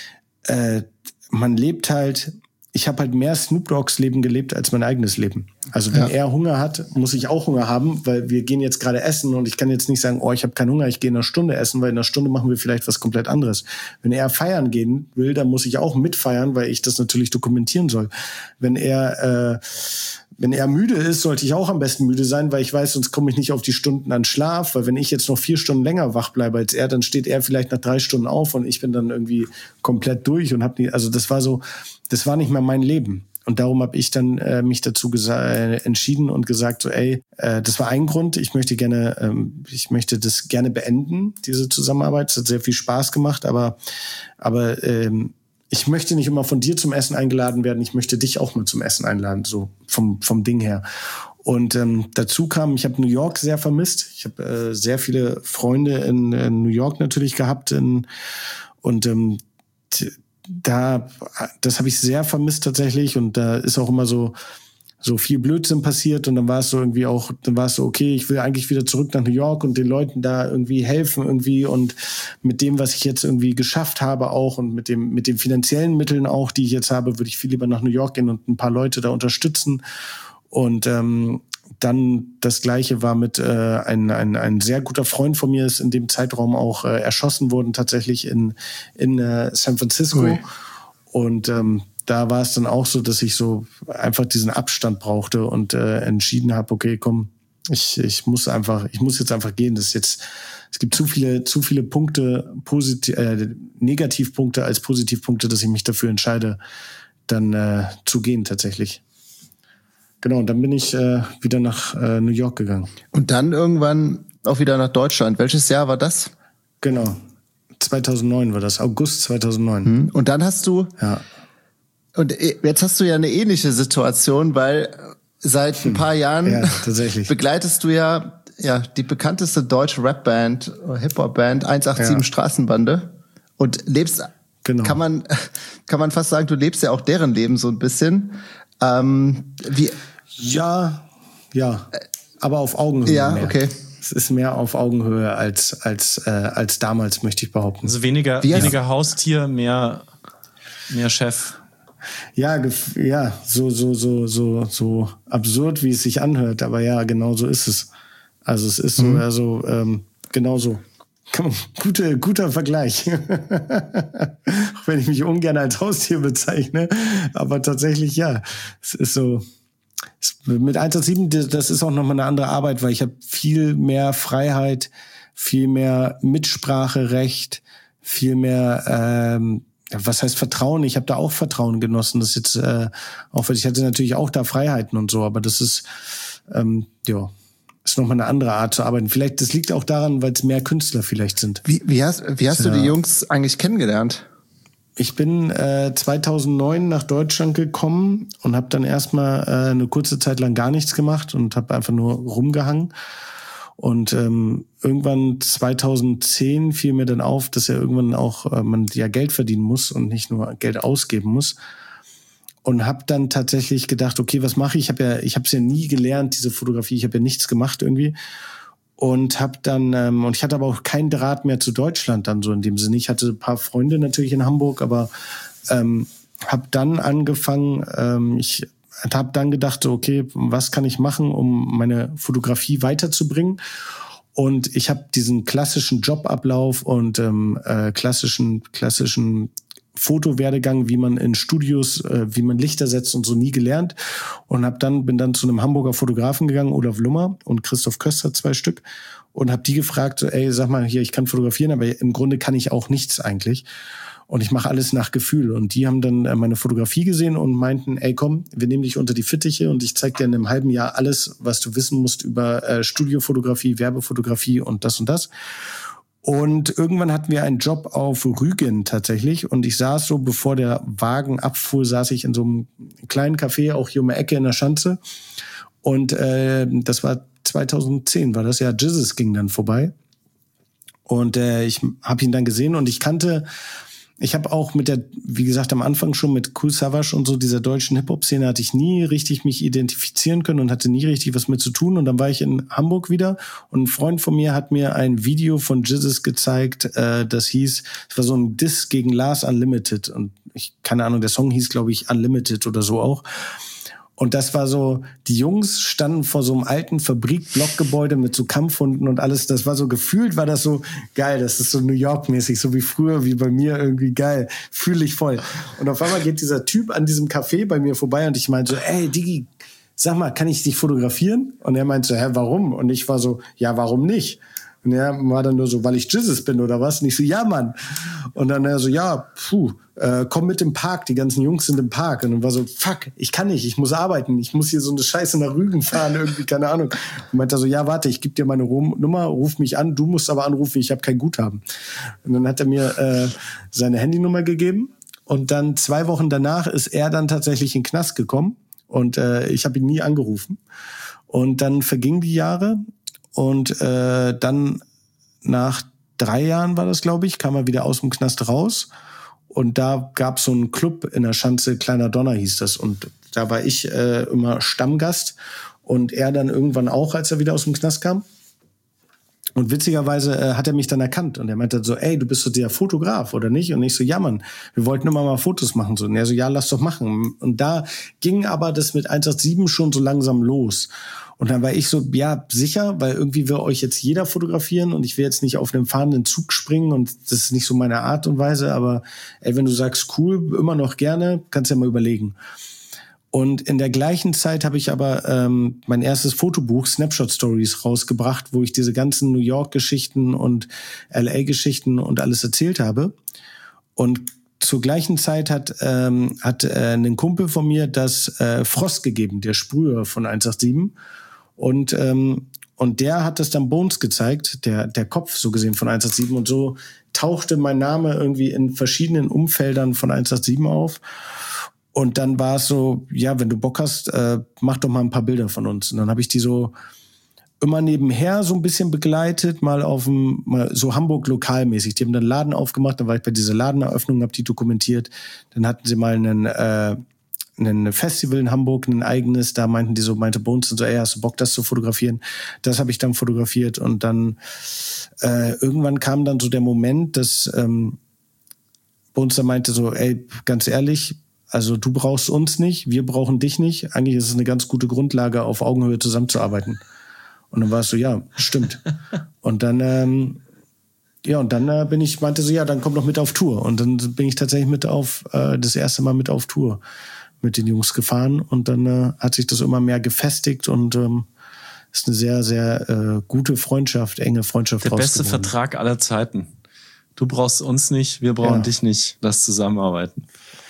äh, man lebt halt, ich habe halt mehr Snoop Doggs Leben gelebt als mein eigenes Leben. Also wenn ja. er Hunger hat, muss ich auch Hunger haben, weil wir gehen jetzt gerade essen und ich kann jetzt nicht sagen, oh, ich habe keinen Hunger, ich gehe in einer Stunde essen, weil in einer Stunde machen wir vielleicht was komplett anderes. Wenn er feiern gehen will, dann muss ich auch mitfeiern, weil ich das natürlich dokumentieren soll. Wenn er äh, Wenn er müde ist, sollte ich auch am besten müde sein, weil ich weiß, sonst komme ich nicht auf die Stunden an Schlaf. Weil wenn ich jetzt noch vier Stunden länger wach bleibe als er, dann steht er vielleicht nach drei Stunden auf und ich bin dann irgendwie komplett durch und hab nie, also das war so, das war nicht mehr mein Leben. Und darum habe ich dann äh, mich dazu gesa- äh, entschieden und gesagt, so, ey, äh, das war ein Grund. Ich möchte gerne, ähm, ich möchte das gerne beenden, diese Zusammenarbeit. Es hat sehr viel Spaß gemacht, aber, aber ähm, ich möchte nicht immer von dir zum Essen eingeladen werden, ich möchte dich auch mal zum Essen einladen, so vom vom Ding her. Und ähm, dazu kam, ich habe New York sehr vermisst. Ich habe äh, sehr viele Freunde in, in New York natürlich gehabt. In, und ähm, t- da, das habe ich sehr vermisst tatsächlich. Und da ist auch immer so so viel Blödsinn passiert und dann war es so irgendwie auch, dann war es so, okay, ich will eigentlich wieder zurück nach New York und den Leuten da irgendwie helfen irgendwie und mit dem, was ich jetzt irgendwie geschafft habe auch und mit dem mit den finanziellen Mitteln auch, die ich jetzt habe, würde ich viel lieber nach New York gehen und ein paar Leute da unterstützen. Und ähm, dann das Gleiche war mit äh, ein, ein ein sehr guter Freund von mir ist in dem Zeitraum auch äh, erschossen worden tatsächlich in in äh, San Francisco. Ui. Und ähm, da war es dann auch so, dass ich so einfach diesen Abstand brauchte und äh, entschieden habe, okay, komm, ich ich muss einfach, ich muss jetzt einfach gehen. Das ist jetzt, es gibt zu viele zu viele Punkte, positiv, äh, Negativpunkte als Positivpunkte, dass ich mich dafür entscheide, dann äh, zu gehen tatsächlich. Genau, und dann bin ich äh, wieder nach äh, New York gegangen. Und dann irgendwann auch wieder nach Deutschland. Welches Jahr war das? Genau, zweitausendneun war das, August zweitausendneun. Und dann hast du ja. Und jetzt hast du ja eine ähnliche Situation, weil seit ein paar Jahren ja, tatsächlich. begleitest du ja, ja die bekannteste deutsche Rapband, Hip-Hop-Band eins acht sieben ja. Straßenbande und lebst, genau. kann man kann man fast sagen, du lebst ja auch deren Leben so ein bisschen. Ähm, wie? Ja, ja, aber auf Augenhöhe. Ja, mehr. okay. Es ist mehr auf Augenhöhe als als äh, als damals, möchte ich behaupten. Also weniger weniger Haustier, mehr mehr Chef. Ja, ja, so, so, so, so, so absurd, wie es sich anhört, aber ja, genau so ist es. Also es ist so, mhm. also ähm, genau so. Gute, guter Vergleich. Auch wenn ich mich ungern als Haustier bezeichne, aber tatsächlich ja, es ist so. Mit eins acht sieben, das ist auch nochmal eine andere Arbeit, weil ich habe viel mehr Freiheit, viel mehr Mitspracherecht, viel mehr ähm, was heißt Vertrauen? Ich habe da auch Vertrauen genossen. Das ist jetzt äh, auch, ich hatte natürlich auch da Freiheiten und so, aber das ist ähm, ja ist nochmal eine andere Art zu arbeiten. Vielleicht das liegt auch daran, weil es mehr Künstler vielleicht sind. Wie, wie hast wie hast ja. du die Jungs eigentlich kennengelernt? Ich bin äh, zweitausendneun nach Deutschland gekommen und habe dann erstmal äh, eine kurze Zeit lang gar nichts gemacht und habe einfach nur rumgehangen. Und ähm, irgendwann zweitausendzehn fiel mir dann auf, dass ja irgendwann auch äh, man ja Geld verdienen muss und nicht nur Geld ausgeben muss. Und habe dann tatsächlich gedacht, okay, was mache ich? Ich habe ja, ich habe es ja nie gelernt, diese Fotografie. Ich habe ja nichts gemacht irgendwie. Und habe dann, ähm, und ich hatte aber auch keinen Draht mehr zu Deutschland dann so in dem Sinne. Ich hatte ein paar Freunde natürlich in Hamburg, aber ähm, habe dann angefangen, ähm, ich habe dann gedacht, okay, was kann ich machen, um meine Fotografie weiterzubringen? Und ich habe diesen klassischen Jobablauf und ähm, äh, klassischen klassischen Fotowerdegang, wie man in Studios, äh, wie man Lichter setzt und so nie gelernt. Und hab dann bin dann zu einem Hamburger Fotografen gegangen, Olaf Lummer und Christoph Köster, zwei Stück, und habe die gefragt, so, ey, sag mal hier, ich kann fotografieren, aber im Grunde kann ich auch nichts eigentlich. Und ich mache alles nach Gefühl. Und die haben dann äh, meine Fotografie gesehen und meinten, ey, komm, wir nehmen dich unter die Fittiche und ich zeig dir in einem halben Jahr alles, was du wissen musst über äh, Studiofotografie, Werbefotografie und das und das. Und irgendwann hatten wir einen Job auf Rügen tatsächlich. Und ich saß so, bevor der Wagen abfuhr, saß ich in so einem kleinen Café, auch hier um die Ecke in der Schanze. Und äh, das war zweitausendzehn, war das ja. Jesus ging dann vorbei. Und äh, ich habe ihn dann gesehen und ich kannte... Ich habe auch mit der, wie gesagt, am Anfang schon mit Kool Savas und so dieser deutschen Hip-Hop-Szene hatte ich nie richtig mich identifizieren können und hatte nie richtig was mit zu tun. Und dann war ich in Hamburg wieder und ein Freund von mir hat mir ein Video von Jesus gezeigt, äh, das hieß, es war so ein Diss gegen Lars Unlimited. Und ich, keine Ahnung, der Song hieß, glaube ich, Unlimited oder so auch. Und das war so, die Jungs standen vor so einem alten Fabrik-Blockgebäude mit so Kampfhunden und alles. Das war so, gefühlt war das so geil. Das ist so New York-mäßig, so wie früher, wie bei mir irgendwie geil. Fühle ich voll. Und auf einmal geht dieser Typ an diesem Café bei mir vorbei und ich meinte so, ey, Digi, sag mal, kann ich dich fotografieren? Und er meinte so, hä, warum? Und ich war so, ja, warum nicht? Und er war dann nur so, weil ich Jesus bin oder was? Und ich so, ja, Mann. Und dann er so, ja, puh, äh, komm mit im Park, die ganzen Jungs sind im Park. Und dann war so, fuck, ich kann nicht, ich muss arbeiten. Ich muss hier so eine Scheiße nach Rügen fahren, irgendwie, keine Ahnung. Und meinte er so, ja, warte, ich gebe dir meine Nummer, ruf mich an, du musst aber anrufen, ich habe kein Guthaben. Und dann hat er mir äh, seine Handynummer gegeben. Und dann zwei Wochen danach ist er dann tatsächlich in den Knast gekommen. Und äh, ich habe ihn nie angerufen. Und dann vergingen die Jahre. Und äh, dann nach drei Jahren war das, glaube ich, kam er wieder aus dem Knast raus. Und da gab es so einen Club in der Schanze, Kleiner Donner hieß das. Und da war ich äh, immer Stammgast. Und er dann irgendwann auch, als er wieder aus dem Knast kam. Und witzigerweise äh, hat er mich dann erkannt. Und er meinte so, ey, du bist so der Fotograf, oder nicht? Und ich so, ja, Mann, wir wollten immer mal Fotos machen. Und er so, ja, lass doch machen. Und da ging aber das mit eins acht sieben schon so langsam los. Und dann war ich so, ja, sicher, weil irgendwie will euch jetzt jeder fotografieren und ich will jetzt nicht auf einen fahrenden Zug springen und das ist nicht so meine Art und Weise, aber ey, wenn du sagst, cool, immer noch gerne, kannst ja mal überlegen. Und in der gleichen Zeit habe ich aber ähm, mein erstes Fotobuch, Snapshot Stories, rausgebracht, wo ich diese ganzen New York-Geschichten und L A-Geschichten und alles erzählt habe. Und zur gleichen Zeit hat ähm, hat äh, ein Kumpel von mir das äh, Frost gegeben, der Sprüher von eins acht sieben. Und ähm, und der hat das dann Bones gezeigt, der der Kopf so gesehen von eins acht sieben. Und so tauchte mein Name irgendwie in verschiedenen Umfeldern von eins acht sieben auf. Und dann war es so, ja, wenn du Bock hast, äh, mach doch mal ein paar Bilder von uns. Und dann habe ich die so immer nebenher so ein bisschen begleitet, mal auf dem, mal so Hamburg lokalmäßig. Die haben dann einen Laden aufgemacht, dann war ich bei dieser Ladeneröffnung, habe die dokumentiert. Dann hatten sie mal einen, äh, einen Festival in Hamburg, ein eigenes, da meinten die so, meinte Bones und so, ey, hast du Bock, das zu fotografieren? Das habe ich dann fotografiert und dann äh, irgendwann kam dann so der Moment, dass ähm, Bones dann meinte so, ey, ganz ehrlich, also du brauchst uns nicht, wir brauchen dich nicht. Eigentlich ist es eine ganz gute Grundlage, auf Augenhöhe zusammenzuarbeiten. Und dann war es so, ja, stimmt. Und dann, ähm, ja, und dann äh, bin ich, meinte so, ja, dann komm doch mit auf Tour. Und dann bin ich tatsächlich mit auf, äh, das erste Mal mit auf Tour mit den Jungs gefahren. Und dann äh, hat sich das immer mehr gefestigt und ähm, ist eine sehr, sehr äh, gute Freundschaft, enge Freundschaft rausgeworden. Der beste geworden. Vertrag aller Zeiten. Du brauchst uns nicht, wir brauchen ja. dich nicht. Lass zusammenarbeiten.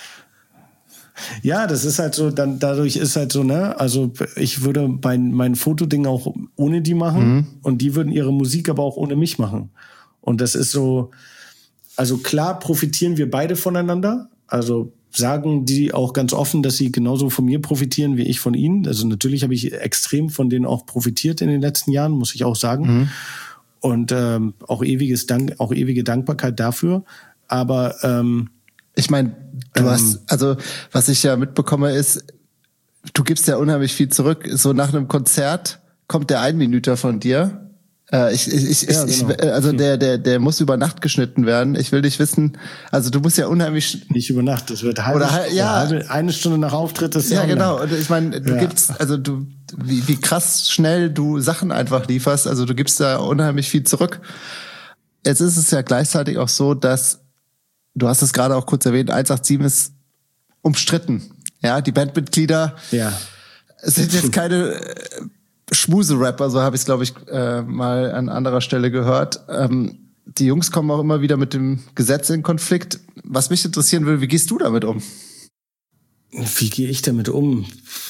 Ja, das ist halt so, dann dadurch ist halt so, ne, also ich würde mein, mein Fotoding auch ohne die machen mhm. und die würden ihre Musik aber auch ohne mich machen. Und das ist so, also klar profitieren wir beide voneinander, also sagen die auch ganz offen, dass sie genauso von mir profitieren wie ich von ihnen. Also natürlich habe ich extrem von denen auch profitiert in den letzten Jahren, muss ich auch sagen. Mhm. Und ähm, auch ewiges Dank, auch ewige Dankbarkeit dafür. Aber ähm, ich meine, du ähm, hast, also was ich ja mitbekomme ist, du gibst ja unheimlich viel zurück. So nach einem Konzert kommt der Einminüter von dir. Äh, ich, ich, ich, ja, ich, genau. ich, also der, der, der muss über Nacht geschnitten werden. Ich will nicht wissen, also du musst ja unheimlich nicht über Nacht. Das wird halbe, oder, ja, halbe, eine Stunde nach Auftritt ist ja genau. Und ich meine, du ja. gibst, also du, wie, wie krass schnell du Sachen einfach lieferst. Also du gibst da unheimlich viel zurück. Jetzt ist es ja gleichzeitig auch so, dass du hast es gerade auch kurz erwähnt, eins acht sieben ist umstritten. Ja, die Bandmitglieder ja. sind jetzt keine Schmuse-Rapper, so habe ich es, glaube ich, äh, mal an anderer Stelle gehört. Ähm, die Jungs kommen auch immer wieder mit dem Gesetz in Konflikt. Was mich interessieren will, wie gehst du damit um? Wie gehe ich damit um?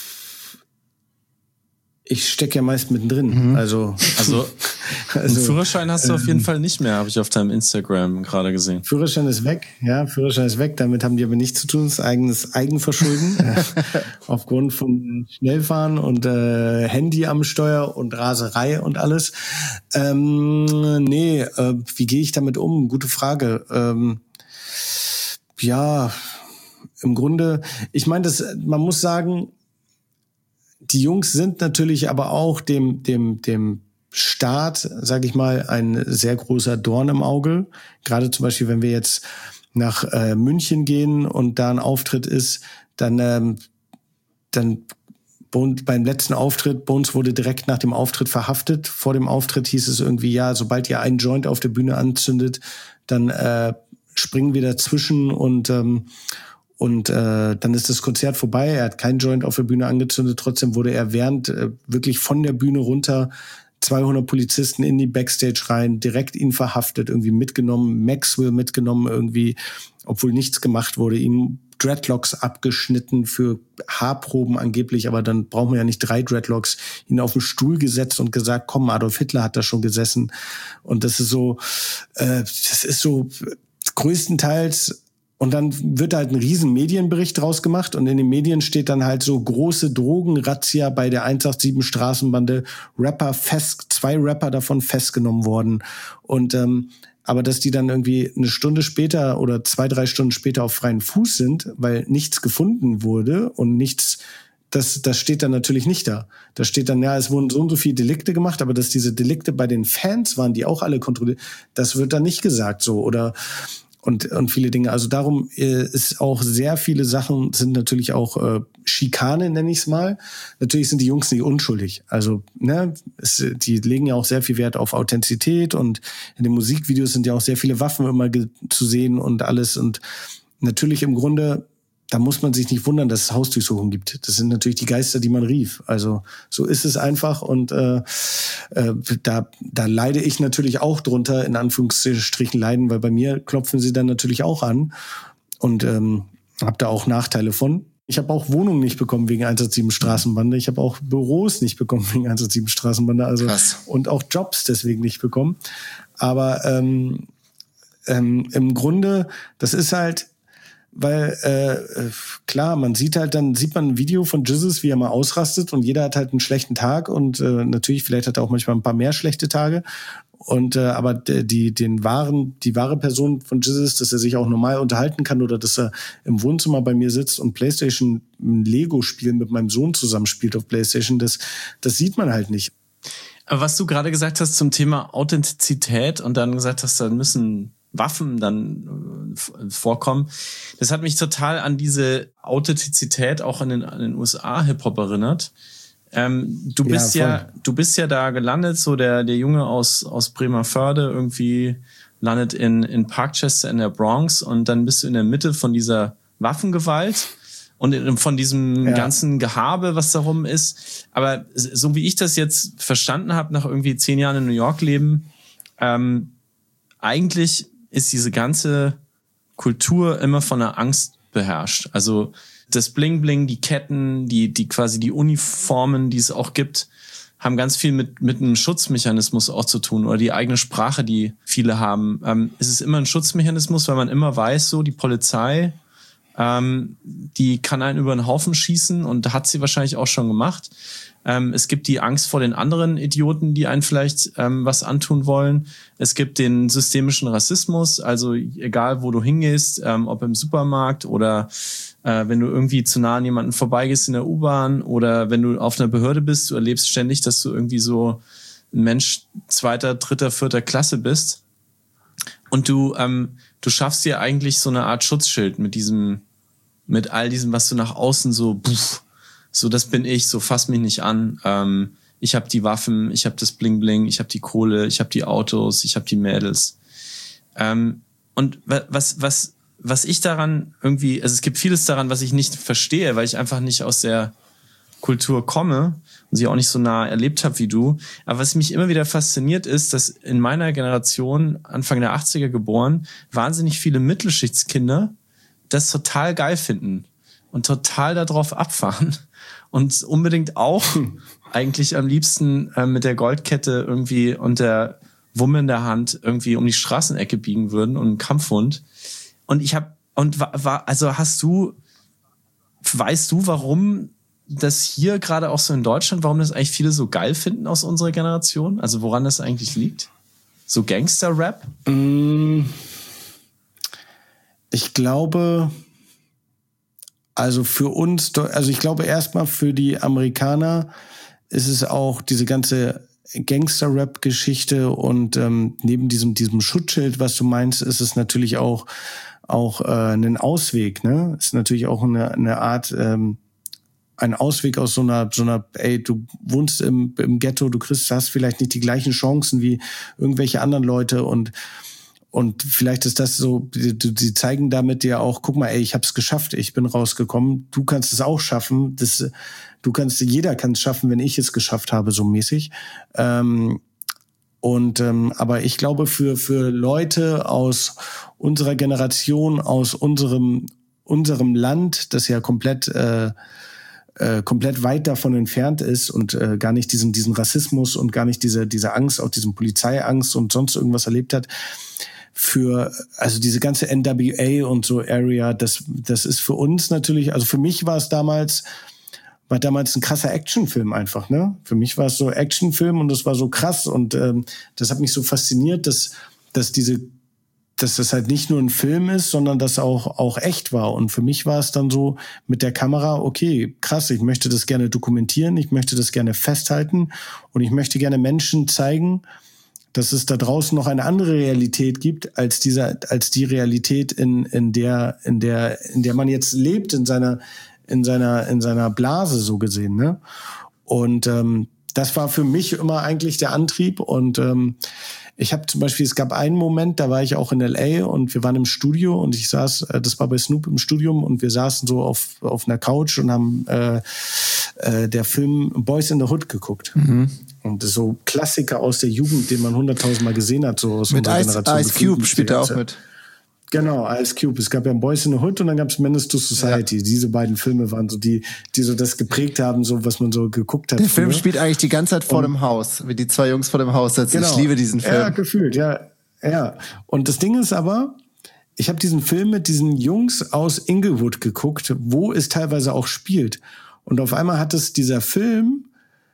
Ich stecke ja meist mittendrin. Mhm. Also, also, also einen Führerschein hast du ähm, auf jeden Fall nicht mehr, habe ich auf deinem Instagram gerade gesehen. Führerschein ist weg, ja, Führerschein ist weg. Damit haben die aber nichts zu tun. Das ist eigenes Eigenverschulden. äh, aufgrund von Schnellfahren und äh, Handy am Steuer und Raserei und alles. Ähm, nee, äh, wie gehe ich damit um? Gute Frage. Ähm, ja, im Grunde, ich meine, das, man muss sagen, die Jungs sind natürlich aber auch dem dem dem Staat, sage ich mal, ein sehr großer Dorn im Auge. Gerade zum Beispiel, wenn wir jetzt nach äh, München gehen und da ein Auftritt ist, dann ähm, dann beim letzten Auftritt, Bones wurde direkt nach dem Auftritt verhaftet. Vor dem Auftritt hieß es irgendwie, ja, sobald ihr einen Joint auf der Bühne anzündet, dann äh, springen wir dazwischen und ähm, Und äh, dann ist das Konzert vorbei. Er hat keinen Joint auf der Bühne angezündet. Trotzdem wurde er während äh, wirklich von der Bühne runter zweihundert Polizisten in die Backstage rein, direkt ihn verhaftet, irgendwie mitgenommen, Maxwell mitgenommen irgendwie, obwohl nichts gemacht wurde, ihm Dreadlocks abgeschnitten für Haarproben angeblich, aber dann braucht man ja nicht drei Dreadlocks, ihn auf den Stuhl gesetzt und gesagt, komm, Adolf Hitler hat da schon gesessen. Und das ist so, äh, das ist so größtenteils. Und dann wird halt ein riesen Medienbericht draus gemacht und in den Medien steht dann halt so große Drogenrazzia bei der eins acht sieben Straßenbande, Rapper fest, zwei Rapper davon festgenommen worden. Und ähm, aber dass die dann irgendwie eine Stunde später oder zwei, drei Stunden später auf freien Fuß sind, weil nichts gefunden wurde und nichts, das, das steht dann natürlich nicht da. Da steht dann, ja, es wurden so und so viele Delikte gemacht, aber dass diese Delikte bei den Fans waren, die auch alle kontrolliert, das wird dann nicht gesagt so oder Und, und viele Dinge. Also darum äh, ist auch sehr viele Sachen sind natürlich auch äh, Schikane, nenne ich es mal. Natürlich sind die Jungs nicht unschuldig. Also ne, es, die legen ja auch sehr viel Wert auf Authentizität und in den Musikvideos sind ja auch sehr viele Waffen immer ge- zu sehen und alles. Und natürlich im Grunde, da muss man sich nicht wundern, dass es Hausdurchsuchungen gibt. Das sind natürlich die Geister, die man rief. Also so ist es einfach und äh, äh, da, da leide ich natürlich auch drunter, in Anführungsstrichen leiden, weil bei mir klopfen sie dann natürlich auch an und ähm, habe da auch Nachteile von. Ich habe auch Wohnungen nicht bekommen wegen eins acht sieben Straßenbande. Ich habe auch Büros nicht bekommen wegen eins acht sieben Straßenbande. Also Krass. Und auch Jobs deswegen nicht bekommen. Aber ähm, ähm, im Grunde, das ist halt weil äh, klar, man sieht halt, dann sieht man ein Video von Jesus, wie er mal ausrastet und jeder hat halt einen schlechten Tag und äh, natürlich, vielleicht hat er auch manchmal ein paar mehr schlechte Tage und äh, aber die den wahren die wahre Person von Jesus, dass er sich auch normal unterhalten kann oder dass er im Wohnzimmer bei mir sitzt und PlayStation ein Lego-Spiel mit meinem Sohn zusammenspielt auf PlayStation, das das sieht man halt nicht. Aber was du gerade gesagt hast zum Thema Authentizität und dann gesagt hast, da müssen Waffen dann vorkommen. Das hat mich total an diese Authentizität auch in den, in den U S A Hip-Hop erinnert. Ähm, du bist ja, ja, du bist ja da gelandet, so der, der Junge aus, aus Bremervörde irgendwie landet in, in Parkchester in der Bronx und dann bist du in der Mitte von dieser Waffengewalt und von diesem ja. ganzen Gehabe, was darum ist. Aber so wie ich das jetzt verstanden habe, nach irgendwie zehn Jahren in New York leben, ähm, eigentlich ist diese ganze Kultur immer von der Angst beherrscht. Also das Bling-Bling, die Ketten, die die quasi die Uniformen, die es auch gibt, haben ganz viel mit mit einem Schutzmechanismus auch zu tun oder die eigene Sprache, die viele haben. Ähm, es ist immer ein Schutzmechanismus, weil man immer weiß, so die Polizei Ähm, die kann einen über den Haufen schießen und hat sie wahrscheinlich auch schon gemacht. Ähm, es gibt die Angst vor den anderen Idioten, die einen vielleicht ähm, was antun wollen. Es gibt den systemischen Rassismus, also egal wo du hingehst, ähm, ob im Supermarkt oder äh, wenn du irgendwie zu nah an jemanden vorbeigehst in der U-Bahn oder wenn du auf einer Behörde bist, du erlebst ständig, dass du irgendwie so ein Mensch zweiter, dritter, vierter Klasse bist. Und du, ähm, du schaffst dir eigentlich so eine Art Schutzschild mit diesem, mit all diesem, was du nach außen so, puff, so das bin ich, so fass mich nicht an. Ähm, ich habe die Waffen, ich habe das Bling Bling, ich habe die Kohle, ich habe die Autos, ich habe die Mädels. Ähm, und was, was, was ich daran irgendwie, also es gibt vieles daran, was ich nicht verstehe, weil ich einfach nicht aus der Kultur komme und sie auch nicht so nah erlebt habe wie du. Aber was mich immer wieder fasziniert ist, dass in meiner Generation, Anfang der achtziger geboren, wahnsinnig viele Mittelschichtskinder das total geil finden und total darauf abfahren und unbedingt auch eigentlich am liebsten äh, mit der Goldkette irgendwie und der Wumme in der Hand irgendwie um die Straßenecke biegen würden und einen Kampfhund. Und ich habe, und war, war, also hast du, weißt du, warum das hier gerade auch so in Deutschland, warum das eigentlich viele so geil finden aus unserer Generation? Also woran das eigentlich liegt? So Gangster-Rap? Ich glaube, also für uns, also ich glaube erstmal für die Amerikaner ist es auch diese ganze Gangster-Rap-Geschichte und ähm, neben diesem diesem Schutzschild, was du meinst, ist es natürlich auch auch äh, ein Ausweg, ne? Ist natürlich auch eine eine Art ähm, ein Ausweg aus so einer so einer ey, du wohnst im im Ghetto, du kriegst hast vielleicht nicht die gleichen Chancen wie irgendwelche anderen Leute und Und vielleicht ist das so, die, die zeigen damit dir auch, guck mal, ey, ich hab's geschafft, ich bin rausgekommen, du kannst es auch schaffen, das, du kannst, jeder kann es schaffen, wenn ich es geschafft habe, so mäßig. Ähm, und ähm, aber ich glaube, für für Leute aus unserer Generation, aus unserem unserem Land, das ja komplett äh, äh, komplett weit davon entfernt ist und äh, gar nicht diesen diesen Rassismus und gar nicht diese diese Angst, auch diesen Polizeiangst und sonst irgendwas erlebt hat, für, also diese ganze N W A und so Area, das, das ist für uns natürlich, also für mich war es damals, war damals ein krasser Actionfilm einfach, ne? Für mich war es so Actionfilm und das war so krass und ähm, das hat mich so fasziniert, dass, dass diese, dass das halt nicht nur ein Film ist, sondern dass auch, auch echt war. Und für mich war es dann so mit der Kamera, okay, krass, ich möchte das gerne dokumentieren, ich möchte das gerne festhalten und ich möchte gerne Menschen zeigen, dass es da draußen noch eine andere Realität gibt als dieser, als die Realität in in der in der in der man jetzt lebt in seiner in seiner in seiner Blase so gesehen, ne? Und ähm, das war für mich immer eigentlich der Antrieb und ähm, ich habe zum Beispiel, es gab einen Moment, da war ich auch in L A und wir waren im Studio und ich saß, äh, das war bei Snoop im Studium und wir saßen so auf auf einer Couch und haben äh, äh, der Film Boys in the Hood geguckt. Mhm. Und das ist so Klassiker aus der Jugend, den man hunderttausendmal gesehen hat, so aus mit unserer Ice, Generation. Ice Cube spielt er auch mit. Genau, Ice Cube. Es gab ja Boys in the Hood und dann gab es Menace to Society. Ja. Diese beiden Filme waren so die, die so das geprägt haben, so was man so geguckt hat. Der Film früher. spielt eigentlich die ganze Zeit vor und, dem Haus, wie die zwei Jungs vor dem Haus sitzen. Genau. Ich liebe diesen Film. Ja, gefühlt, ja, ja. Und das Ding ist aber, ich habe diesen Film mit diesen Jungs aus Inglewood geguckt, wo es teilweise auch spielt. Und auf einmal hat es dieser Film,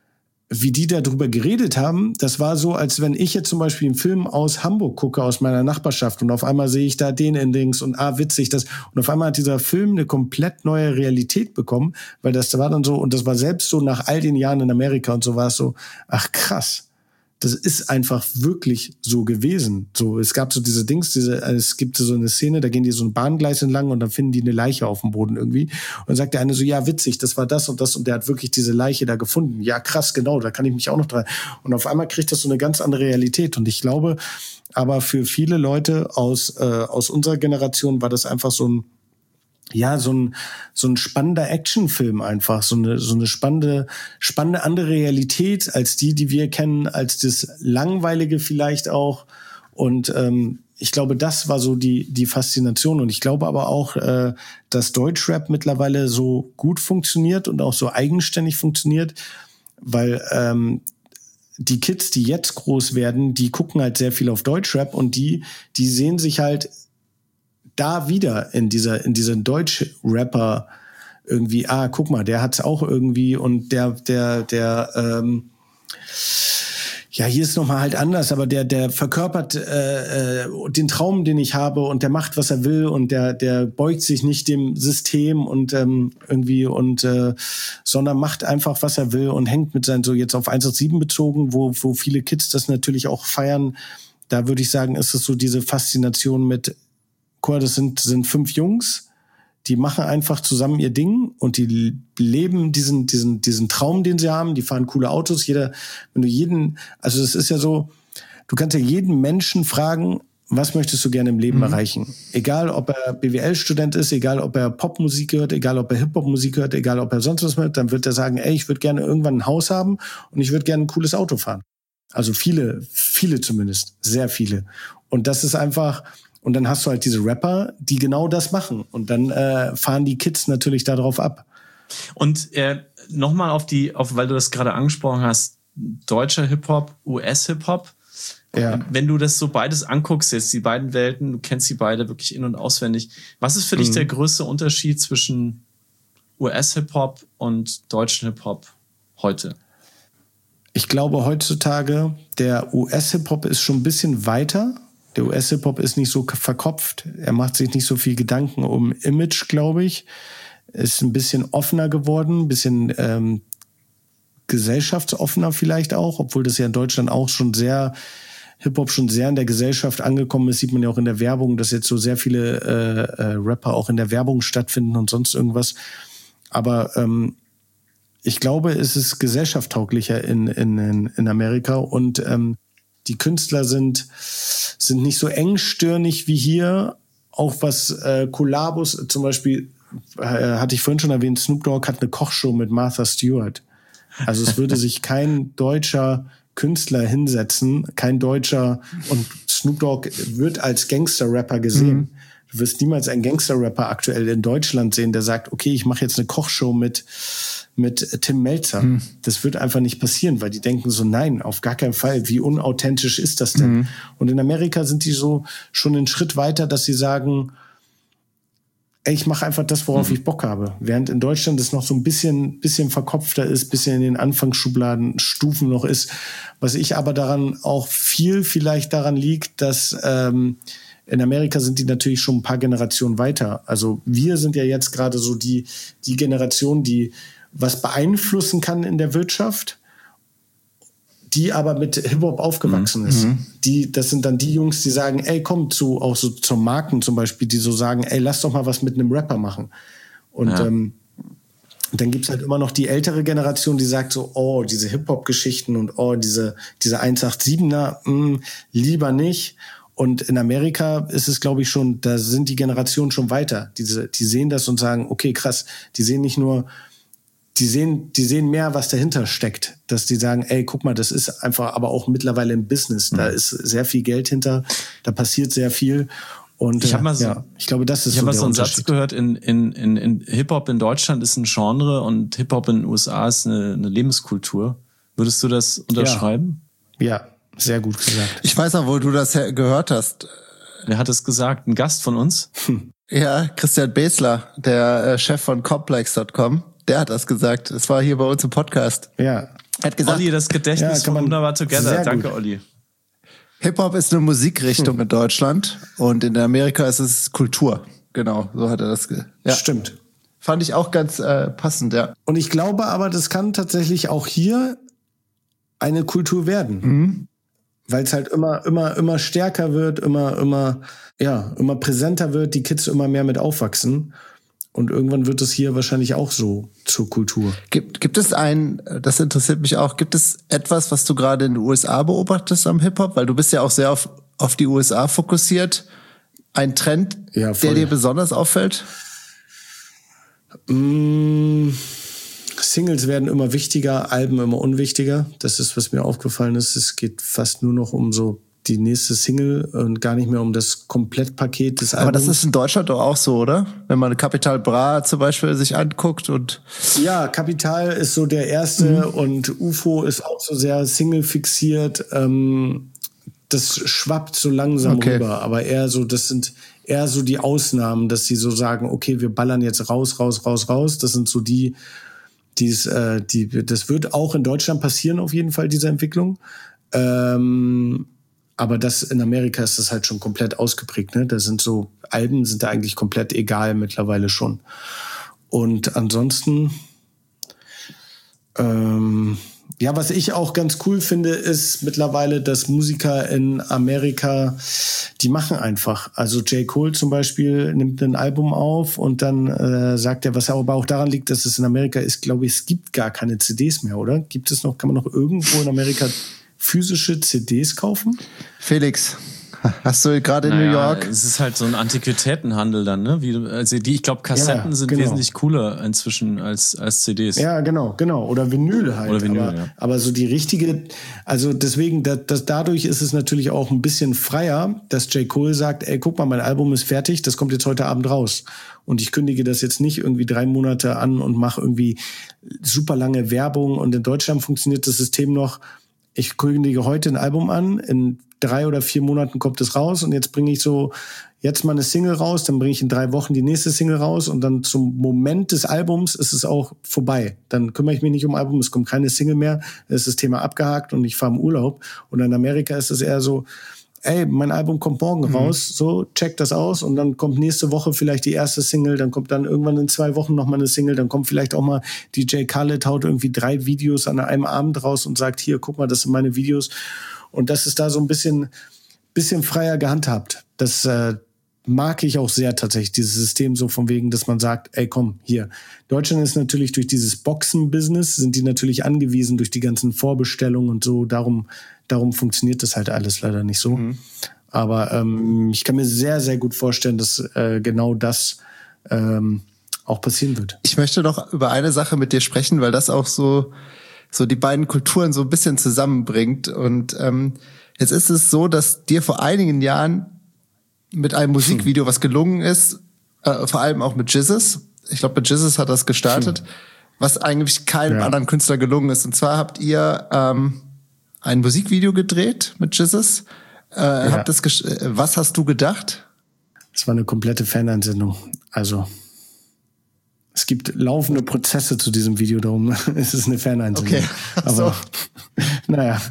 wie die da drüber geredet haben, das war so, als wenn ich jetzt zum Beispiel einen Film aus Hamburg gucke, aus meiner Nachbarschaft und auf einmal sehe ich da den Endings und ah, witzig, das, und auf einmal hat dieser Film eine komplett neue Realität bekommen, weil das war dann so, und das war selbst so nach all den Jahren in Amerika und so war es so, ach krass, das ist einfach wirklich so gewesen. So, es gab so diese Dings, diese, es gibt so eine Szene, da gehen die so ein Bahngleis entlang und dann finden die eine Leiche auf dem Boden irgendwie. Und dann sagt der eine so, ja, witzig, das war das und das und der hat wirklich diese Leiche da gefunden. Ja, krass, genau, da kann ich mich auch noch dran. Und auf einmal kriegt das so eine ganz andere Realität. Und ich glaube, aber für viele Leute aus, äh, aus unserer Generation war das einfach so ein, ja, so ein, so ein spannender Actionfilm einfach, so eine, so eine spannende, spannende andere Realität als die, die wir kennen, als das Langweilige vielleicht auch. Und ähm, ich glaube, das war so die, die Faszination. Und ich glaube aber auch, äh, dass Deutschrap mittlerweile so gut funktioniert und auch so eigenständig funktioniert, weil ähm, die Kids, die jetzt groß werden, die gucken halt sehr viel auf Deutschrap und die, die sehen sich halt da wieder in dieser, in diesen Deutsch-Rapper irgendwie, ah, guck mal, der hat's auch irgendwie und der, der, der, ähm, ja, hier ist nochmal halt anders, aber der, der verkörpert äh, äh, den Traum, den ich habe und der macht, was er will und der, der beugt sich nicht dem System und ähm, irgendwie und äh, sondern macht einfach, was er will und hängt mit seinen, so jetzt auf eins acht sieben bezogen, wo, wo viele Kids das natürlich auch feiern. Da würde ich sagen, ist es so diese Faszination mit, guck mal, das sind, sind fünf Jungs, die machen einfach zusammen ihr Ding und die leben diesen, diesen, diesen Traum, den sie haben. Die fahren coole Autos. Jeder, wenn du jeden, also das ist ja so, du kannst ja jeden Menschen fragen, was möchtest du gerne im Leben mhm. erreichen? Egal, ob er B W L-Student ist, egal, ob er Popmusik hört, egal, ob er Hip-Hop-Musik hört, egal, ob er sonst was hört, dann wird er sagen, ey, ich würde gerne irgendwann ein Haus haben und ich würde gerne ein cooles Auto fahren. Also viele, viele zumindest, sehr viele. Und das ist einfach, und dann hast du halt diese Rapper, die genau das machen. Und dann äh, fahren die Kids natürlich darauf ab. Und äh, nochmal auf die, auf, weil du das gerade angesprochen hast, deutscher Hip-Hop, U S-Hip-Hop. Ja. Wenn du das so beides anguckst, jetzt die beiden Welten, du kennst die beide wirklich in- und auswendig. Was ist für dich mhm. der größte Unterschied zwischen U S-Hip-Hop und deutschen Hip-Hop heute? Ich glaube, heutzutage, der U S-Hip-Hop ist schon ein bisschen weiter. Der U S-Hip-Hop ist nicht so verkopft. Er macht sich nicht so viel Gedanken um Image, glaube ich. Ist ein bisschen offener geworden, ein bisschen ähm, gesellschaftsoffener vielleicht auch, obwohl das ja in Deutschland auch schon sehr, Hip-Hop schon sehr in der Gesellschaft angekommen ist. Sieht man ja auch in der Werbung, dass jetzt so sehr viele äh, äh, Rapper auch in der Werbung stattfinden und sonst irgendwas. Aber ähm, ich glaube, es ist gesellschaftstauglicher in, in, in Amerika und ähm, die Künstler sind, sind nicht so engstirnig wie hier. Auch was äh, Kollabos, zum Beispiel, äh, hatte ich vorhin schon erwähnt, Snoop Dogg hat eine Kochshow mit Martha Stewart. Also es würde sich kein deutscher Künstler hinsetzen, kein Deutscher, und Snoop Dogg wird als Gangster-Rapper gesehen. Mhm. Du wirst niemals einen Gangster-Rapper aktuell in Deutschland sehen, der sagt, okay, ich mache jetzt eine Kochshow mit mit Tim Melzer. Mhm. Das wird einfach nicht passieren, weil die denken so, nein, auf gar keinen Fall. Wie unauthentisch ist das denn? Mhm. Und in Amerika sind die so schon einen Schritt weiter, dass sie sagen, ey, ich mache einfach das, worauf mhm. ich Bock habe. Während in Deutschland es noch so ein bisschen, bisschen verkopfter ist, bisschen in den Anfangsschubladen, Stufen noch ist. Was ich aber daran auch viel vielleicht daran liegt, dass ähm, in Amerika sind die natürlich schon ein paar Generationen weiter. Also wir sind ja jetzt gerade so die, die Generation, die was beeinflussen kann in der Wirtschaft, die aber mit Hip-Hop aufgewachsen mhm. ist. Die, das sind dann die Jungs, die sagen, ey, komm zu, auch so zur Marken zum Beispiel, die so sagen, ey, lass doch mal was mit einem Rapper machen. Und ja. ähm, dann gibt's halt immer noch die ältere Generation, die sagt so, oh, diese Hip-Hop-Geschichten und oh, diese, diese eins acht siebener, mh, lieber nicht. Und in Amerika ist es, glaube ich, schon, da sind die Generationen schon weiter. Diese, die sehen das und sagen, okay, krass, die sehen nicht nur, die sehen, die sehen mehr, was dahinter steckt. Dass die sagen, ey, guck mal, das ist einfach aber auch mittlerweile ein Business. Da ist sehr viel Geld hinter, da passiert sehr viel. Und ich habe mal so, ja, ich glaube, das ist ich so habe der so einen Satz gehört, in, in, in, in Hip-Hop in Deutschland ist ein Genre und Hip-Hop in den U S A ist eine, eine Lebenskultur. Würdest du das unterschreiben? Ja, ja, sehr gut gesagt. Ich weiß auch, wo du das gehört hast. Wer hat es gesagt? Ein Gast von uns? Hm. Ja, Christian Besler, der Chef von Complex Punkt com. Der hat das gesagt. Das war hier bei uns im Podcast. Ja. Er hat gesagt, Olli, das Gedächtnis ja, von Wunderbar Together. Danke, gut. Olli. Hip-Hop ist eine Musikrichtung hm. in Deutschland und in Amerika ist es Kultur. Genau, so hat er das gesagt. Ja. Stimmt. Fand ich auch ganz äh, passend, ja. Und ich glaube aber, das kann tatsächlich auch hier eine Kultur werden. Mhm. Weil es halt immer, immer, immer stärker wird, immer, immer, ja, immer präsenter wird, die Kids immer mehr mit aufwachsen. Und irgendwann wird es hier wahrscheinlich auch so zur Kultur. Gibt, gibt es ein, das interessiert mich auch, gibt es etwas, was du gerade in den U S A beobachtest am Hip-Hop? Weil du bist ja auch sehr auf, auf die U S A fokussiert. Ein Trend, ja, der dir besonders auffällt? Mmh, Singles werden immer wichtiger, Alben immer unwichtiger. Das ist, was mir aufgefallen ist. Es geht fast nur noch um so die nächste Single und gar nicht mehr um das Komplettpaket des Albums. Aber das ist in Deutschland doch auch so, oder? Wenn man Capital Bra zum Beispiel sich anguckt und... Ja, Capital ist so der erste mhm. und U F O ist auch so sehr Single fixiert. Ähm, das schwappt so langsam okay. rüber, aber eher so, das sind eher so die Ausnahmen, dass sie so sagen, okay, wir ballern jetzt raus, raus, raus, raus. Das sind so die, die's, äh, die, das wird auch in Deutschland passieren, auf jeden Fall, diese Entwicklung. Ähm, aber das in Amerika ist das halt schon komplett ausgeprägt, ne? Da sind so, Alben sind da eigentlich komplett egal mittlerweile schon. Und ansonsten, ähm, ja, was ich auch ganz cool finde, ist mittlerweile, dass Musiker in Amerika, die machen einfach. Also J. Cole zum Beispiel nimmt ein Album auf und dann äh, sagt er, was aber auch daran liegt, dass es in Amerika ist, glaube ich, es gibt gar keine C Ds mehr, oder? Gibt es noch, kann man noch irgendwo in Amerika physische C Ds kaufen? Felix, hast du gerade in naja, New York? Es ist halt so ein Antiquitätenhandel dann, ne? Wie, also die, ich glaube, Kassetten Ja, sind genau. wesentlich cooler inzwischen als, als C Ds. Ja, genau, genau. Oder Vinyl halt. Oder Vinyl, aber, ja. aber so die richtige, also deswegen, das, das, dadurch ist es natürlich auch ein bisschen freier, dass J. Cole sagt, ey, guck mal, mein Album ist fertig, das kommt jetzt heute Abend raus. Und ich kündige das jetzt nicht irgendwie drei Monate an und mache irgendwie super lange Werbung. Und in Deutschland funktioniert das System noch, ich kündige heute ein Album an, in drei oder vier Monaten kommt es raus und jetzt bringe ich so jetzt mal eine Single raus, dann bringe ich in drei Wochen die nächste Single raus und dann zum Moment des Albums ist es auch vorbei. Dann kümmere ich mich nicht um Album, es kommt keine Single mehr, dann ist das Thema abgehakt und ich fahre im Urlaub. Und in Amerika ist es eher so, ey, mein Album kommt morgen mhm. raus, so, check das aus und dann kommt nächste Woche vielleicht die erste Single, dann kommt dann irgendwann in zwei Wochen nochmal eine Single, dann kommt vielleicht auch mal D J Khaled, haut irgendwie drei Videos an einem Abend raus und sagt, hier, guck mal, das sind meine Videos. Und das ist da so ein bisschen, bisschen freier gehandhabt. Das äh, mag ich auch sehr tatsächlich, dieses System so von wegen, dass man sagt, ey, komm, hier. Deutschland ist natürlich durch dieses Boxen-Business, sind die natürlich angewiesen durch die ganzen Vorbestellungen und so. Darum, darum funktioniert das halt alles leider nicht so. Mhm. Aber ähm, ich kann mir sehr, sehr gut vorstellen, dass äh, genau das ähm, auch passieren wird. Ich möchte noch über eine Sache mit dir sprechen, weil das auch so so die beiden Kulturen so ein bisschen zusammenbringt. Und ähm, jetzt ist es so, dass dir vor einigen Jahren mit einem Musikvideo, was gelungen ist, äh, vor allem auch mit Jizzes, ich glaube, mit Jizzes hat das gestartet, hm. was eigentlich keinem ja. anderen Künstler gelungen ist. Und zwar habt ihr ähm, ein Musikvideo gedreht mit Jizzes. Äh, ja. habt das gesch- was hast du gedacht? Es war eine komplette Faneinsendung. Also es gibt laufende Prozesse zu diesem Video, darum ist es eine Faneinsendung. Okay. So. Aber naja.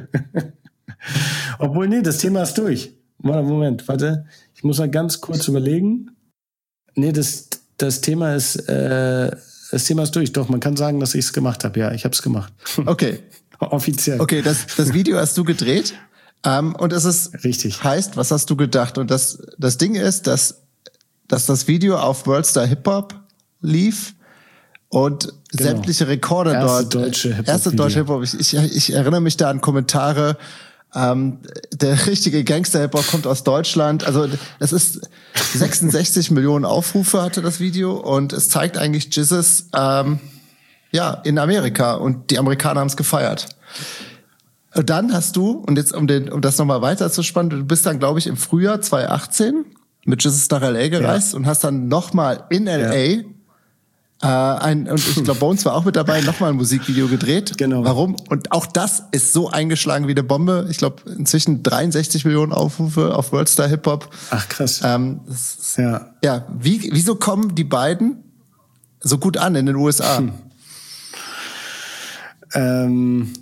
Obwohl, nee, das Thema ist durch. Moment, warte. Ich muss mal ganz kurz überlegen. Nee, das, das Thema ist äh, das Thema ist durch. Doch, man kann sagen, dass ich es gemacht habe. Ja, ich habe es gemacht. Okay. Offiziell. Okay, das, das Video hast du gedreht. Ähm, und es ist richtig. Heißt, was hast du gedacht? Und das, das Ding ist, dass, dass das Video auf Worldstar Hip Hop lief und genau. sämtliche Rekorde erste dort. Deutsche Hip-Hop erste deutsche Hip-Hop. Ich, ich, ich erinnere mich da an Kommentare. Ähm, der richtige Gangster-Hip-Hop kommt aus Deutschland. Also es ist sechsundsechzig Millionen Aufrufe hatte das Video und es zeigt eigentlich Jizzes ähm, ja in Amerika und die Amerikaner haben es gefeiert. Und dann hast du, und jetzt um den um das nochmal weiter zu spannen, du bist dann, glaube ich, im Frühjahr zwanzig achtzehn mit Jizzes nach L A gereist ja. und hast dann nochmal in L A ja. Äh, ein, und ich glaube, Bones war auch mit dabei, nochmal ein Musikvideo gedreht. Genau. Warum? Und auch das ist so eingeschlagen wie eine Bombe. Ich glaube, inzwischen dreiundsechzig Millionen Aufrufe auf Worldstar Hip Hop. Ach, krass. Ähm, ist, ja. Ja, wie, wieso kommen die beiden so gut an in den U S A? Hm. Ähm,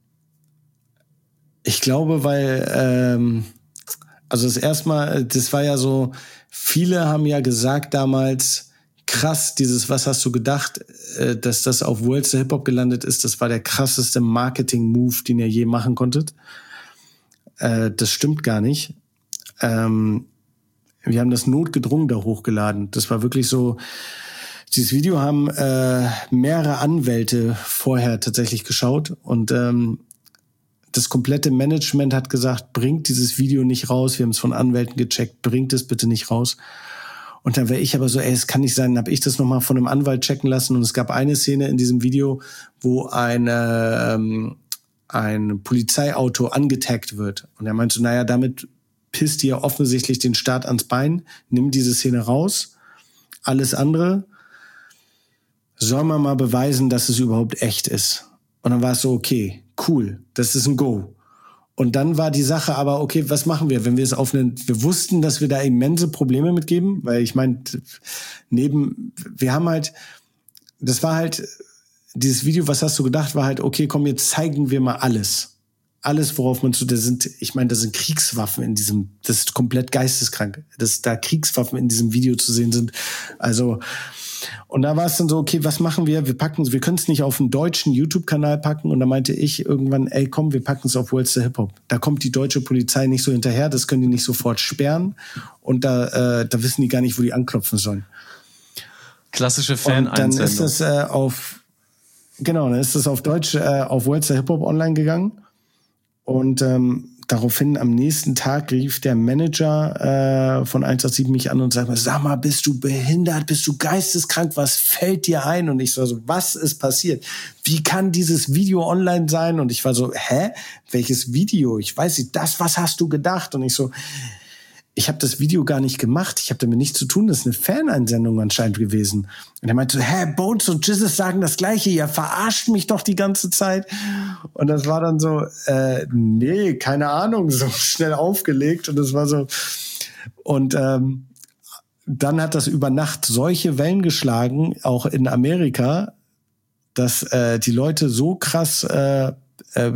ich glaube, weil, ähm, also das erste Mal, das war ja so, viele haben ja gesagt damals, krass, dieses, was hast du gedacht, äh, dass das auf Worldstar Hip Hop gelandet ist, das war der krasseste Marketing-Move, den ihr je machen konntet. Äh, das stimmt gar nicht. Ähm, wir haben das notgedrungen da hochgeladen. Das war wirklich so, dieses Video haben äh, mehrere Anwälte vorher tatsächlich geschaut und ähm, das komplette Management hat gesagt, bringt dieses Video nicht raus. Wir haben es von Anwälten gecheckt, bringt es bitte nicht raus. Und dann wäre ich aber so, ey, es kann nicht sein, habe ich das nochmal von einem Anwalt checken lassen. Und es gab eine Szene in diesem Video, wo eine, ähm, ein Polizeiauto angetaggt wird. Und er meinte so, naja, damit pisst ihr offensichtlich den Staat ans Bein, nimm diese Szene raus. Alles andere soll man mal beweisen, dass es überhaupt echt ist. Und dann war es so, okay, cool, das ist ein Go. Und dann war die Sache aber, okay, was machen wir, wenn wir es auf einen, wir wussten, dass wir da immense Probleme mitgeben, weil ich meine, neben, wir haben halt, das war halt, dieses Video, was hast du gedacht, war halt, okay, komm, jetzt zeigen wir mal alles. Alles, worauf man zu, da sind, ich meine, da sind Kriegswaffen in diesem, das ist komplett geisteskrank, dass da Kriegswaffen in diesem Video zu sehen sind. Also, und da war es dann so, okay, was machen wir? Wir packen, wir können es nicht auf einen deutschen YouTube-Kanal packen. Und da meinte ich irgendwann, ey, komm, wir packen es auf World's the Hip Hop. Da kommt die deutsche Polizei nicht so hinterher, das können die nicht sofort sperren. Und da, äh, da wissen die gar nicht, wo die anklopfen sollen. Klassische Fan-Einsendung. Und dann ist das äh, auf, genau, dann ist das auf Deutsch äh, auf World's the Hip Hop online gegangen. Und ähm, daraufhin am nächsten Tag rief der Manager äh, von eins acht sieben mich an und sagte, sag mal, bist du behindert, bist du geisteskrank, was fällt dir ein? Und ich so, also, was ist passiert? Wie kann dieses Video online sein? Und ich war so, hä? Welches Video? Ich weiß nicht, das, was hast du gedacht? Und ich so, ich habe das Video gar nicht gemacht, ich habe damit nichts zu tun, das ist eine Faneinsendung anscheinend gewesen. Und er meinte so, hä, Bones und Jizzes sagen das Gleiche, ihr verarscht mich doch die ganze Zeit. Und das war dann so, äh, nee, keine Ahnung, so schnell aufgelegt. Und das war so, und ähm, dann hat das über Nacht solche Wellen geschlagen, auch in Amerika, dass äh, die Leute so krass äh, äh,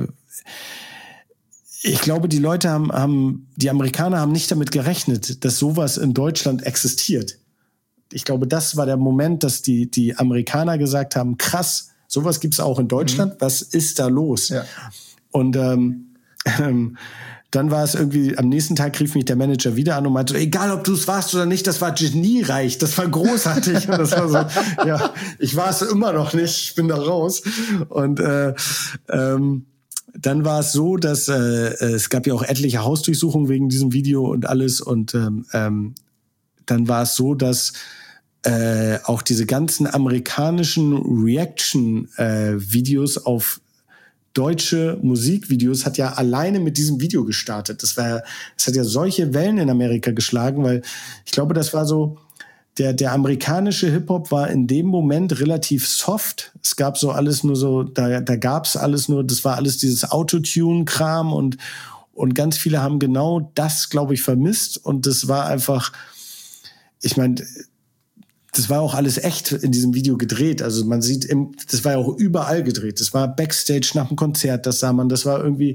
ich glaube, die Leute haben, haben, die Amerikaner haben nicht damit gerechnet, dass sowas in Deutschland existiert. Ich glaube, das war der Moment, dass die, die Amerikaner gesagt haben, krass, sowas gibt's auch in Deutschland, mhm. Was ist da los? Ja. Und ähm, ähm, dann war es irgendwie, am nächsten Tag rief mich der Manager wieder an und meinte, egal ob du es warst oder nicht, das war geniereich, das war großartig. Und das war so, ja, ich war es immer noch nicht, ich bin da raus. Und äh, ähm, dann war es so, dass äh, es gab ja auch etliche Hausdurchsuchungen wegen diesem Video und alles. Und ähm, ähm, dann war es so, dass äh, auch diese ganzen amerikanischen Reaction-Videos äh, auf deutsche Musikvideos hat ja alleine mit diesem Video gestartet. Das war, es hat ja solche Wellen in Amerika geschlagen, weil ich glaube, das war so, der, der amerikanische Hip-Hop war in dem Moment relativ soft. Es gab so alles nur so, da, da gab's alles nur, das war alles dieses Autotune-Kram und, und ganz viele haben genau das, glaube ich, vermisst. Und das war einfach, ich meine, das war auch alles echt in diesem Video gedreht. Also man sieht, im, das war ja auch überall gedreht. Das war Backstage nach dem Konzert, das sah man, das war irgendwie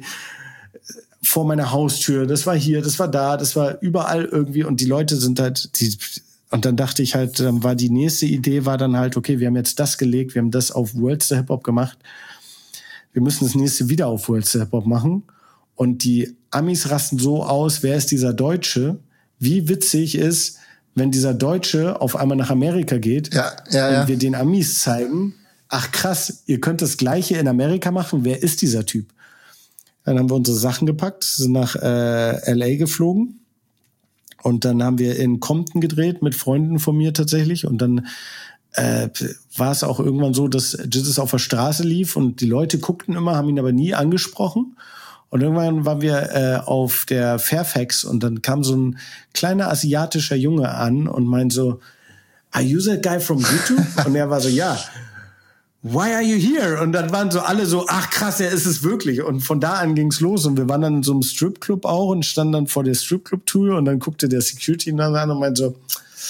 vor meiner Haustür, das war hier, das war da, das war überall irgendwie. Und die Leute sind halt, die, und dann dachte ich halt, dann war die nächste Idee, war dann halt, okay, wir haben jetzt das gelegt, wir haben das auf World's the Hip Hop gemacht. Wir müssen das nächste wieder auf World's the Hip Hop machen. Und die Amis rasten so aus, wer ist dieser Deutsche? Wie witzig ist, wenn dieser Deutsche auf einmal nach Amerika geht, ja, ja, ja. Und wir den Amis zeigen, ach krass, ihr könnt das Gleiche in Amerika machen, wer ist dieser Typ? Dann haben wir unsere Sachen gepackt, sind nach äh, L A geflogen. Und dann haben wir in Compton gedreht mit Freunden von mir tatsächlich. Und dann äh, war es auch irgendwann so, dass Jesus auf der Straße lief und die Leute guckten immer, haben ihn aber nie angesprochen. Und irgendwann waren wir äh, auf der Fairfax und dann kam so ein kleiner asiatischer Junge an und meint so, are you that guy from YouTube? Und er war so, ja. Why are you here? Und dann waren so alle so, ach krass, er ist es wirklich. Und von da an ging's los. Und wir waren dann in so einem Stripclub auch und standen dann vor der Stripclub-Tour. Und dann guckte der Security an und meinte so,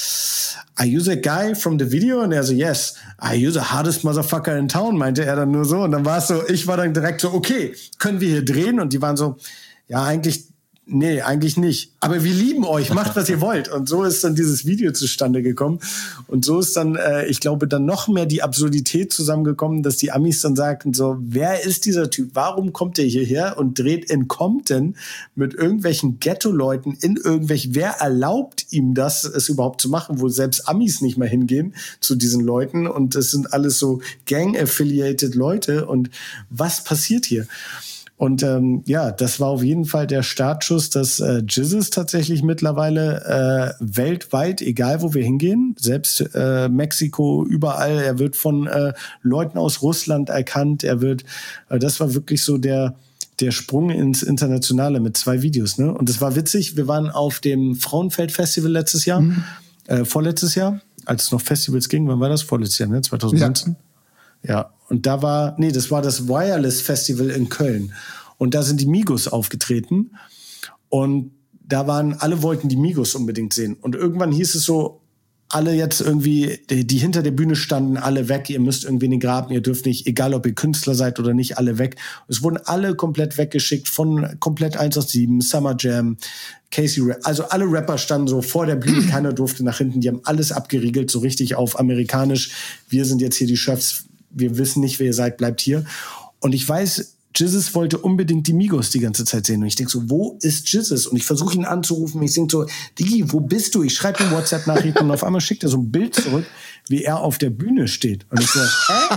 are you the guy from the video? Und er so, yes. Are you the hardest motherfucker in town? Meinte er dann nur so. Und dann war es so, ich war dann direkt so, okay, können wir hier drehen? Und die waren so, ja, eigentlich, nee, eigentlich nicht. Aber wir lieben euch, macht, was ihr wollt. Und so ist dann dieses Video zustande gekommen. Und so ist dann, äh, ich glaube, dann noch mehr die Absurdität zusammengekommen, dass die Amis dann sagten so, wer ist dieser Typ? Warum kommt der hierher und dreht in Compton mit irgendwelchen Ghetto-Leuten in irgendwelch, wer erlaubt ihm das, es überhaupt zu machen, wo selbst Amis nicht mehr hingehen zu diesen Leuten. Und es sind alles so Gang-affiliated Leute. Und was passiert hier? Und ähm, ja, das war auf jeden Fall der Startschuss, dass äh, Jesus tatsächlich mittlerweile äh, weltweit, egal wo wir hingehen, selbst äh, Mexiko, überall, er wird von äh, Leuten aus Russland erkannt, er wird, äh, das war wirklich so der der Sprung ins Internationale mit zwei Videos, ne? Und das war witzig, wir waren auf dem Frauenfeld-Festival letztes Jahr, mhm. äh, vorletztes Jahr, als es noch Festivals ging, wann war das? Vorletztes Jahr, ne? zwanzig neunzehn? Ja. Ja, und da war, nee, das war das Wireless Festival in Köln. Und da sind die Migos aufgetreten. Und da waren, alle wollten die Migos unbedingt sehen. Und irgendwann hieß es so, alle jetzt irgendwie, die, die hinter der Bühne standen, alle weg, ihr müsst irgendwie in den Graben, ihr dürft nicht, egal ob ihr Künstler seid oder nicht, alle weg. Es wurden alle komplett weggeschickt, von komplett eins acht sieben, Summer Jam, Casey Ra- also alle Rapper standen so vor der Bühne, keiner durfte nach hinten, die haben alles abgeriegelt, so richtig auf amerikanisch, wir sind jetzt hier die Chefs, wir wissen nicht, wer ihr seid, bleibt hier. Und ich weiß, Jesus wollte unbedingt die Migos die ganze Zeit sehen. Und ich denke so, wo ist Jesus? Und ich versuche ihn anzurufen. Ich denke so, Digi, wo bist du? Ich schreibe ihm WhatsApp-Nachrichten und auf einmal schickt er so ein Bild zurück, wie er auf der Bühne steht. Und ich so, hä?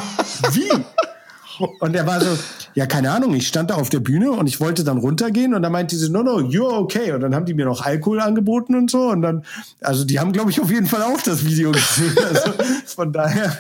Wie? Und er war so, ja, keine Ahnung, ich stand da auf der Bühne und ich wollte dann runtergehen und dann meinte sie, no, no, you're okay. Und dann haben die mir noch Alkohol angeboten und so. Und dann, also die haben, glaube ich, auf jeden Fall auch das Video gesehen. Also von daher,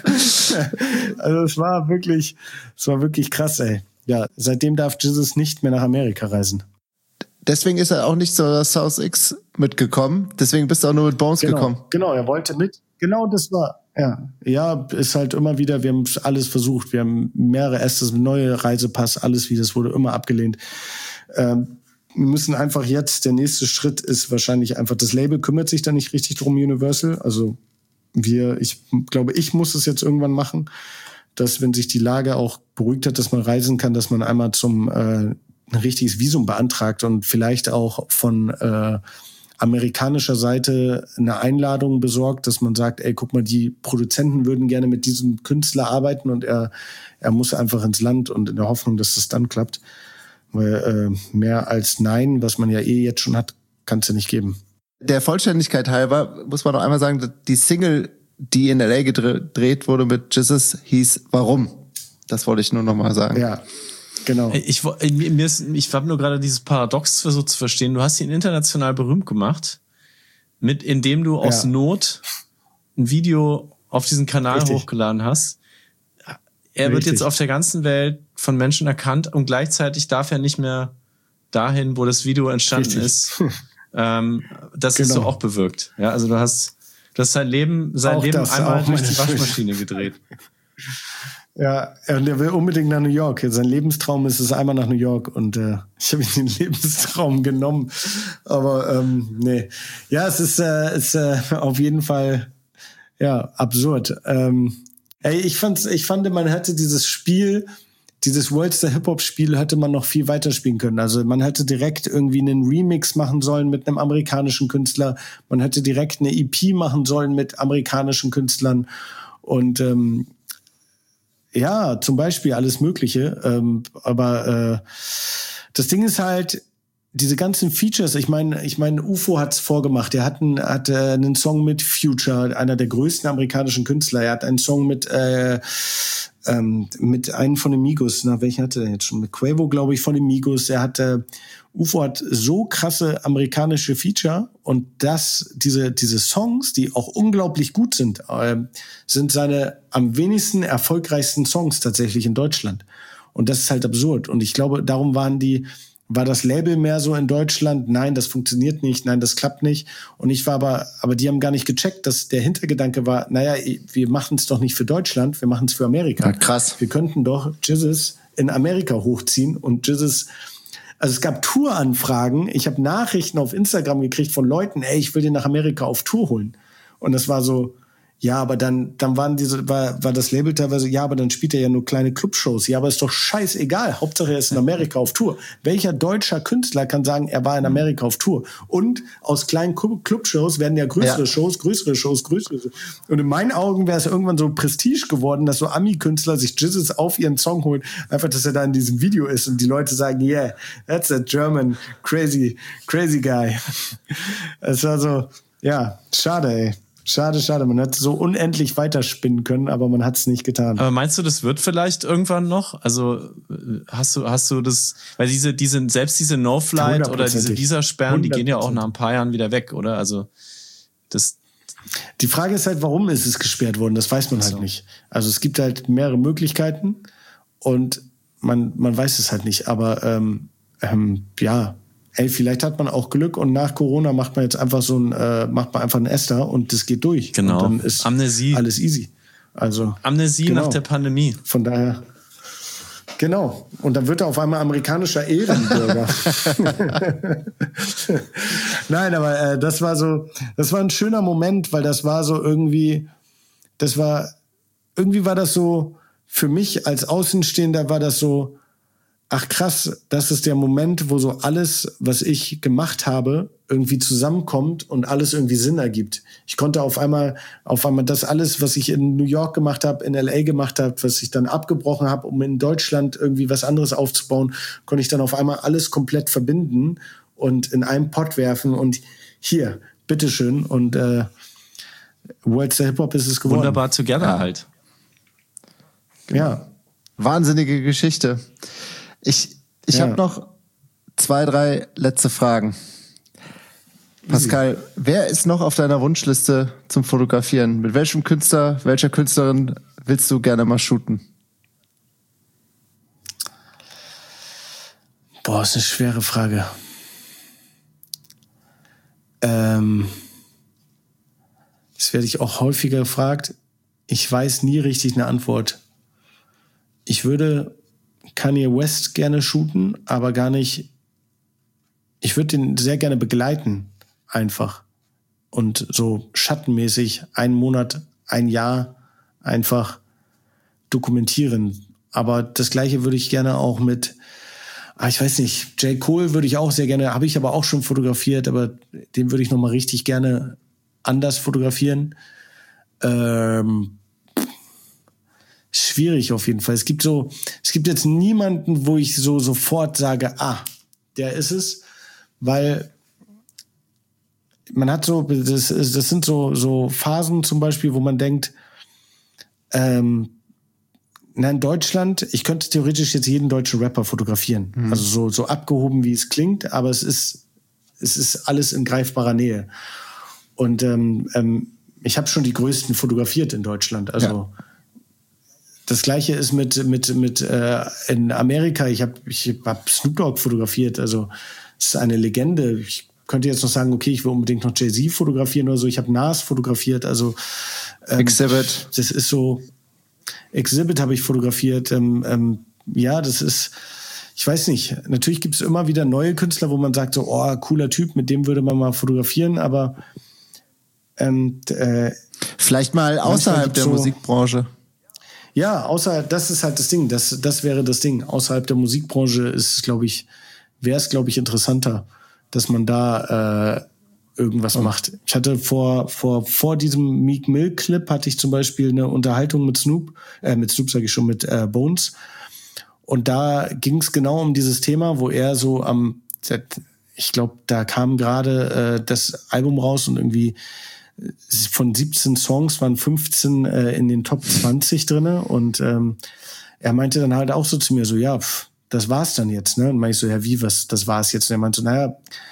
also es war wirklich, es war wirklich krass, ey. Ja, seitdem darf Jesus nicht mehr nach Amerika reisen. Deswegen ist er auch nicht zur South X mitgekommen. Deswegen bist du auch nur mit Bones genau, gekommen. Genau, er wollte mit. Genau, das war, ja. Ja, ist halt immer wieder, wir haben alles versucht. Wir haben mehrere Estes, neue Reisepass, alles wie, das wurde immer abgelehnt. Ähm, wir müssen einfach jetzt, der nächste Schritt ist wahrscheinlich einfach, das Label kümmert sich da nicht richtig drum, Universal. Also wir, ich glaube, ich muss es jetzt irgendwann machen, dass, wenn sich die Lage auch beruhigt hat, dass man reisen kann, dass man einmal zum äh, ein richtiges Visum beantragt und vielleicht auch von äh, amerikanischer Seite eine Einladung besorgt, dass man sagt, ey, guck mal, die Produzenten würden gerne mit diesem Künstler arbeiten und er er muss einfach ins Land und in der Hoffnung, dass das dann klappt. Weil äh, mehr als Nein, was man ja eh jetzt schon hat, kann es ja nicht geben. Der Vollständigkeit halber muss man noch einmal sagen, die Single, die in L A gedreht wurde mit Jesus, hieß Warum? Das wollte ich nur noch mal sagen. Ja, genau. Ich, mir ist, ich habe nur gerade dieses Paradox versucht zu verstehen. Du hast ihn international berühmt gemacht, mit, indem du aus ja. Not ein Video auf diesen Kanal Richtig. hochgeladen hast. Er Richtig. wird jetzt auf der ganzen Welt von Menschen erkannt und gleichzeitig darf er nicht mehr dahin, wo das Video entstanden Richtig. ist. ähm, das Genau. ist so auch bewirkt. Ja, also du hast, du hast sein Leben, sein Auch Leben das, einmal auch durch meine die Waschmaschine gedreht. Ja, und er will unbedingt nach New York. Sein Lebenstraum ist es einmal nach New York und äh, ich habe ihm den Lebenstraum genommen. Aber ähm, nee, ja, es ist, äh, ist äh, auf jeden Fall ja absurd. Ähm, ey, ich fand's, ich fand, man hätte dieses Spiel, dieses Worldster Hip Hop Spiel, hätte man noch viel weiter spielen können. Also man hätte direkt irgendwie einen Remix machen sollen mit einem amerikanischen Künstler. Man hätte direkt eine E P machen sollen mit amerikanischen Künstlern und ähm, ja, zum Beispiel alles Mögliche. Ähm, aber äh, das Ding ist halt, diese ganzen Features, ich meine, ich meine, U F O hat's vorgemacht. Er hat, einen, hat äh, einen Song mit Future, einer der größten amerikanischen Künstler. Er hat einen Song mit äh, ähm, mit einem von den Migos. Na, welchen hatte er jetzt schon? Mit Quavo, glaube ich, von den Migos. Er hat äh, U F O hat so krasse amerikanische Feature und das, diese, diese Songs, die auch unglaublich gut sind, äh, sind seine am wenigsten erfolgreichsten Songs tatsächlich in Deutschland. Und das ist halt absurd. Und ich glaube, darum waren die, war das Label mehr so in Deutschland? Nein, das funktioniert nicht. Nein, das klappt nicht. Und ich war aber, aber die haben gar nicht gecheckt, dass der Hintergedanke war, naja, wir machen es doch nicht für Deutschland, wir machen es für Amerika. Ja, krass. Wir könnten doch Jesus in Amerika hochziehen und Jesus, also es gab Touranfragen. Ich habe Nachrichten auf Instagram gekriegt von Leuten, ey, ich will den nach Amerika auf Tour holen. Und das war so, ja, aber dann, dann waren diese, war, war das Label teilweise, ja, aber dann spielt er ja nur kleine Clubshows. Ja, aber ist doch scheißegal. Hauptsache er ist in Amerika auf Tour. Welcher deutscher Künstler kann sagen, er war in Amerika auf Tour? Und aus kleinen Clubshows werden ja größere ja. Shows, größere Shows, größere Shows. Und in meinen Augen wäre es irgendwann so Prestige geworden, dass so Ami-Künstler sich Jesus auf ihren Song holen. Einfach, dass er da in diesem Video ist und die Leute sagen, yeah, that's a German crazy, crazy guy. Es war so, ja, schade, ey. Schade, schade. Man hätte so unendlich weiterspinnen können, aber man hat es nicht getan. Aber meinst du, das wird vielleicht irgendwann noch? Also hast du, hast du das, weil diese, diese, selbst diese No-Flight oder diese Visa-Sperren, die gehen ja auch nach ein paar Jahren wieder weg, oder? Also das. Die Frage ist halt, warum ist es gesperrt worden? Das weiß man halt so. nicht. Also es gibt halt mehrere Möglichkeiten und man, man weiß es halt nicht. Aber ähm, ähm, ja. Ey, vielleicht hat man auch Glück und nach Corona macht man jetzt einfach so ein, äh, macht man einfach ein Esther und das geht durch. Genau. Und dann ist Amnesie. Alles easy. Also Amnesie genau. nach der Pandemie. Von daher, Genau. Und dann wird er auf einmal amerikanischer Ehrenbürger. Nein, aber äh, das war so, das war ein schöner Moment, weil das war so irgendwie, das war, irgendwie war das so, für mich als Außenstehender war das so, ach krass, das ist der Moment, wo so alles, was ich gemacht habe, irgendwie zusammenkommt und alles irgendwie Sinn ergibt. Ich konnte auf einmal, auf einmal das alles, was ich in New York gemacht habe, in L A gemacht habe, was ich dann abgebrochen habe, um in Deutschland irgendwie was anderes aufzubauen, konnte ich dann auf einmal alles komplett verbinden und in einen Pott werfen und hier, bitteschön. Und äh, World's Hip Hop ist es geworden. Wunderbar Together ja. halt. Genau. Ja. Wahnsinnige Geschichte. Ich, ich ja. habe noch zwei, drei letzte Fragen. Pascal, Easy. Wer ist noch auf deiner Wunschliste zum Fotografieren? Mit welchem Künstler, welcher Künstlerin willst du gerne mal shooten? Boah, ist eine schwere Frage. Ähm, das werde ich auch häufiger gefragt. Ich weiß nie richtig eine Antwort. Ich würde Kanye West gerne shooten, aber gar nicht. Ich würde den sehr gerne begleiten, einfach. Und so schattenmäßig einen Monat, ein Jahr einfach dokumentieren. Aber das Gleiche würde ich gerne auch mit, ah, ich weiß nicht, J. Cole würde ich auch sehr gerne, habe ich aber auch schon fotografiert, aber den würde ich nochmal richtig gerne anders fotografieren. Ähm, Schwierig auf jeden Fall. Es gibt so, es gibt jetzt niemanden, wo ich so sofort sage, ah, der ist es, weil man hat so, das, das sind so, so Phasen zum Beispiel, wo man denkt, ähm, na, in Deutschland, ich könnte theoretisch jetzt jeden deutschen Rapper fotografieren. Mhm. Also so, so abgehoben, wie es klingt, aber es ist, es ist alles in greifbarer Nähe. Und ähm, ähm, ich habe schon die größten fotografiert in Deutschland. Also ja. Das Gleiche ist mit mit mit äh, in Amerika. Ich habe ich hab Snoop Dogg fotografiert. Also es ist eine Legende. Ich könnte jetzt noch sagen, okay, ich will unbedingt noch Jay-Z fotografieren oder so. Ich habe Nas fotografiert. Also ähm, Exhibit. Das ist so. Exhibit habe ich fotografiert. Ähm, ähm, ja, das ist. Ich weiß nicht. Natürlich gibt es immer wieder neue Künstler, wo man sagt so, oh, cooler Typ, mit dem würde man mal fotografieren. Aber ähm, äh, vielleicht mal außerhalb der so, Musikbranche. Ja, außer das ist halt das Ding. Das, das wäre das Ding. Außerhalb der Musikbranche ist, glaube ich, wäre es, glaube ich, interessanter, dass man da äh, irgendwas oh. macht. Ich hatte vor vor vor diesem Meek Mill Clip hatte ich zum Beispiel eine Unterhaltung mit Snoop, äh, mit Snoop sage ich schon, mit äh, Bones. Und da ging es genau um dieses Thema, wo er so am, ich glaube, da kam gerade äh, das Album raus und irgendwie von siebzehn Songs waren fünfzehn äh, in den Top zwanzig drinne und ähm, er meinte dann halt auch so zu mir so, ja, pff, das war's dann jetzt, ne? Und meinte ich so, ja, wie, was, das war's jetzt? Und er meinte so, naja,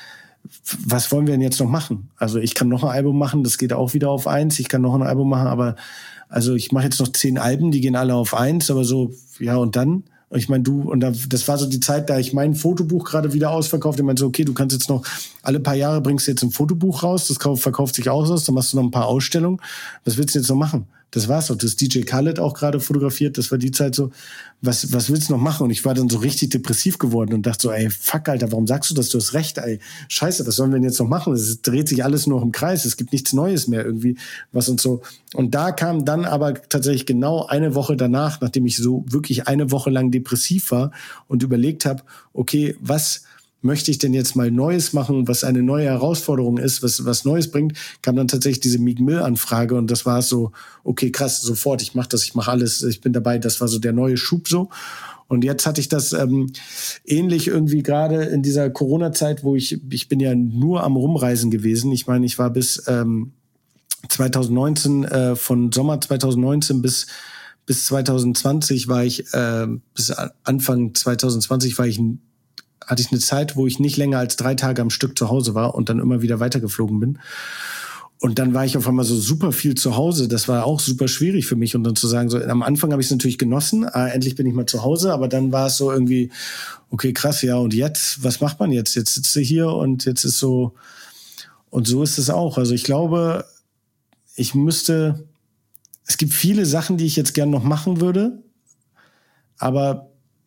was wollen wir denn jetzt noch machen? Also ich kann noch ein Album machen, das geht auch wieder auf eins, ich kann noch ein Album machen, aber also ich mache jetzt noch zehn Alben, die gehen alle auf eins, aber so, ja, und dann? Und ich meine, du, und da, das war so die Zeit, da ich mein Fotobuch gerade wieder ausverkauft. Ich meinte so, okay, du kannst jetzt noch, alle paar Jahre bringst du jetzt ein Fotobuch raus, das verkauft sich auch aus, dann machst du noch ein paar Ausstellungen. Was willst du jetzt noch machen? Das war's doch. Das D J Khaled auch gerade fotografiert, das war die Zeit so, was, was willst du noch machen? Und ich war dann so richtig depressiv geworden und dachte so, ey, fuck, Alter, warum sagst du das? Du hast recht, ey. Scheiße, was sollen wir denn jetzt noch machen? Es dreht sich alles nur noch im Kreis. Es gibt nichts Neues mehr irgendwie, was uns so. Und da kam dann aber tatsächlich genau eine Woche danach, nachdem ich so wirklich eine Woche lang depressiv war und überlegt habe, okay, was möchte ich denn jetzt mal Neues machen, was eine neue Herausforderung ist, was was Neues bringt, kam dann tatsächlich diese Meek Mill-Anfrage und das war so, okay, krass, sofort, ich mache das, ich mache alles, ich bin dabei, das war so der neue Schub so. Und jetzt hatte ich das ähm, ähnlich irgendwie gerade in dieser Corona-Zeit, wo ich, ich bin ja nur am Rumreisen gewesen. Ich meine, ich war bis ähm, zwanzig neunzehn, äh, von Sommer zwanzig neunzehn bis bis zwanzig zwanzig war ich, äh, bis Anfang zwanzig zwanzig war ich hatte ich eine Zeit, wo ich nicht länger als drei Tage am Stück zu Hause war und dann immer wieder weitergeflogen bin. Und dann war ich auf einmal so super viel zu Hause. Das war auch super schwierig für mich. Und dann zu sagen, so am Anfang habe ich es natürlich genossen. Ah, endlich bin ich mal zu Hause. Aber dann war es so irgendwie, okay, krass, ja. Und jetzt, was macht man jetzt? Jetzt sitzt du hier und jetzt ist so, und so ist es auch. Also ich glaube, ich müsste, es gibt viele Sachen, die ich jetzt gern noch machen würde. Aber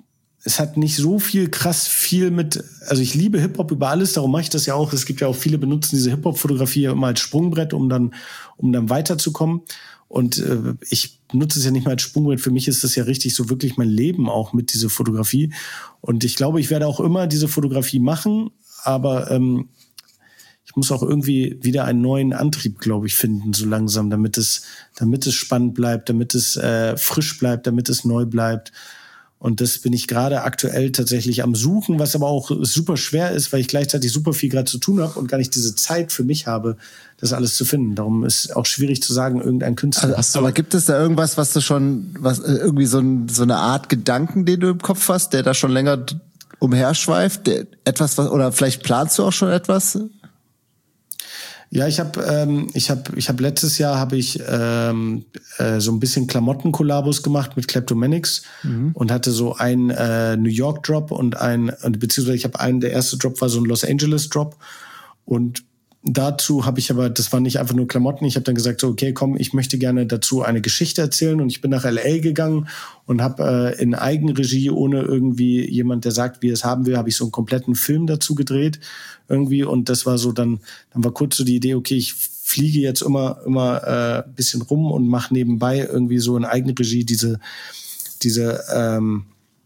es hat nicht so viel krass viel mit, also ich liebe Hip-Hop über alles, darum mache ich das ja auch. Es gibt ja auch viele, benutzen diese Hip-Hop-Fotografie ja immer als Sprungbrett, um dann, um dann weiterzukommen. Und äh, ich nutze es ja nicht mal als Sprungbrett. Für mich ist das ja richtig so wirklich mein Leben auch mit dieser Fotografie. Und ich glaube, ich werde auch immer diese Fotografie machen, aber ähm, ich muss auch irgendwie wieder einen neuen Antrieb, glaube ich, finden, so langsam, damit es, damit es spannend bleibt, damit es äh, frisch bleibt, damit es neu bleibt. Und das bin ich gerade aktuell tatsächlich am Suchen, was aber auch super schwer ist, weil ich gleichzeitig super viel gerade zu tun habe und gar nicht diese Zeit für mich habe, das alles zu finden. Darum ist auch schwierig zu sagen, irgendein Künstler. Also, aber gibt es da irgendwas, was du schon, was irgendwie so, ein, so eine Art Gedanken, den du im Kopf hast, der da schon länger umherschweift? Der, etwas, was, oder vielleicht planst du auch schon etwas? Ja, ich habe ähm, ich habe ich habe letztes Jahr habe ich ähm, äh, so ein bisschen Klamotten-Kollabos gemacht mit Kleptomanics mhm. und hatte so einen äh, New York Drop und ein beziehungsweise ich habe einen, der erste Drop war so ein Los Angeles Drop und dazu habe ich aber, das war nicht einfach nur Klamotten, ich habe dann gesagt, so okay, komm, ich möchte gerne dazu eine Geschichte erzählen und ich bin nach L A gegangen und habe äh, in Eigenregie, ohne irgendwie jemand, der sagt, wie er es haben will, habe ich so einen kompletten Film dazu gedreht irgendwie und das war so dann, dann war kurz so die Idee, okay, ich fliege jetzt immer immer äh, ein bisschen rum und mache nebenbei irgendwie so in Eigenregie diese diese ähm,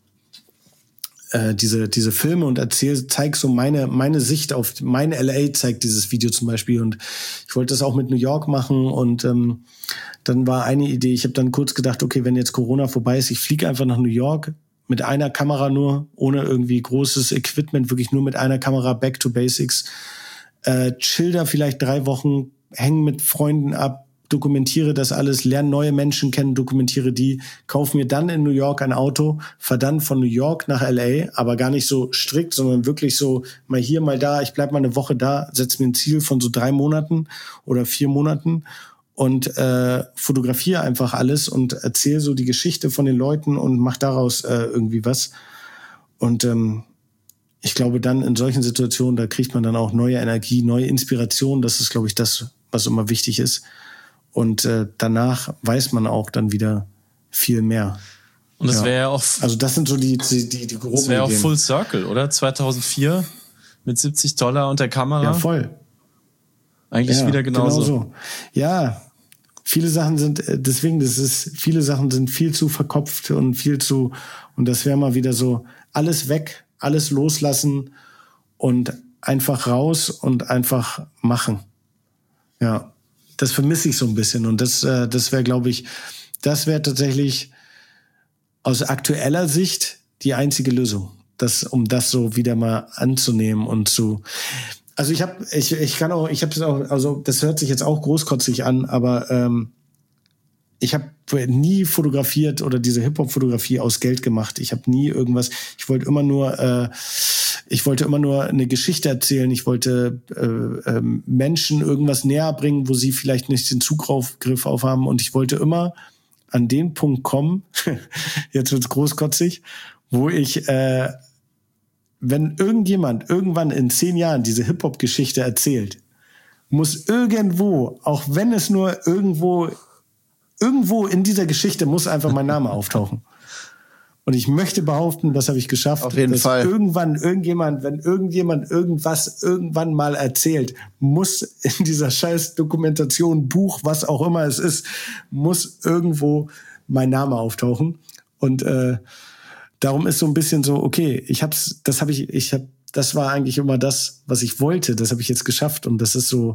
diese diese Filme und erzähl, zeig so meine meine Sicht auf meine L A, zeigt dieses Video zum Beispiel und ich wollte das auch mit New York machen und ähm, dann war eine Idee, ich habe dann kurz gedacht, okay, wenn jetzt Corona vorbei ist, ich fliege einfach nach New York mit einer Kamera nur, ohne irgendwie großes Equipment, wirklich nur mit einer Kamera, back to basics, äh, chill da vielleicht drei Wochen, häng mit Freunden ab, dokumentiere das alles, lerne neue Menschen kennen, dokumentiere die, kauf mir dann in New York ein Auto, fahr dann von New York nach L A, aber gar nicht so strikt, sondern wirklich so mal hier, mal da, ich bleib mal eine Woche da, setz mir ein Ziel von so drei Monaten oder vier Monaten und äh, fotografiere einfach alles und erzähle so die Geschichte von den Leuten und mach daraus äh, irgendwie was. Und ähm, ich glaube dann in solchen Situationen, da kriegt man dann auch neue Energie, neue Inspiration, das ist, glaube ich, das, was immer wichtig ist. Und äh, danach weiß man auch dann wieder viel mehr. Und das ja. wäre ja auch... Also das sind so die, die, die, die groben Das wäre auch Ideen. Full Circle, oder? zweitausendvier mit siebzig Dollar und der Kamera. Ja, voll. Eigentlich ja, wieder genauso. Genau so. Ja, viele Sachen sind, deswegen, das ist, viele Sachen sind viel zu verkopft und viel zu, und das wäre mal wieder so, alles weg, alles loslassen und einfach raus und einfach machen. Ja. Das vermisse ich so ein bisschen und das, äh, das wäre, glaube ich, das wäre tatsächlich aus aktueller Sicht die einzige Lösung, das, um das so wieder mal anzunehmen und zu. Also ich habe, ich, ich kann auch, ich habe es auch, also das hört sich jetzt auch großkotzig an, aber ähm, ich habe nie fotografiert oder diese Hip-Hop-Fotografie aus Geld gemacht. Ich habe nie irgendwas. Ich wollte immer nur äh, Ich wollte immer nur eine Geschichte erzählen. Ich wollte äh, äh, Menschen irgendwas näher bringen, wo sie vielleicht nicht den Zugriff auf haben. Und ich wollte immer an den Punkt kommen, jetzt wird's großkotzig, wo ich, äh, wenn irgendjemand irgendwann in zehn Jahren diese Hip-Hop-Geschichte erzählt, muss irgendwo, auch wenn es nur irgendwo, irgendwo in dieser Geschichte muss einfach mein Name auftauchen. Und ich möchte behaupten, das habe ich geschafft, auf jeden dass Fall. irgendwann irgendjemand, wenn irgendjemand irgendwas irgendwann mal erzählt, muss in dieser scheiß Dokumentation, Buch, was auch immer es ist, muss irgendwo mein Name auftauchen. Und äh, darum ist so ein bisschen so, okay, ich hab's, das habe ich, ich habe, das war eigentlich immer das, was ich wollte. Das habe ich jetzt geschafft und das ist so,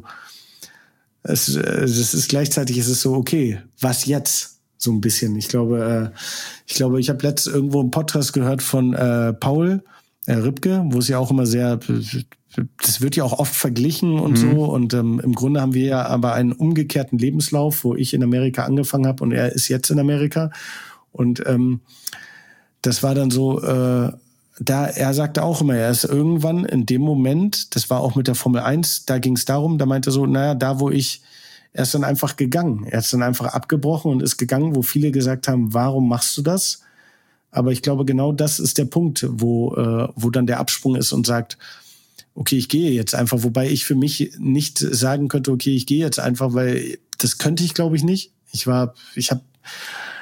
es, das ist gleichzeitig ist es so, okay, was jetzt? So ein bisschen. Ich glaube, äh, ich glaube, ich habe letztens irgendwo einen Podcast gehört von äh, Paul äh, Ripke, wo es ja auch immer sehr, das wird ja auch oft verglichen und mhm. so. Und ähm, im Grunde haben wir ja aber einen umgekehrten Lebenslauf, wo ich in Amerika angefangen habe und er ist jetzt in Amerika. Und ähm, das war dann so, äh, da er sagte auch immer, er ist irgendwann in dem Moment, das war auch mit der Formel eins, da ging es darum, da meinte er so, naja, da wo ich Er ist dann einfach gegangen. Er ist dann einfach abgebrochen und ist gegangen, wo viele gesagt haben, warum machst du das? Aber ich glaube, genau das ist der Punkt, wo, äh, wo dann der Absprung ist und sagt, okay, ich gehe jetzt einfach. Wobei ich für mich nicht sagen könnte, okay, ich gehe jetzt einfach, weil das könnte ich, glaube ich, nicht. Ich war, ich habe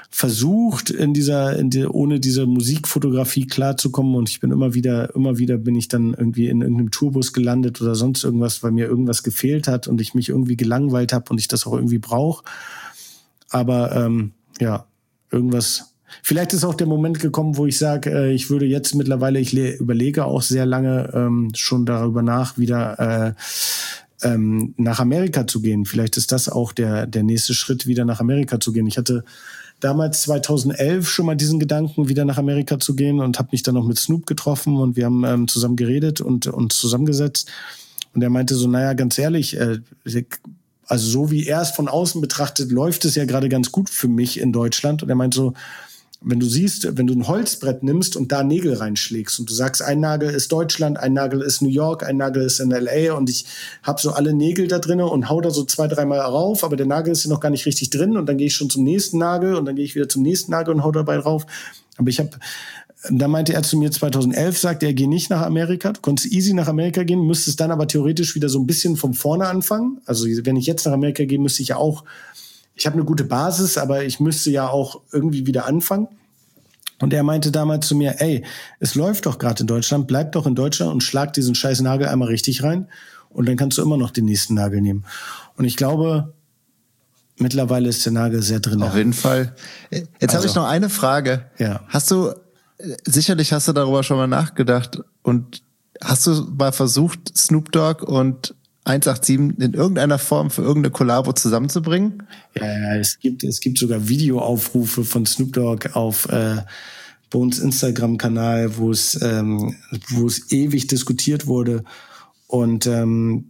versucht, in dieser, in die, ohne diese Musikfotografie klarzukommen. Und ich bin immer wieder, immer wieder bin ich dann irgendwie in irgendeinem Tourbus gelandet oder sonst irgendwas, weil mir irgendwas gefehlt hat und ich mich irgendwie gelangweilt habe und ich das auch irgendwie brauche. Aber ähm, ja, irgendwas. Vielleicht ist auch der Moment gekommen, wo ich sage, äh, ich würde jetzt mittlerweile, ich le- überlege auch sehr lange ähm, schon darüber nach, wieder äh, ähm, nach Amerika zu gehen. Vielleicht ist das auch der der nächste Schritt, wieder nach Amerika zu gehen. Ich hatte damals zweitausendelf schon mal diesen Gedanken, wieder nach Amerika zu gehen und habe mich dann noch mit Snoop getroffen und wir haben ähm, zusammen geredet und uns zusammengesetzt. Und er meinte so, naja, ganz ehrlich, äh, also so wie er es von außen betrachtet, läuft es ja gerade ganz gut für mich in Deutschland. Und er meinte so, wenn du siehst, wenn du ein Holzbrett nimmst und da Nägel reinschlägst und du sagst, ein Nagel ist Deutschland, ein Nagel ist New York, ein Nagel ist in L A und ich habe so alle Nägel da drin und hau da so zwei, dreimal rauf, aber der Nagel ist ja noch gar nicht richtig drin und dann gehe ich schon zum nächsten Nagel und dann gehe ich wieder zum nächsten Nagel und hau dabei drauf. Aber ich habe, da meinte er zu mir zweitausendelf, sagte er, geh nicht nach Amerika, du konntest easy nach Amerika gehen, müsstest dann aber theoretisch wieder so ein bisschen von vorne anfangen. Also wenn ich jetzt nach Amerika gehe, müsste ich ja auch, ich habe eine gute Basis, aber ich müsste ja auch irgendwie wieder anfangen. Und er meinte damals zu mir, ey, es läuft doch gerade in Deutschland, bleib doch in Deutschland und schlag diesen scheiß Nagel einmal richtig rein und dann kannst du immer noch den nächsten Nagel nehmen. Und ich glaube, mittlerweile ist der Nagel sehr drin. Auf jeden Fall. Jetzt also, habe ich noch eine Frage. Ja. Hast du, sicherlich hast du darüber schon mal nachgedacht und hast du mal versucht, Snoop Dogg und eins acht sieben in irgendeiner Form für irgendeine Kollabo zusammenzubringen? Ja, ja, es gibt, es gibt sogar Videoaufrufe von Snoop Dogg auf äh, Bones Instagram-Kanal, wo es, ähm, wo es ewig diskutiert wurde. Und ähm,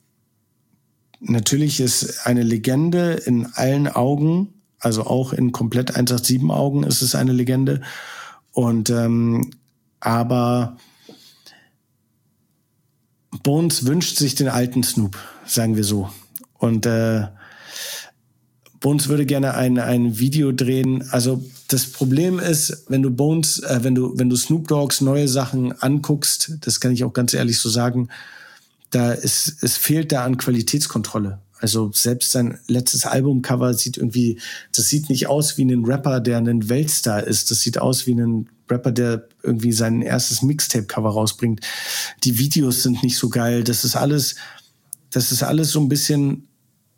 natürlich ist eine Legende in allen Augen, also auch in komplett eins acht sieben Augen ist es eine Legende. Und ähm, aber Bones wünscht sich den alten Snoop, sagen wir so. Und äh, Bones würde gerne ein ein Video drehen. Also das Problem ist, wenn du Bones, äh, wenn du wenn du Snoop Doggs neue Sachen anguckst, das kann ich auch ganz ehrlich so sagen, da ist es fehlt da an Qualitätskontrolle. Also selbst sein letztes Albumcover sieht irgendwie, das sieht nicht aus wie ein Rapper, der ein Weltstar ist. Das sieht aus wie ein Rapper, der irgendwie sein erstes Mixtape-Cover rausbringt. Die Videos sind nicht so geil. Das ist alles, das ist alles so ein bisschen,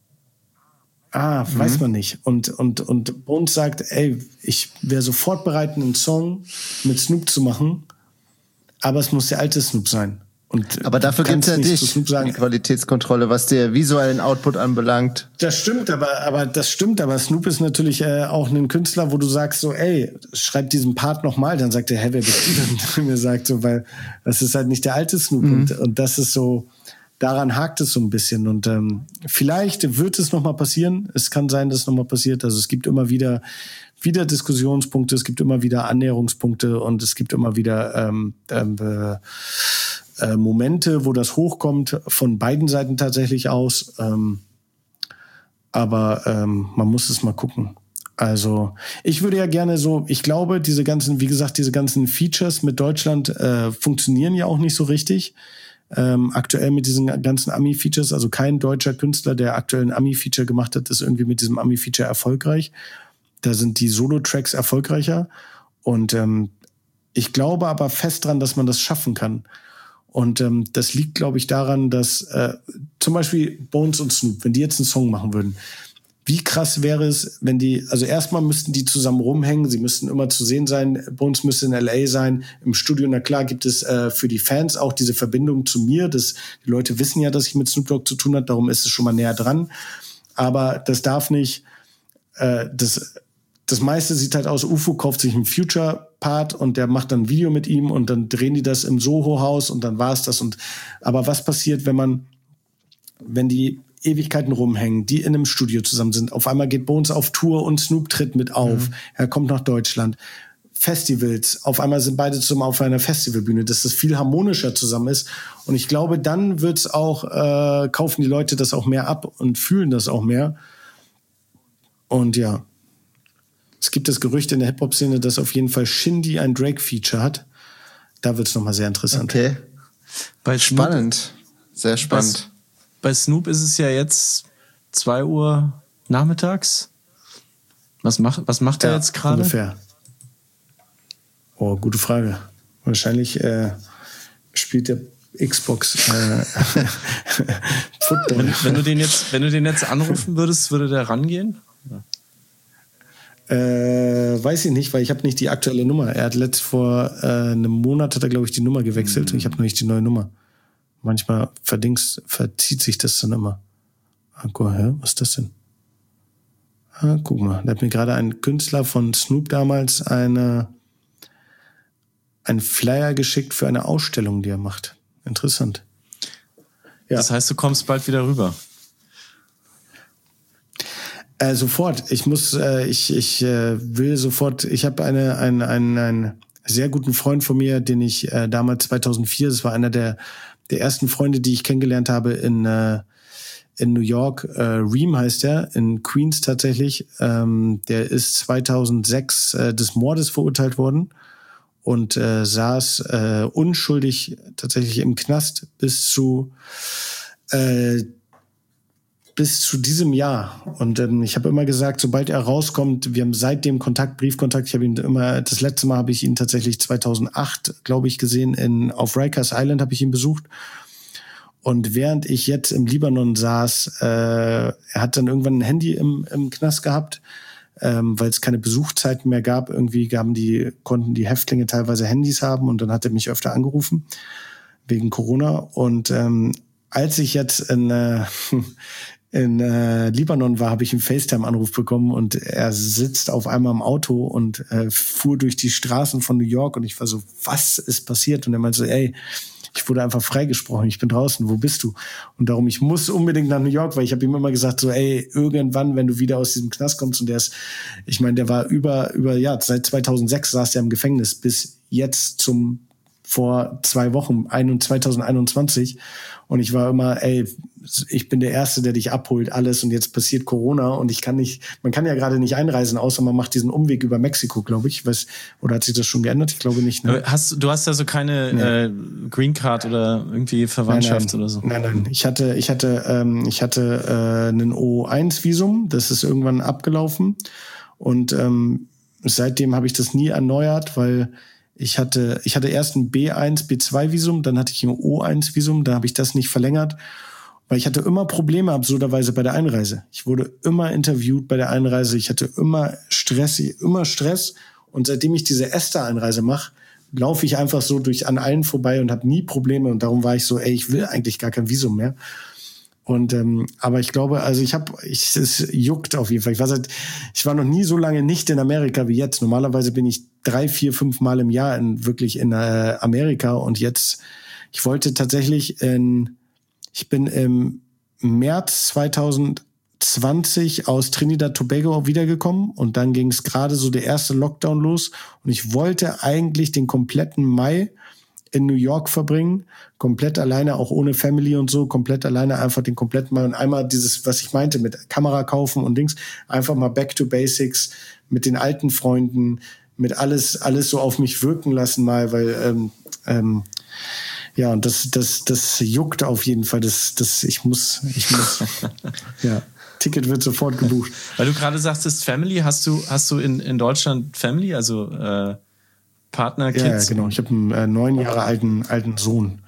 ah, mhm. weiß man nicht. Und, und, und Bones sagt, ey, ich wäre sofort bereit, einen Song mit Snoop zu machen, aber es muss der alte Snoop sein. Und aber dafür gibt's ja dich, die Qualitätskontrolle, was der visuellen Output anbelangt. Das stimmt, aber aber das stimmt, aber Snoop ist natürlich äh, auch ein Künstler, wo du sagst so, ey, schreib diesen Part nochmal, dann sagt er, hä, wer bist du denn? Mir sagt so, weil das ist halt nicht der alte Snoop mhm. und, und das ist so, daran hakt es so ein bisschen und ähm, vielleicht wird es nochmal passieren. Es kann sein, dass es nochmal passiert. Also es gibt immer wieder wieder Diskussionspunkte, es gibt immer wieder Annäherungspunkte und es gibt immer wieder ähm, äh, äh, Momente, wo das hochkommt, von beiden Seiten tatsächlich aus. Ähm, aber ähm, man muss es mal gucken. Also ich würde ja gerne so, ich glaube, diese ganzen, wie gesagt, diese ganzen Features mit Deutschland äh, funktionieren ja auch nicht so richtig. Ähm, aktuell mit diesen ganzen Ami-Features, also kein deutscher Künstler, der aktuell ein Ami-Feature gemacht hat, ist irgendwie mit diesem Ami-Feature erfolgreich. Da sind die Solo-Tracks erfolgreicher. Und ähm, ich glaube aber fest dran, dass man das schaffen kann. Und ähm, das liegt, glaube ich, daran, dass äh, zum Beispiel Bones und Snoop, wenn die jetzt einen Song machen würden, wie krass wäre es, wenn die, also erstmal müssten die zusammen rumhängen, sie müssten immer zu sehen sein, Bones müsste in L A sein, im Studio, na klar, gibt es äh, für die Fans auch diese Verbindung zu mir, das, die Leute wissen ja, dass ich mit Snoop Dogg zu tun habe, darum ist es schon mal näher dran, aber das darf nicht, äh, das Das meiste sieht halt aus, U F O kauft sich einen Future-Part und der macht dann ein Video mit ihm und dann drehen die das im Soho-Haus und dann war's das. Und aber was passiert, wenn man, wenn die Ewigkeiten rumhängen, die in einem Studio zusammen sind, auf einmal geht Bones auf Tour und Snoop tritt mit auf, mhm. er kommt nach Deutschland. Festivals, auf einmal sind beide zusammen auf einer Festivalbühne, dass das viel harmonischer zusammen ist. Und ich glaube, dann wird's auch, äh, kaufen die Leute das auch mehr ab und fühlen das auch mehr. Und ja. Es gibt das Gerücht in der Hip-Hop-Szene, dass auf jeden Fall Shindy ein Drake-Feature hat. Da wird's nochmal sehr interessant. Okay. Bei spannend. Snoop, sehr spannend. Bei, bei Snoop ist es ja jetzt zwei Uhr nachmittags. Was macht, was macht er ja, jetzt gerade? Ungefähr. Oh, gute Frage. Wahrscheinlich äh, spielt der Xbox äh, Football. Wenn, wenn, du den jetzt, wenn du den jetzt anrufen würdest, würde der rangehen? Äh, weiß ich nicht, weil ich habe nicht die aktuelle Nummer. Er hat letzt vor äh, einem Monat hat er, glaube ich, die Nummer gewechselt. Mhm. Ich habe noch nicht die neue Nummer. Manchmal verdings, verzieht sich das dann immer. Ah, guck, hä? Was ist das denn? Ah, guck mal, da hat mir gerade ein Künstler von Snoop damals eine, einen Flyer geschickt für eine Ausstellung, die er macht. Interessant. Ja. Das heißt, du kommst bald wieder rüber. Äh, sofort. Ich muss, äh, ich, ich äh, will sofort. Ich habe eine, einen, einen, einen sehr guten Freund von mir, den ich äh, damals zweitausendvier, das war einer der der ersten Freunde, die ich kennengelernt habe in äh, in New York. Äh, Reem heißt er, in Queens tatsächlich. Ähm, der ist zweitausendsechs äh, des Mordes verurteilt worden und äh, saß äh, unschuldig tatsächlich im Knast bis zu äh, bis zu diesem Jahr. Und ähm, ich habe immer gesagt, sobald er rauskommt, wir haben seitdem Kontakt, Briefkontakt. Ich habe ihn immer, das letzte Mal habe ich ihn tatsächlich zweitausendacht, glaube ich, gesehen. In, auf Rikers Island habe ich ihn besucht. Und während ich jetzt im Libanon saß, äh, er hat dann irgendwann ein Handy im, im Knast gehabt, ähm, weil es keine Besuchszeiten mehr gab. Irgendwie gaben die, konnten die Häftlinge teilweise Handys haben und dann hat er mich öfter angerufen wegen Corona. Und ähm, als ich jetzt in äh, in äh, Libanon war, habe ich einen FaceTime-Anruf bekommen und er sitzt auf einmal im Auto und äh, fuhr durch die Straßen von New York und ich war so, was ist passiert? Und er meinte so, ey, ich wurde einfach freigesprochen, ich bin draußen, wo bist du? Und darum, ich muss unbedingt nach New York, weil ich habe ihm immer gesagt, so, ey, irgendwann, wenn du wieder aus diesem Knast kommst, und der ist, ich meine, der war über, über, ja, seit zweitausendsechs saß der im Gefängnis bis jetzt zum, vor zwei Wochen, zweitausendeinundzwanzig. Und ich war immer, ey, ich bin der Erste, der dich abholt, alles. Und jetzt passiert Corona und ich kann nicht, man kann ja gerade nicht einreisen, außer man macht diesen Umweg über Mexiko, glaube ich. Weiß, oder hat sich das schon geändert? Ich glaube nicht. Ne? Hast, du hast also keine nee. äh, Green Card oder irgendwie Verwandtschaft nein, nein. oder so? Nein, nein. Ich hatte, ich hatte, ähm, ich hatte äh, einen O eins Visum. Das ist irgendwann abgelaufen. Und ähm, seitdem habe ich das nie erneuert, weil Ich hatte, ich hatte erst ein B eins, B zwei Visum, dann hatte ich ein O eins Visum, da habe ich das nicht verlängert, weil ich hatte immer Probleme absurderweise bei der Einreise. Ich wurde immer interviewt bei der Einreise, ich hatte immer Stress, immer Stress und seitdem ich diese ESTA-Einreise mache, laufe ich einfach so durch an allen vorbei und habe nie Probleme und darum war ich so, ey, ich will eigentlich gar kein Visum mehr. Und ähm, aber ich glaube, also ich habe, ich, es juckt auf jeden Fall. Ich war seit, ich war noch nie so lange nicht in Amerika wie jetzt. Normalerweise bin ich drei, vier, fünf Mal im Jahr in, wirklich in äh, Amerika und jetzt, ich wollte tatsächlich in, ich bin im März zweitausendzwanzig aus Trinidad Tobago wiedergekommen und dann ging es gerade so der erste Lockdown los und ich wollte eigentlich den kompletten Mai in New York verbringen, komplett alleine, auch ohne Family und so, komplett alleine, einfach den kompletten Mal und einmal dieses, was ich meinte, mit Kamera kaufen und Dings, einfach mal back to basics, mit den alten Freunden, mit alles, alles so auf mich wirken lassen mal, weil, ähm, ähm, ja, und das, das, das juckt auf jeden Fall, das, das, ich muss, ich muss, ja. Ticket wird sofort gebucht. Weil du gerade sagtest, Family, hast du, hast du in, in Deutschland Family, also, äh, Partner, Kids? Ja, ja, genau. Ich habe einen äh, neun Jahre alten alten Sohn,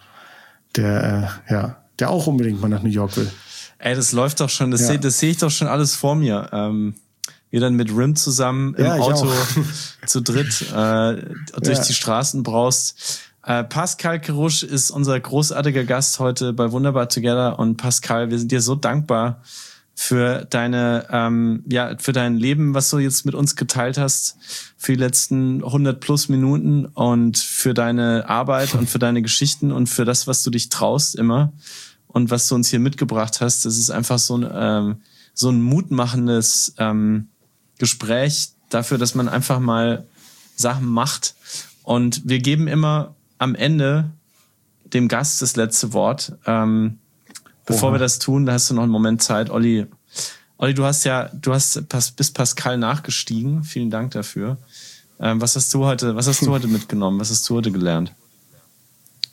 der äh, ja, der auch unbedingt mal nach New York will. Ey, das läuft doch schon. Das ja. sehe das seh ich doch schon alles vor mir. Ähm, wir dann mit Rim zusammen im ja, Auto zu dritt äh, durch ja. die Straßen braust. Äh, Pascal Kerouche ist unser großartiger Gast heute bei Wunderbar Together. Und Pascal, wir sind dir so dankbar für deine, ähm, ja, für dein Leben, was du jetzt mit uns geteilt hast, für die letzten hundert plus Minuten und für deine Arbeit und für deine Geschichten und für das, was du dich traust immer und was du uns hier mitgebracht hast. Das ist einfach so ein, ähm, so ein mutmachendes ähm, Gespräch dafür, dass man einfach mal Sachen macht. Und wir geben immer am Ende dem Gast das letzte Wort. Ähm, Bevor Oha. wir das tun, da hast du noch einen Moment Zeit. Olli, Olli, du hast ja, du hast bis Pascal nachgestiegen. Vielen Dank dafür. Ähm, was hast du heute, was hast du heute mitgenommen? Was hast du heute gelernt?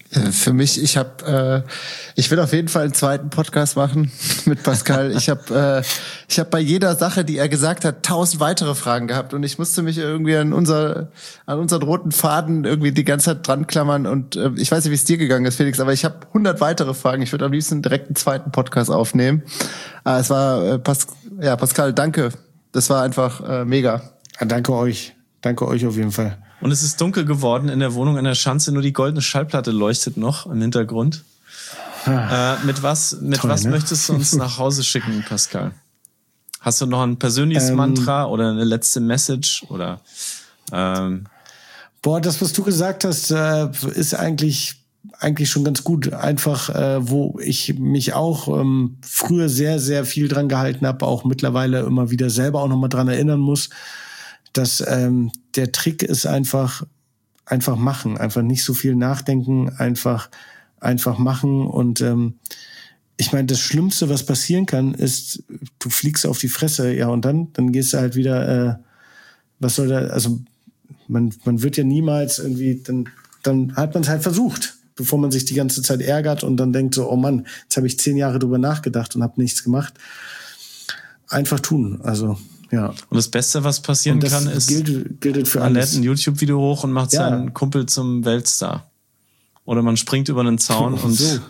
Für mich, ich habe, äh, ich will auf jeden Fall einen zweiten Podcast machen mit Pascal. Ich habe, äh, ich habe bei jeder Sache, die er gesagt hat, tausend weitere Fragen gehabt und ich musste mich irgendwie an unser, an unseren roten Faden irgendwie die ganze Zeit dran klammern und äh, ich weiß nicht, wie es dir gegangen ist, Felix, aber ich habe hundert weitere Fragen. Ich würde am liebsten direkt einen zweiten Podcast aufnehmen. Aber es war, äh, Pas- ja, Pascal, danke. Das war einfach äh, mega. Ja, danke euch, danke euch auf jeden Fall. Und es ist dunkel geworden in der Wohnung an der Schanze, nur die goldene Schallplatte leuchtet noch im Hintergrund. Ah, äh, mit was, mit toll, was ne? möchtest du uns nach Hause schicken, Pascal? Hast du noch ein persönliches ähm, Mantra oder eine letzte Message? Oder ähm Boah, das, was du gesagt hast, äh, ist eigentlich eigentlich schon ganz gut. Einfach, äh, wo ich mich auch ähm, früher sehr, sehr viel dran gehalten habe, auch mittlerweile immer wieder selber auch nochmal dran erinnern muss, dass ähm, der Trick ist einfach, einfach machen, einfach nicht so viel nachdenken, einfach, einfach machen. Und ähm, ich meine, das Schlimmste, was passieren kann, ist, du fliegst auf die Fresse, ja, und dann, dann gehst du halt wieder, äh, was soll da, also man, man wird ja niemals irgendwie, dann, dann hat man es halt versucht, bevor man sich die ganze Zeit ärgert und dann denkt so, oh Mann, jetzt habe ich zehn Jahre drüber nachgedacht und habe nichts gemacht. Einfach tun, also ja. Und das Beste, was passieren kann, ist, gilt, gilt für man alles. lädt ein YouTube-Video hoch und macht ja. seinen Kumpel zum Weltstar. Oder man springt über einen Zaun und so.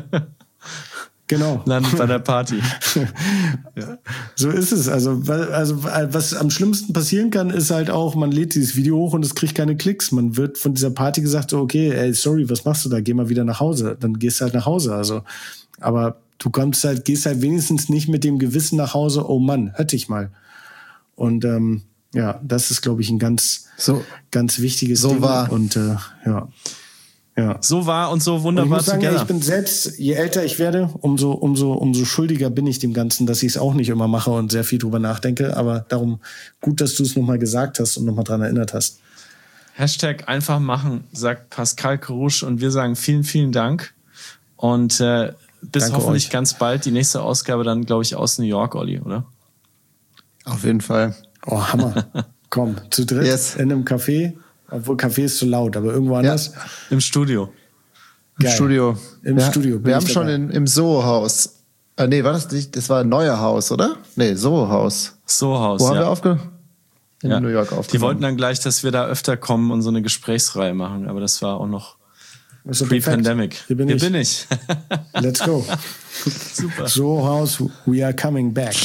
Genau. landet bei der Party. Ja. So ist es. Also, also, was am schlimmsten passieren kann, ist halt auch, man lädt dieses Video hoch und es kriegt keine Klicks. Man wird von dieser Party gesagt, so, okay, ey, sorry, was machst du da? Geh mal wieder nach Hause. Dann gehst du halt nach Hause. Also, aber du kommst halt, gehst halt wenigstens nicht mit dem Gewissen nach Hause, oh Mann, hör dich mal. Und ähm, ja, das ist, glaube ich, ein ganz, so, ganz wichtiges so Ding. War. Und äh, ja, ja. So war und so wunderbar. Und ich muss sagen, together. ich bin selbst, je älter ich werde, umso, umso, umso schuldiger bin ich dem Ganzen, dass ich es auch nicht immer mache und sehr viel drüber nachdenke. Aber darum gut, dass du es nochmal gesagt hast und nochmal dran erinnert hast. Hashtag einfach machen, sagt Pascal Kerouche und wir sagen vielen, vielen Dank. Und äh, bis Danke hoffentlich euch. ganz bald. Die nächste Ausgabe dann, glaube ich, aus New York, Olli, oder? Auf jeden Fall. Oh, Hammer. Komm, zu dritt Yes. in einem Café. Obwohl, Café ist zu laut, aber irgendwo anders. Ja. Im Studio. Im Geil. Studio. Im ja, Studio bin Wir ich haben schon dabei. in, im Soho-Haus. Äh, nee, war das nicht? Das war ein neuer Haus, oder? Nee, Soho-Haus. Soho-Haus, Wo haben ja. wir aufgenommen? In ja. New York Die aufgenommen. wollten dann gleich, dass wir da öfter kommen und so eine Gesprächsreihe machen, aber das war auch noch Ist doch pre-pandemic. perfekt. Hier bin Hier ich. bin ich. Let's go. Super. So House, we are coming back.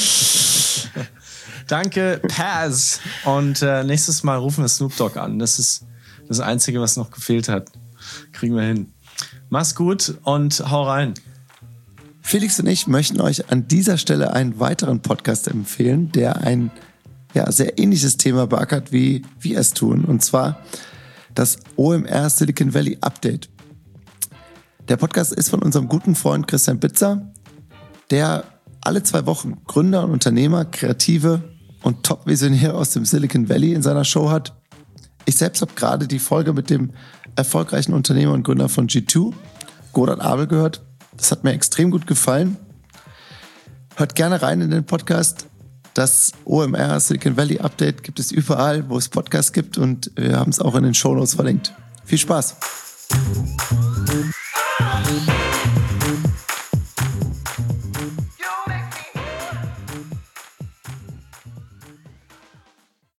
Danke, Paz. Und äh, nächstes Mal rufen wir Snoop Dogg an. Das ist das Einzige, was noch gefehlt hat. Kriegen wir hin. Mach's gut und hau rein. Felix und ich möchten euch an dieser Stelle einen weiteren Podcast empfehlen, der ein ja, sehr ähnliches Thema beackert, wie wir es tun. Und zwar das O M R Silicon Valley Update. Der Podcast ist von unserem guten Freund Christian Bitzer, der alle zwei Wochen Gründer und Unternehmer, Kreative und Top-Visionäre aus dem Silicon Valley in seiner Show hat. Ich selbst habe gerade die Folge mit dem erfolgreichen Unternehmer und Gründer von G zwei, Godard Abel, gehört. Das hat mir extrem gut gefallen. Hört gerne rein in den Podcast. Das O M R Silicon Valley Update gibt es überall, wo es Podcasts gibt, und wir haben es auch in den Shownotes verlinkt. Viel Spaß!